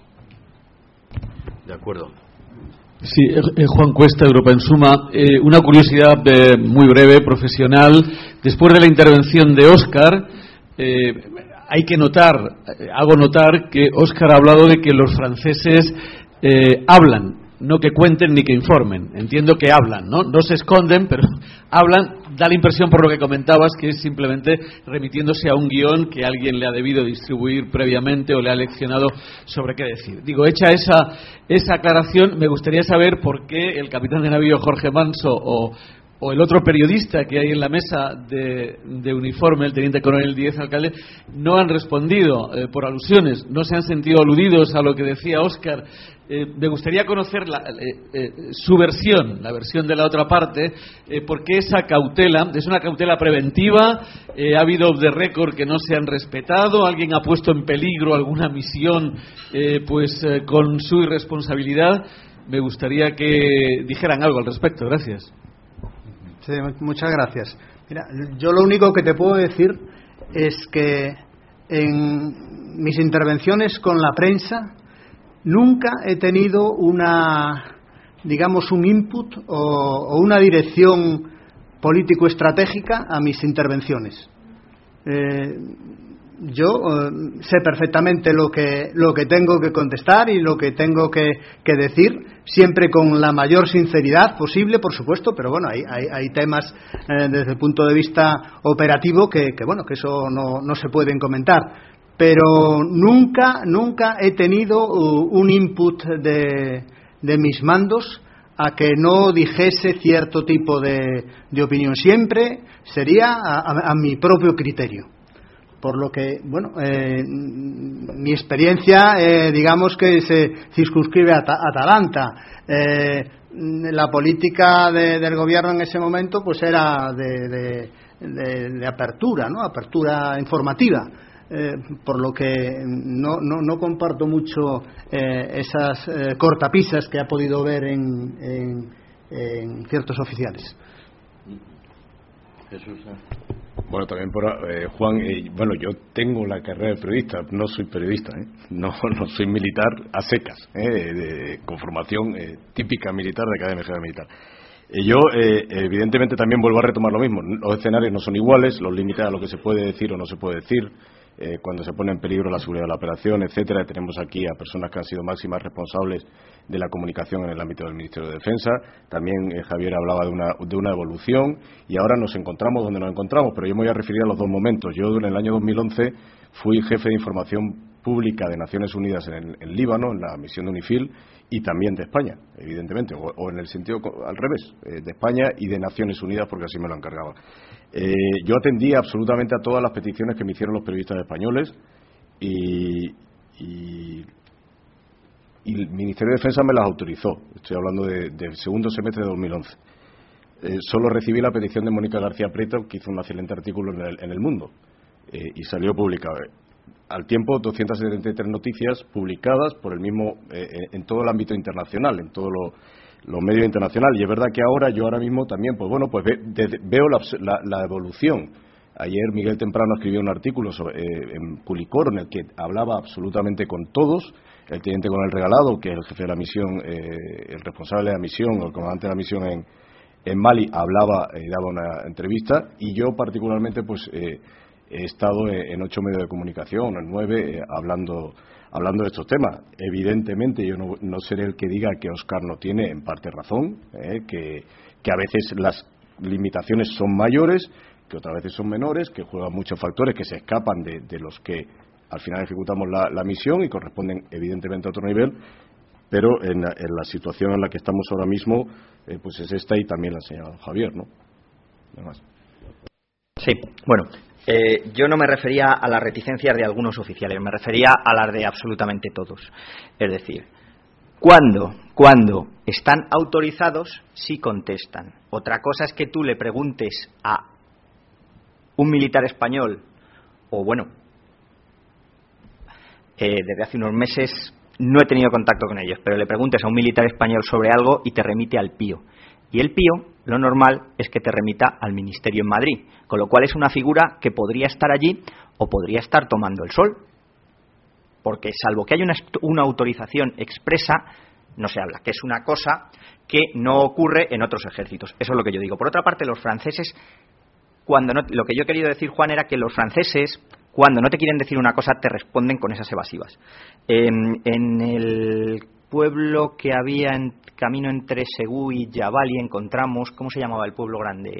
De acuerdo. Sí, Juan Cuesta, Europa en Suma. Una curiosidad muy breve, profesional. Después de la intervención de Óscar, hay que hago notar que Óscar ha hablado de que los franceses hablan, no que cuenten ni que informen. Entiendo que hablan, no se esconden, pero hablan. Da la impresión, por lo que comentabas, que es simplemente remitiéndose a un guión que alguien le ha debido distribuir previamente o le ha leccionado sobre qué decir. Digo, hecha esa aclaración, me gustaría saber por qué el capitán de navío Jorge Manso o el otro periodista que hay en la mesa de uniforme, el teniente coronel Díez Alcalde, no han respondido por alusiones, no se han sentido aludidos a lo que decía Óscar. Me gustaría conocer su versión, la versión de la otra parte, porque esa cautela, es una cautela preventiva, ha habido off the record que no se han respetado, alguien ha puesto en peligro alguna misión con su irresponsabilidad. Me gustaría que dijeran algo al respecto. Gracias. Sí, muchas gracias. Mira, yo lo único que te puedo decir es que en mis intervenciones con la prensa nunca he tenido un input o una dirección político-estratégica a mis intervenciones. Yo sé perfectamente lo que tengo que contestar y lo que tengo que decir, siempre con la mayor sinceridad posible, por supuesto, pero bueno, hay temas desde el punto de vista operativo que eso no se pueden comentar. Pero nunca he tenido un input de mis mandos a que no dijese cierto tipo de opinión. Siempre sería a mi propio criterio. Por lo que, mi experiencia, digamos que se circunscribe a Atalanta. La política del gobierno en ese momento pues era de apertura, ¿no? Apertura informativa. Por lo que no comparto mucho esas cortapisas que ha podido ver en ciertos oficiales. Jesús. Bueno, también por Juan, yo tengo la carrera de periodista, no soy periodista, no soy militar a secas, con formación típica militar de Academia General Militar. Yo, evidentemente, también vuelvo a retomar lo mismo. Los escenarios no son iguales, los límites a lo que se puede decir o no se puede decir, cuando se pone en peligro la seguridad de la operación, etcétera. Tenemos aquí a personas que han sido máximas responsables de la comunicación en el ámbito del Ministerio de Defensa. También Javier hablaba de una evolución y ahora nos encontramos donde nos encontramos, pero yo me voy a referir a los dos momentos. Yo en el año 2011 fui jefe de información pública de Naciones Unidas en Líbano, en la misión de UNIFIL, y también de España, evidentemente, o en el sentido al revés, de España y de Naciones Unidas, porque así me lo encargaba. Yo atendía absolutamente a todas las peticiones que me hicieron los periodistas españoles y el Ministerio de Defensa me las autorizó. Estoy hablando del segundo semestre de 2011. Solo recibí la petición de Mónica García Prieto, que hizo un excelente artículo en El Mundo, y salió publicado. Al tiempo, 273 noticias publicadas por el mismo en todo el ámbito internacional, en todos los medios internacionales. Y es verdad que ahora mismo también, veo la evolución. Ayer Miguel Temprano escribió un artículo en Culicoro en el que hablaba absolutamente con todos. El teniente coronel Regalado, que es el jefe de la misión, el responsable de la misión, o el comandante de la misión en Mali, daba una entrevista, y yo particularmente he estado en 8 medios de comunicación, en 9, hablando de estos temas. Evidentemente yo no seré el que diga que Óscar no tiene en parte razón, que a veces las limitaciones son mayores, que otras veces son menores, que juegan muchos factores que se escapan de los que al final ejecutamos la misión y corresponden evidentemente a otro nivel, pero en la situación en la que estamos ahora mismo es esta, y también la ha señalado Javier, ¿no? Nada más. Sí, bueno, yo no me refería a las reticencias de algunos oficiales, me refería a las de absolutamente todos. Es decir, cuando están autorizados, sí contestan. Otra cosa es que tú le preguntes a un militar español, o desde hace unos meses no he tenido contacto con ellos, pero le preguntes a un militar español sobre algo y te remite al PIO. Y el PIO, lo normal es que te remita al Ministerio en Madrid, con lo cual es una figura que podría estar allí o podría estar tomando el sol, porque salvo que haya una autorización expresa, no se habla, que es una cosa que no ocurre en otros ejércitos. Eso es lo que yo digo. Por otra parte, los franceses, lo que yo he querido decir, Juan, era que los franceses, cuando no te quieren decir una cosa, te responden con esas evasivas. En el pueblo que había en camino entre Segú y Yavali encontramos, ¿cómo se llamaba el pueblo grande?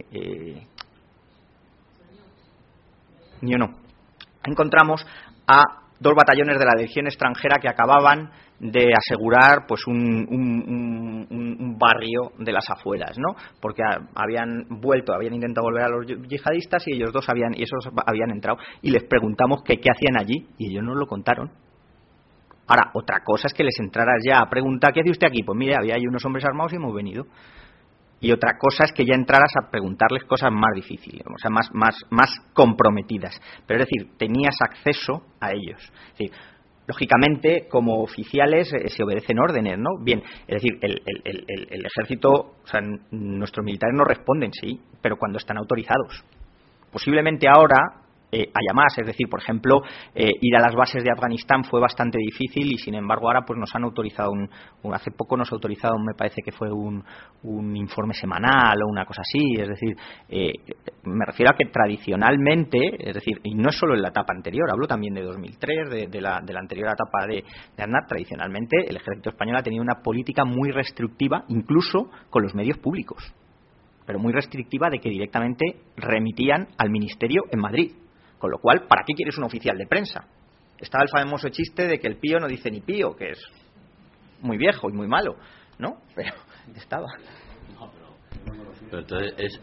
Encontramos a 2 batallones de la Legión extranjera que acababan de asegurar pues un barrio de las afueras, ¿no? Porque habían intentado volver a los yihadistas y esos habían entrado y les preguntamos qué hacían allí y ellos nos lo contaron. Ahora, otra cosa es que les entraras ya a preguntar ¿qué hace usted aquí? Pues mire, había ahí unos hombres armados y hemos venido. Y otra cosa es que ya entraras a preguntarles cosas más difíciles, o sea, más comprometidas. Pero es decir, tenías acceso a ellos. Es decir, lógicamente, como oficiales se obedecen órdenes, ¿no? Bien, es decir, el ejército, o sea, nuestros militares no responden, sí, pero cuando están autorizados. Posiblemente ahora haya más, es decir, por ejemplo, ir a las bases de Afganistán fue bastante difícil y sin embargo ahora pues nos han autorizado hace poco nos ha autorizado, me parece que fue un informe semanal o una cosa así, es decir, me refiero a que tradicionalmente, es decir, y no es solo en la etapa anterior, hablo también de 2003, de la anterior etapa de Aznar, tradicionalmente el ejército español ha tenido una política muy restrictiva, incluso con los medios públicos, pero muy restrictiva de que directamente remitían al ministerio en Madrid. Con lo cual, ¿para qué quieres un oficial de prensa? Estaba el famoso chiste de que el PIO no dice ni pío, que es muy viejo y muy malo, ¿no? Pero estaba. Pero entonces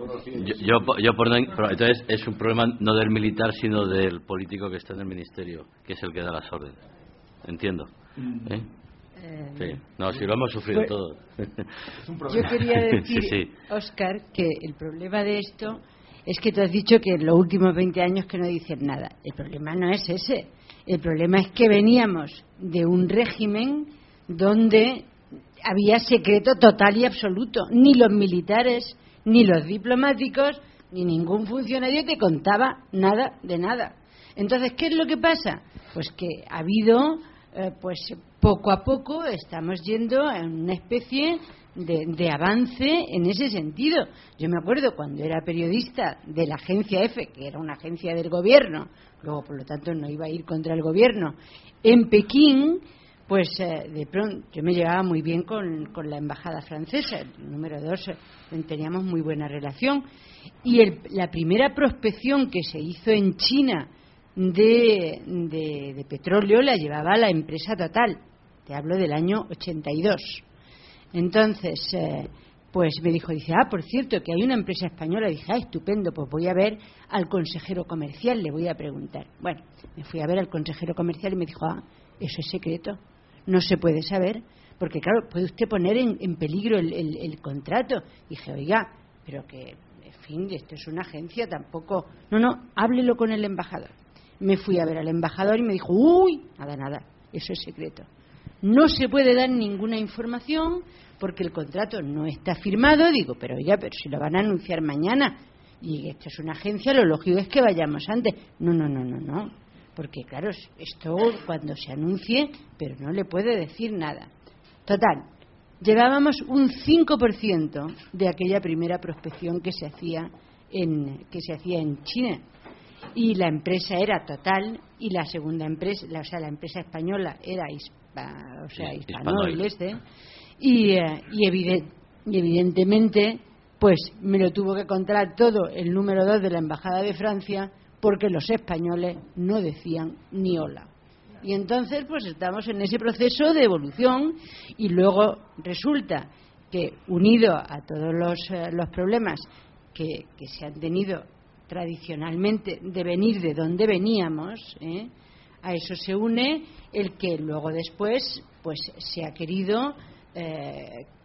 entonces es un problema no del militar, sino del político que está en el ministerio, que es el que da las órdenes. Entiendo. Sí. No, si lo hemos sufrido todos. Yo quería decir, Óscar, que el problema de esto es que tú has dicho que en los últimos 20 años que no dicen nada. El problema no es ese. El problema es que veníamos de un régimen donde había secreto total y absoluto. Ni los militares, ni los diplomáticos, ni ningún funcionario te contaba nada de nada. Entonces, ¿qué es lo que pasa? Pues que ha habido, pues poco a poco estamos yendo a una especie de avance en ese sentido. Yo me acuerdo cuando era periodista de la agencia EFE, que era una agencia del gobierno, luego por lo tanto no iba a ir contra el gobierno, en Pekín, pues de pronto yo me llevaba muy bien con la embajada francesa, el número 2, teníamos muy buena relación, y la primera prospección que se hizo en China de petróleo la llevaba la empresa Total, te hablo del año 82. Entonces, pues me dijo, dice, por cierto, que hay una empresa española. Dije, estupendo, pues voy a ver al consejero comercial, le voy a preguntar. Bueno, me fui a ver al consejero comercial y me dijo, eso es secreto, no se puede saber, porque claro, puede usted poner en peligro el contrato. Dije, oiga, pero que, en fin, esto es una agencia, tampoco... No, háblelo con el embajador. Me fui a ver al embajador y me dijo, nada, eso es secreto. No se puede dar ninguna información porque el contrato no está firmado. Digo, pero si lo van a anunciar mañana y esto es una agencia, lo lógico es que vayamos antes. No, porque claro, esto cuando se anuncie, pero no le puede decir nada. Total, llevábamos un 5% de aquella primera prospección que se hacía en China. Y la empresa era Total y la segunda empresa, la empresa española era Hispanoil y evidentemente pues me lo tuvo que contar todo el número 2 de la embajada de Francia porque los españoles no decían ni hola. Y entonces pues estamos en ese proceso de evolución y luego resulta que unido a todos los problemas que se han tenido tradicionalmente de venir de donde veníamos, a eso se une el que luego después pues se ha querido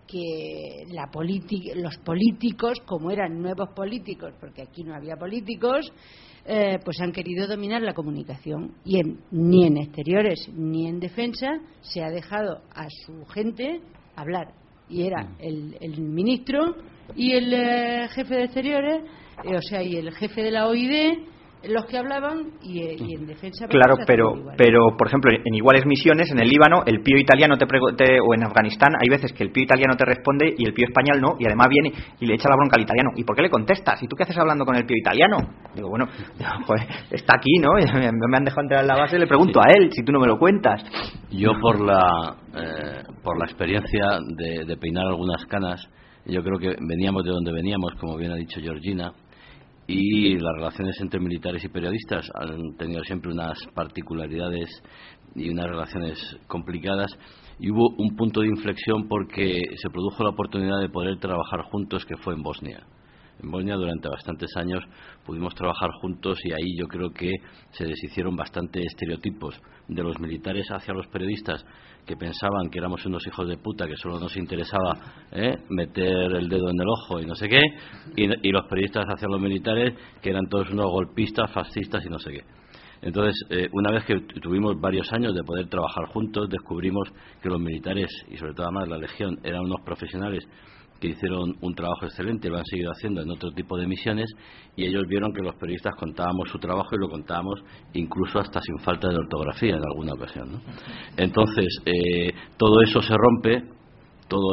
que los políticos, como eran nuevos políticos, porque aquí no había políticos, pues han querido dominar la comunicación, y ni en exteriores ni en defensa se ha dejado a su gente hablar, y era el ministro y el jefe de exteriores, y el jefe de la OID los que hablaban, y en defensa. Claro, pero por ejemplo, en iguales misiones, en el Líbano, el pío italiano o en Afganistán, hay veces que el pío italiano te responde y el pío español no, y además viene y le echa la bronca al italiano. ¿Y por qué le contestas? ¿Y tú qué haces hablando con el pío italiano? Digo, bueno, pues está aquí, ¿no? Me han dejado entrar en la base, le pregunto a él, si tú no me lo cuentas. Yo por la experiencia de peinar algunas canas, yo creo que veníamos de donde veníamos, como bien ha dicho Georgina, y las relaciones entre militares y periodistas han tenido siempre unas particularidades y unas relaciones complicadas, y hubo un punto de inflexión porque se produjo la oportunidad de poder trabajar juntos, que fue en Bosnia. En Bosnia durante bastantes años pudimos trabajar juntos, y ahí yo creo que se deshicieron bastante estereotipos de los militares hacia los periodistas, que pensaban que éramos unos hijos de puta, que solo nos interesaba meter el dedo en el ojo y no sé qué, y los periodistas hacia los militares, que eran todos unos golpistas, fascistas y no sé qué. Entonces, una vez que tuvimos varios años de poder trabajar juntos, descubrimos que los militares, y sobre todo además la Legión, eran unos profesionales que hicieron un trabajo excelente, lo han seguido haciendo en otro tipo de misiones, y ellos vieron que los periodistas contábamos su trabajo, y lo contábamos incluso hasta sin falta de ortografía en alguna ocasión, ¿no? Entonces, todo eso se rompe, todo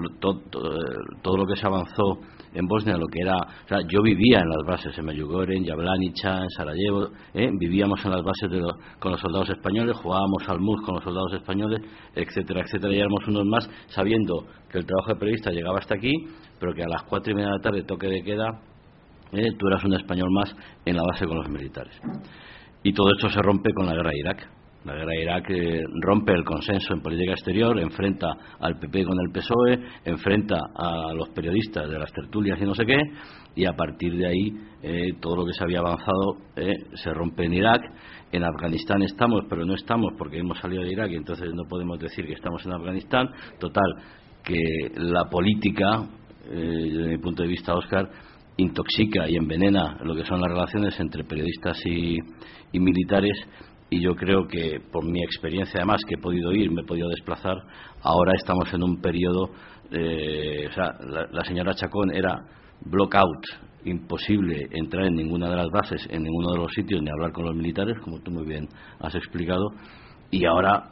lo que se avanzó en Bosnia, lo que era, o sea, yo vivía en las bases en Medjugorje, en Jablanica, en Sarajevo, vivíamos en las bases con los soldados españoles, jugábamos al mus con los soldados españoles, etcétera, etcétera, y éramos unos más, sabiendo que el trabajo de periodista llegaba hasta aquí, pero que a las 4:30 de la tarde, toque de queda, tú eras un español más en la base con los militares. Y todo esto se rompe con la guerra de Irak. La guerra de Irak rompe el consenso en política exterior, enfrenta al PP con el PSOE, enfrenta a los periodistas de las tertulias y no sé qué, y a partir de ahí todo lo que se había avanzado se rompe en Irak. En Afganistán estamos, pero no estamos porque hemos salido de Irak, y entonces no podemos decir que estamos en Afganistán. Total, que la política, desde mi punto de vista, Óscar, intoxica y envenena lo que son las relaciones entre periodistas y militares. Y yo creo que, por mi experiencia además, que he podido ir, me he podido desplazar, ahora estamos en un periodo, o sea, la señora Chacón era blockout, imposible entrar en ninguna de las bases, en ninguno de los sitios, ni hablar con los militares, como tú muy bien has explicado, y ahora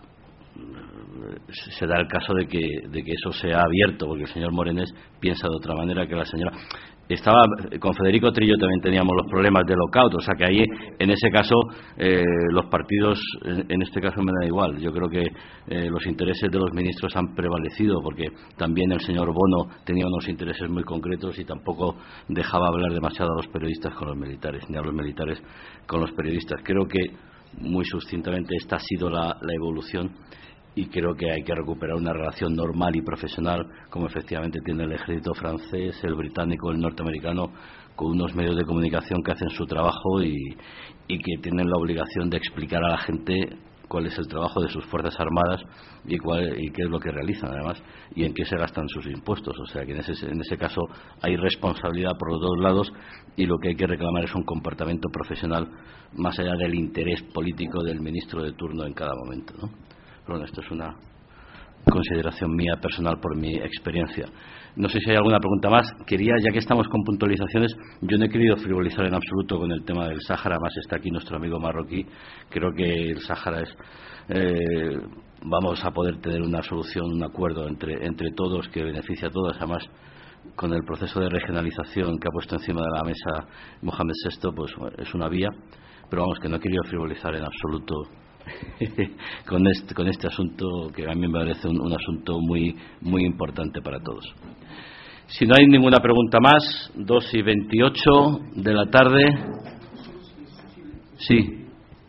se da el caso de que eso sea abierto, porque el señor Morenés piensa de otra manera que la señora. Con Federico Trillo también teníamos los problemas de lockout, o sea que ahí, en ese caso, los partidos, en este caso me da igual. Yo creo que los intereses de los ministros han prevalecido, porque también el señor Bono tenía unos intereses muy concretos y tampoco dejaba hablar demasiado a los periodistas con los militares, ni a los militares con los periodistas. Creo que, muy sucintamente, esta ha sido la evolución, y creo que hay que recuperar una relación normal y profesional, como efectivamente tiene el ejército francés, el británico, el norteamericano, con unos medios de comunicación que hacen su trabajo y que tienen la obligación de explicar a la gente cuál es el trabajo de sus fuerzas armadas y qué es lo que realizan, además, y en qué se gastan sus impuestos. O sea que en ese caso hay responsabilidad por los dos lados, y lo que hay que reclamar es un comportamiento profesional más allá del interés político del ministro de turno en cada momento, ¿no? Bueno, esto es una consideración mía personal por mi experiencia. No sé si hay alguna pregunta más. Quería, ya que estamos con puntualizaciones, yo no he querido frivolizar en absoluto con el tema del Sáhara, más está aquí nuestro amigo marroquí. Creo que el Sáhara vamos a poder tener una solución, un acuerdo entre todos que beneficie a todos. Además, con el proceso de regionalización que ha puesto encima de la mesa Mohamed VI, pues es una vía, pero vamos, que no he querido frivolizar en absoluto con este asunto, que a mí me parece un asunto muy, muy importante para todos. Si no hay ninguna pregunta más, 2:28 de la tarde. Sí.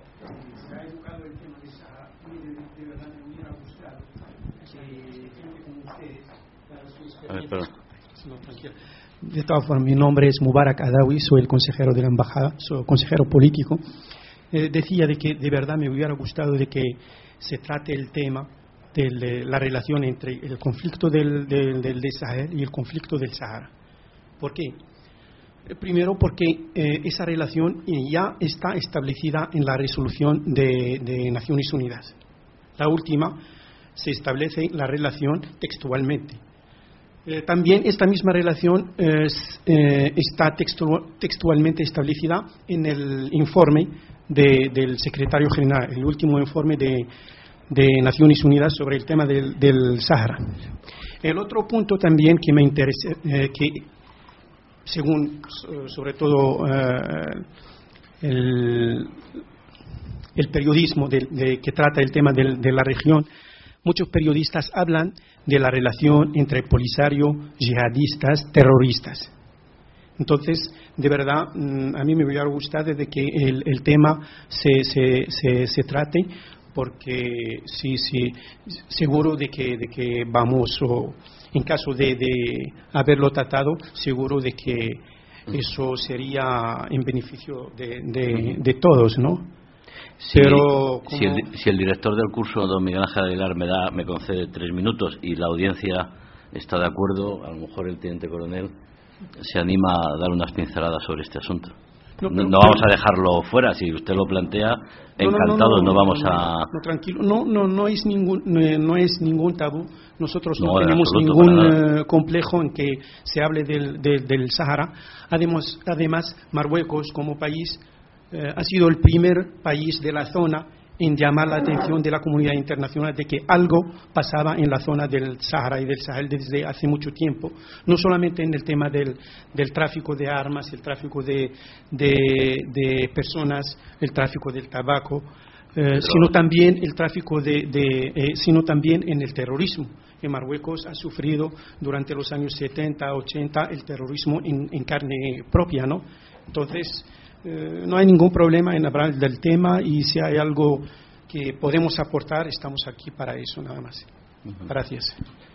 A ver, perdón. De todas formas, mi nombre es Mubarak Adawi, soy el consejero de la embajada, soy consejero político. Decía de que de verdad me hubiera gustado de que se trate el tema de la relación entre el conflicto del Sahel y el conflicto del Sahara. ¿Por qué? Primero, porque esa relación ya está establecida en la resolución de Naciones Unidas. La última se establece la relación textualmente. También esta misma relación está textualmente establecida en el informe del secretario general, el último informe de Naciones Unidas sobre el tema del Sahara. El otro punto también que me interesa, que según sobre todo el periodismo que trata el tema de la región, muchos periodistas hablan de la relación entre Polisario, yihadistas, terroristas. Entonces, de verdad, a mí me hubiera gustado de que el tema se trate, porque sí, seguro de que vamos, o en caso de haberlo tratado, seguro de que eso sería en beneficio de todos, ¿no? Sí, pero si el director del curso, don Miguel Ángel Aguilar, me concede 3 minutos y la audiencia está de acuerdo, a lo mejor el teniente coronel se anima a dar unas pinceladas sobre este asunto. No vamos a dejarlo fuera, si usted lo plantea, encantados, no vamos a... No, tranquilo, no es ningún tabú. Nosotros no tenemos absoluto, ningún complejo en que se hable del Sahara. Además, Marruecos como país ha sido el primer país de la zona en llamar la atención de la comunidad internacional de que algo pasaba en la zona del Sahara y del Sahel desde hace mucho tiempo, no solamente en el tema del tráfico de armas, el tráfico de personas, el tráfico del tabaco, sino también el tráfico sino también en el terrorismo. Que Marruecos ha sufrido durante los años 70, 80 el terrorismo en carne propia, ¿no? Entonces, no hay ningún problema en hablar del tema, y si hay algo que podemos aportar, estamos aquí para eso, nada más. Gracias.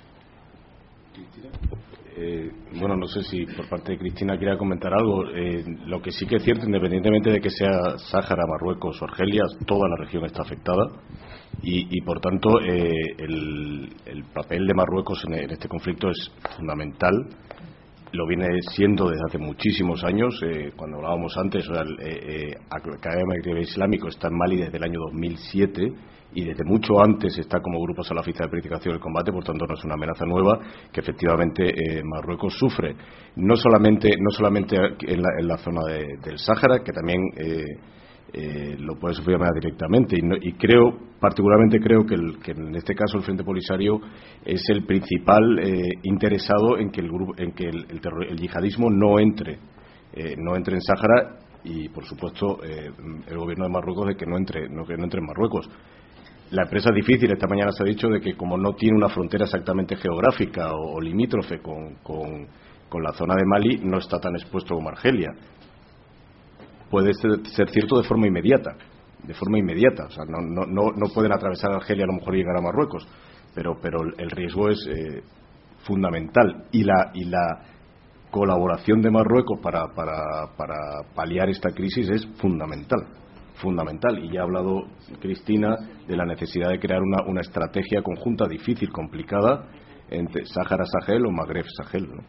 Bueno, no sé si por parte de Cristina quiera comentar algo. Lo que sí que es cierto, independientemente de que sea Sáhara, Marruecos o Argelia, toda la región está afectada y por tanto el papel de Marruecos en este conflicto es fundamental. Lo viene siendo desde hace muchísimos años. Cuando hablábamos antes, Al-Qaeda Magreb Islámico está en Mali desde el año 2007 y desde mucho antes está como grupo salafista de planificación del combate, por tanto no es una amenaza nueva que efectivamente Marruecos sufre. No solamente en la zona del Sáhara, que también lo puede sufrir más directamente, y particularmente creo que en este caso el Frente Polisario es el principal interesado en que el yihadismo no entre en Sáhara, y por supuesto el gobierno de Marruecos de que no entre en Marruecos. La empresa es difícil. Esta mañana se ha dicho de que como no tiene una frontera exactamente geográfica o limítrofe con la zona de Mali, no está tan expuesto como Argelia. Puede ser cierto de forma inmediata, o sea, no pueden atravesar Argelia, a lo mejor llegar a Marruecos, pero el riesgo es fundamental, y la colaboración de Marruecos para paliar esta crisis es fundamental, y ya ha hablado Cristina de la necesidad de crear una estrategia conjunta difícil, complicada, entre Sáhara-Sahel o Magreb-Sahel, ¿no?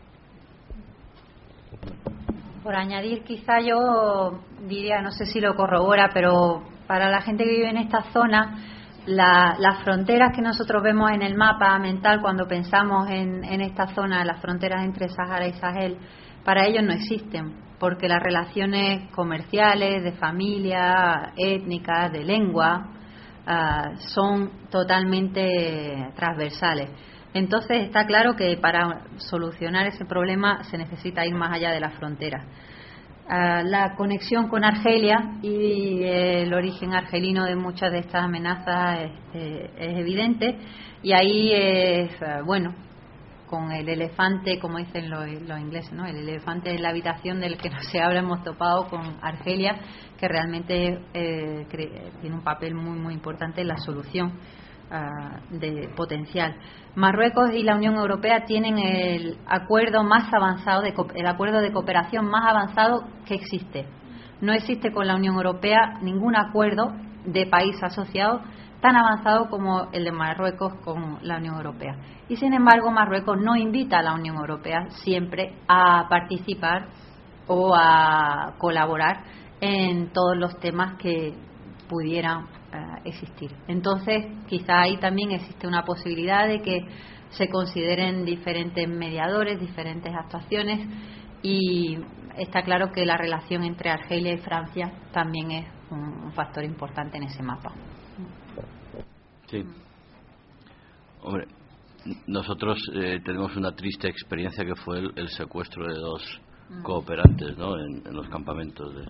Por añadir, quizá yo diría, no sé si lo corrobora, pero para la gente que vive en esta zona, las fronteras que nosotros vemos en el mapa mental cuando pensamos en esta zona, las fronteras entre Sáhara y Sahel, para ellos no existen, porque las relaciones comerciales, de familia, étnicas, de lengua, son totalmente transversales. Entonces está claro que para solucionar ese problema se necesita ir más allá de las fronteras. La conexión con Argelia y el origen argelino de muchas de estas amenazas es evidente, y ahí con el elefante, como dicen los ingleses, ¿no? El elefante en la habitación del que no se habla, hemos topado con Argelia, que realmente tiene un papel muy muy importante en la solución de potencial. Marruecos y la Unión Europea tienen el acuerdo más avanzado, el acuerdo de cooperación más avanzado que existe. No existe con la Unión Europea ningún acuerdo de país asociado tan avanzado como el de Marruecos con la Unión Europea. Y sin embargo, Marruecos no invita a la Unión Europea siempre a participar o a colaborar en todos los temas que pudieran existir. Entonces, quizá ahí también existe una posibilidad de que se consideren diferentes mediadores, diferentes actuaciones, y está claro que la relación entre Argelia y Francia también es un factor importante en ese mapa. Sí. Hombre, nosotros tenemos una triste experiencia que fue el secuestro de dos cooperantes, ¿no?, en los campamentos de...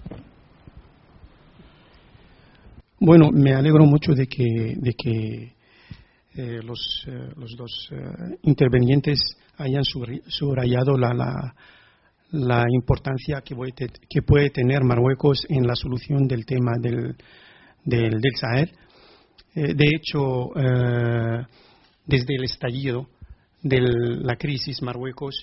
Bueno, me alegro mucho de que los dos intervenientes hayan subrayado la importancia que puede tener Marruecos en la solución del tema del Sahel. De hecho, desde el estallido de la crisis, Marruecos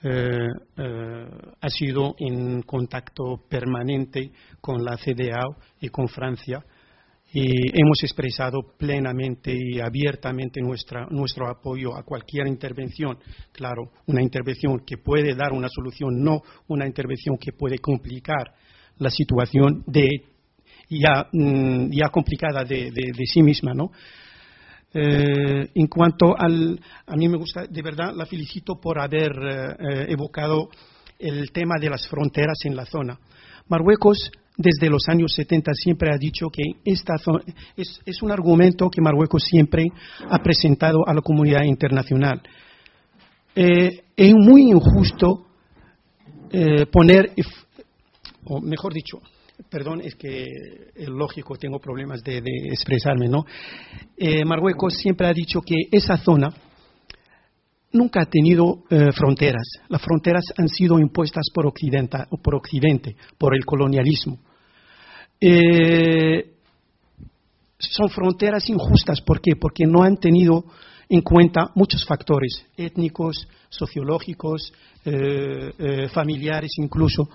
ha sido en contacto permanente con la CEDEAO y con Francia, y hemos expresado plenamente y abiertamente nuestro apoyo a cualquier intervención. Claro, una intervención que puede dar una solución, no una intervención que puede complicar la situación ya complicada de sí misma, ¿no? En cuanto a mí me gusta, de verdad, la felicito por haber evocado el tema de las fronteras en la zona. Marruecos, desde los años 70, siempre ha dicho que esta zona es un argumento que Marruecos siempre ha presentado a la comunidad internacional. Es muy injusto o mejor dicho, perdón, es que es lógico, tengo problemas de expresarme, ¿no? Marruecos siempre ha dicho que esa zona nunca ha tenido fronteras. Las fronteras han sido impuestas por Occidente, por el colonialismo. Son fronteras injustas. ¿Por qué? Porque no han tenido en cuenta muchos factores étnicos, sociológicos, familiares incluso.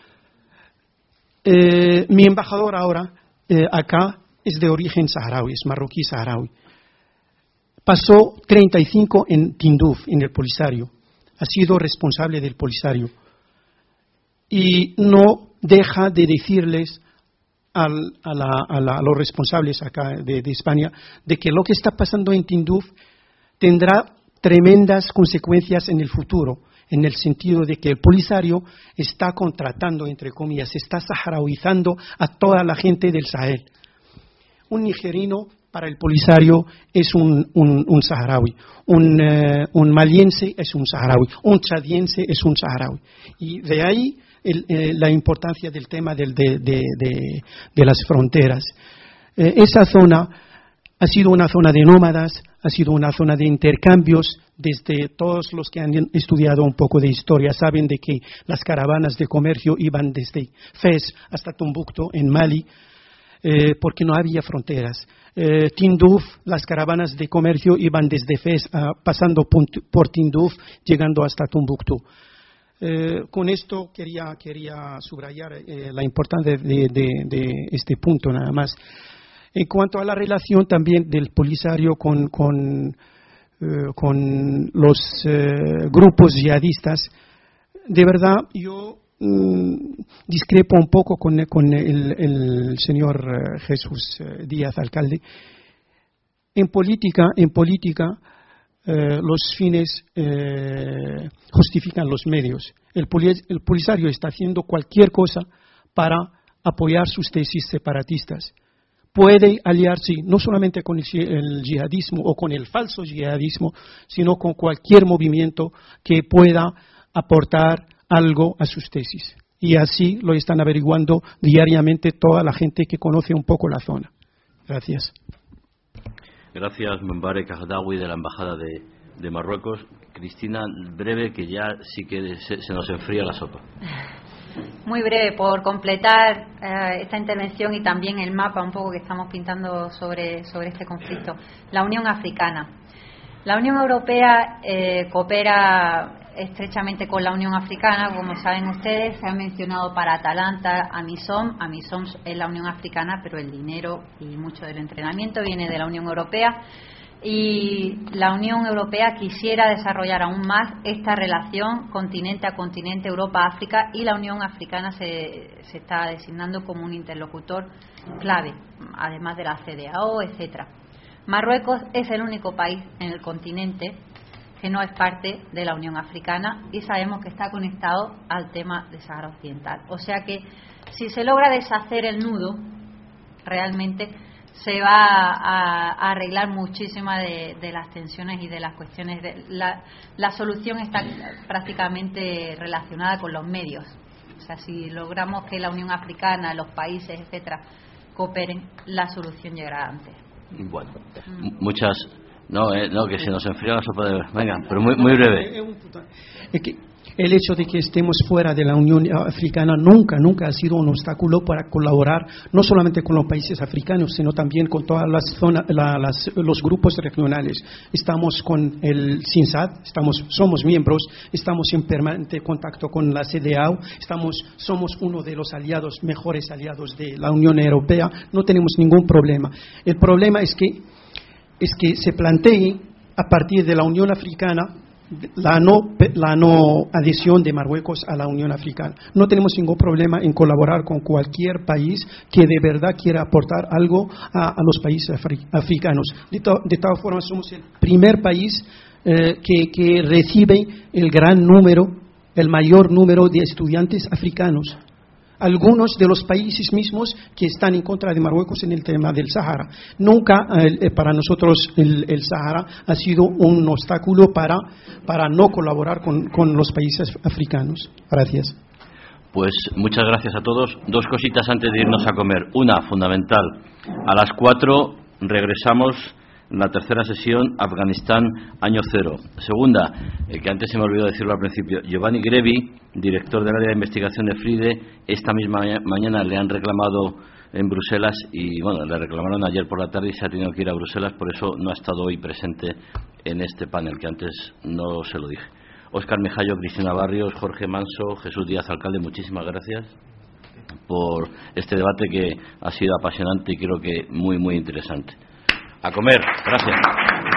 Mi embajador ahora acá es de origen saharaui, es marroquí saharaui. Pasó 35 en Tinduf, en el Polisario. Ha sido responsable del Polisario. Y no deja de decirles a los responsables acá de España de que lo que está pasando en Tinduf tendrá tremendas consecuencias en el futuro, en el sentido de que el Polisario está contratando, entre comillas, está saharauizando a toda la gente del Sahel. Un nigerino para el Polisario es un saharaui, un maliense es un saharaui, un chadiense es un saharaui. Y de ahí la importancia del tema de las fronteras. Esa zona ha sido una zona de nómadas, ha sido una zona de intercambios. Desde todos los que han estudiado un poco de historia saben de que las caravanas de comercio iban desde Fez hasta Tombuctú en Mali, porque no había fronteras. Tinduf, las caravanas de comercio iban desde Fez pasando por Tinduf, llegando hasta Tombuctú. Con esto quería subrayar la importancia de este punto nada más. En cuanto a la relación también del Polisario con los grupos yihadistas, de verdad yo discrepo un poco con el señor Jesús Díaz, alcalde. En política los fines justifican los medios. El Polisario está haciendo cualquier cosa para apoyar sus tesis separatistas. Puede aliarse no solamente con el yihadismo o con el falso yihadismo, sino con cualquier movimiento que pueda aportar algo a sus tesis. Y así lo están averiguando diariamente toda la gente que conoce un poco la zona. Gracias. Gracias, Mbarek Ahdawi, de la Embajada de Marruecos. Cristina, breve, que ya sí que se nos enfría la sopa. Muy breve, por completar esta intervención y también el mapa un poco que estamos pintando sobre este conflicto. La Unión Africana. La Unión Europea coopera estrechamente con la Unión Africana. Como saben ustedes, se ha mencionado para Atalanta AMISOM. AMISOM es la Unión Africana, pero el dinero y mucho del entrenamiento viene de la Unión Europea. Y la Unión Europea quisiera desarrollar aún más esta relación continente a continente, Europa-África, y la Unión Africana se está designando como un interlocutor clave, además de la CEDEAO, etcétera. Marruecos es el único país en el continente que no es parte de la Unión Africana y sabemos que está conectado al tema de Sahara Occidental. O sea que si se logra deshacer el nudo, realmente se va a arreglar muchísimas de las tensiones y de las cuestiones. La solución está prácticamente relacionada con los medios. O sea, si logramos que la Unión Africana, los países, etcétera, cooperen, la solución llegará antes. Bueno, muchas... No, que se nos enfría la sopa de... Venga, pero muy breve. Es que el hecho de que estemos fuera de la Unión Africana nunca ha sido un obstáculo para colaborar, no solamente con los países africanos, sino también con todas las zonas, los grupos regionales. Estamos con el CINSAT, somos miembros, estamos en permanente contacto con la CEDEAO, somos uno de los mejores aliados de la Unión Europea, no tenemos ningún problema. El problema es que se plantee a partir de la Unión Africana la no adhesión de Marruecos a la Unión Africana. No tenemos ningún problema en colaborar con cualquier país que de verdad quiera aportar algo a los países africanos. De todas formas, somos el primer país que recibe el mayor número de estudiantes africanos. Algunos de los países mismos que están en contra de Marruecos en el tema del Sahara. Nunca para nosotros el Sahara ha sido un obstáculo para no colaborar con los países africanos. Gracias. Pues muchas gracias a todos. Dos cositas antes de irnos a comer. Una, fundamental. A las 4 regresamos la tercera sesión, Afganistán, año cero. Segunda, que antes se me olvidó decirlo al principio, Giovanni Grevi, director del área de investigación de FRIDE, esta misma mañana le han reclamado en Bruselas y, bueno, le reclamaron ayer por la tarde y se ha tenido que ir a Bruselas, por eso no ha estado hoy presente en este panel, que antes no se lo dije. Óscar Mijallo, Cristina Barrios, Jorge Manso, Jesús Díaz Alcalde, muchísimas gracias por este debate que ha sido apasionante y creo que muy interesante. A comer. Gracias.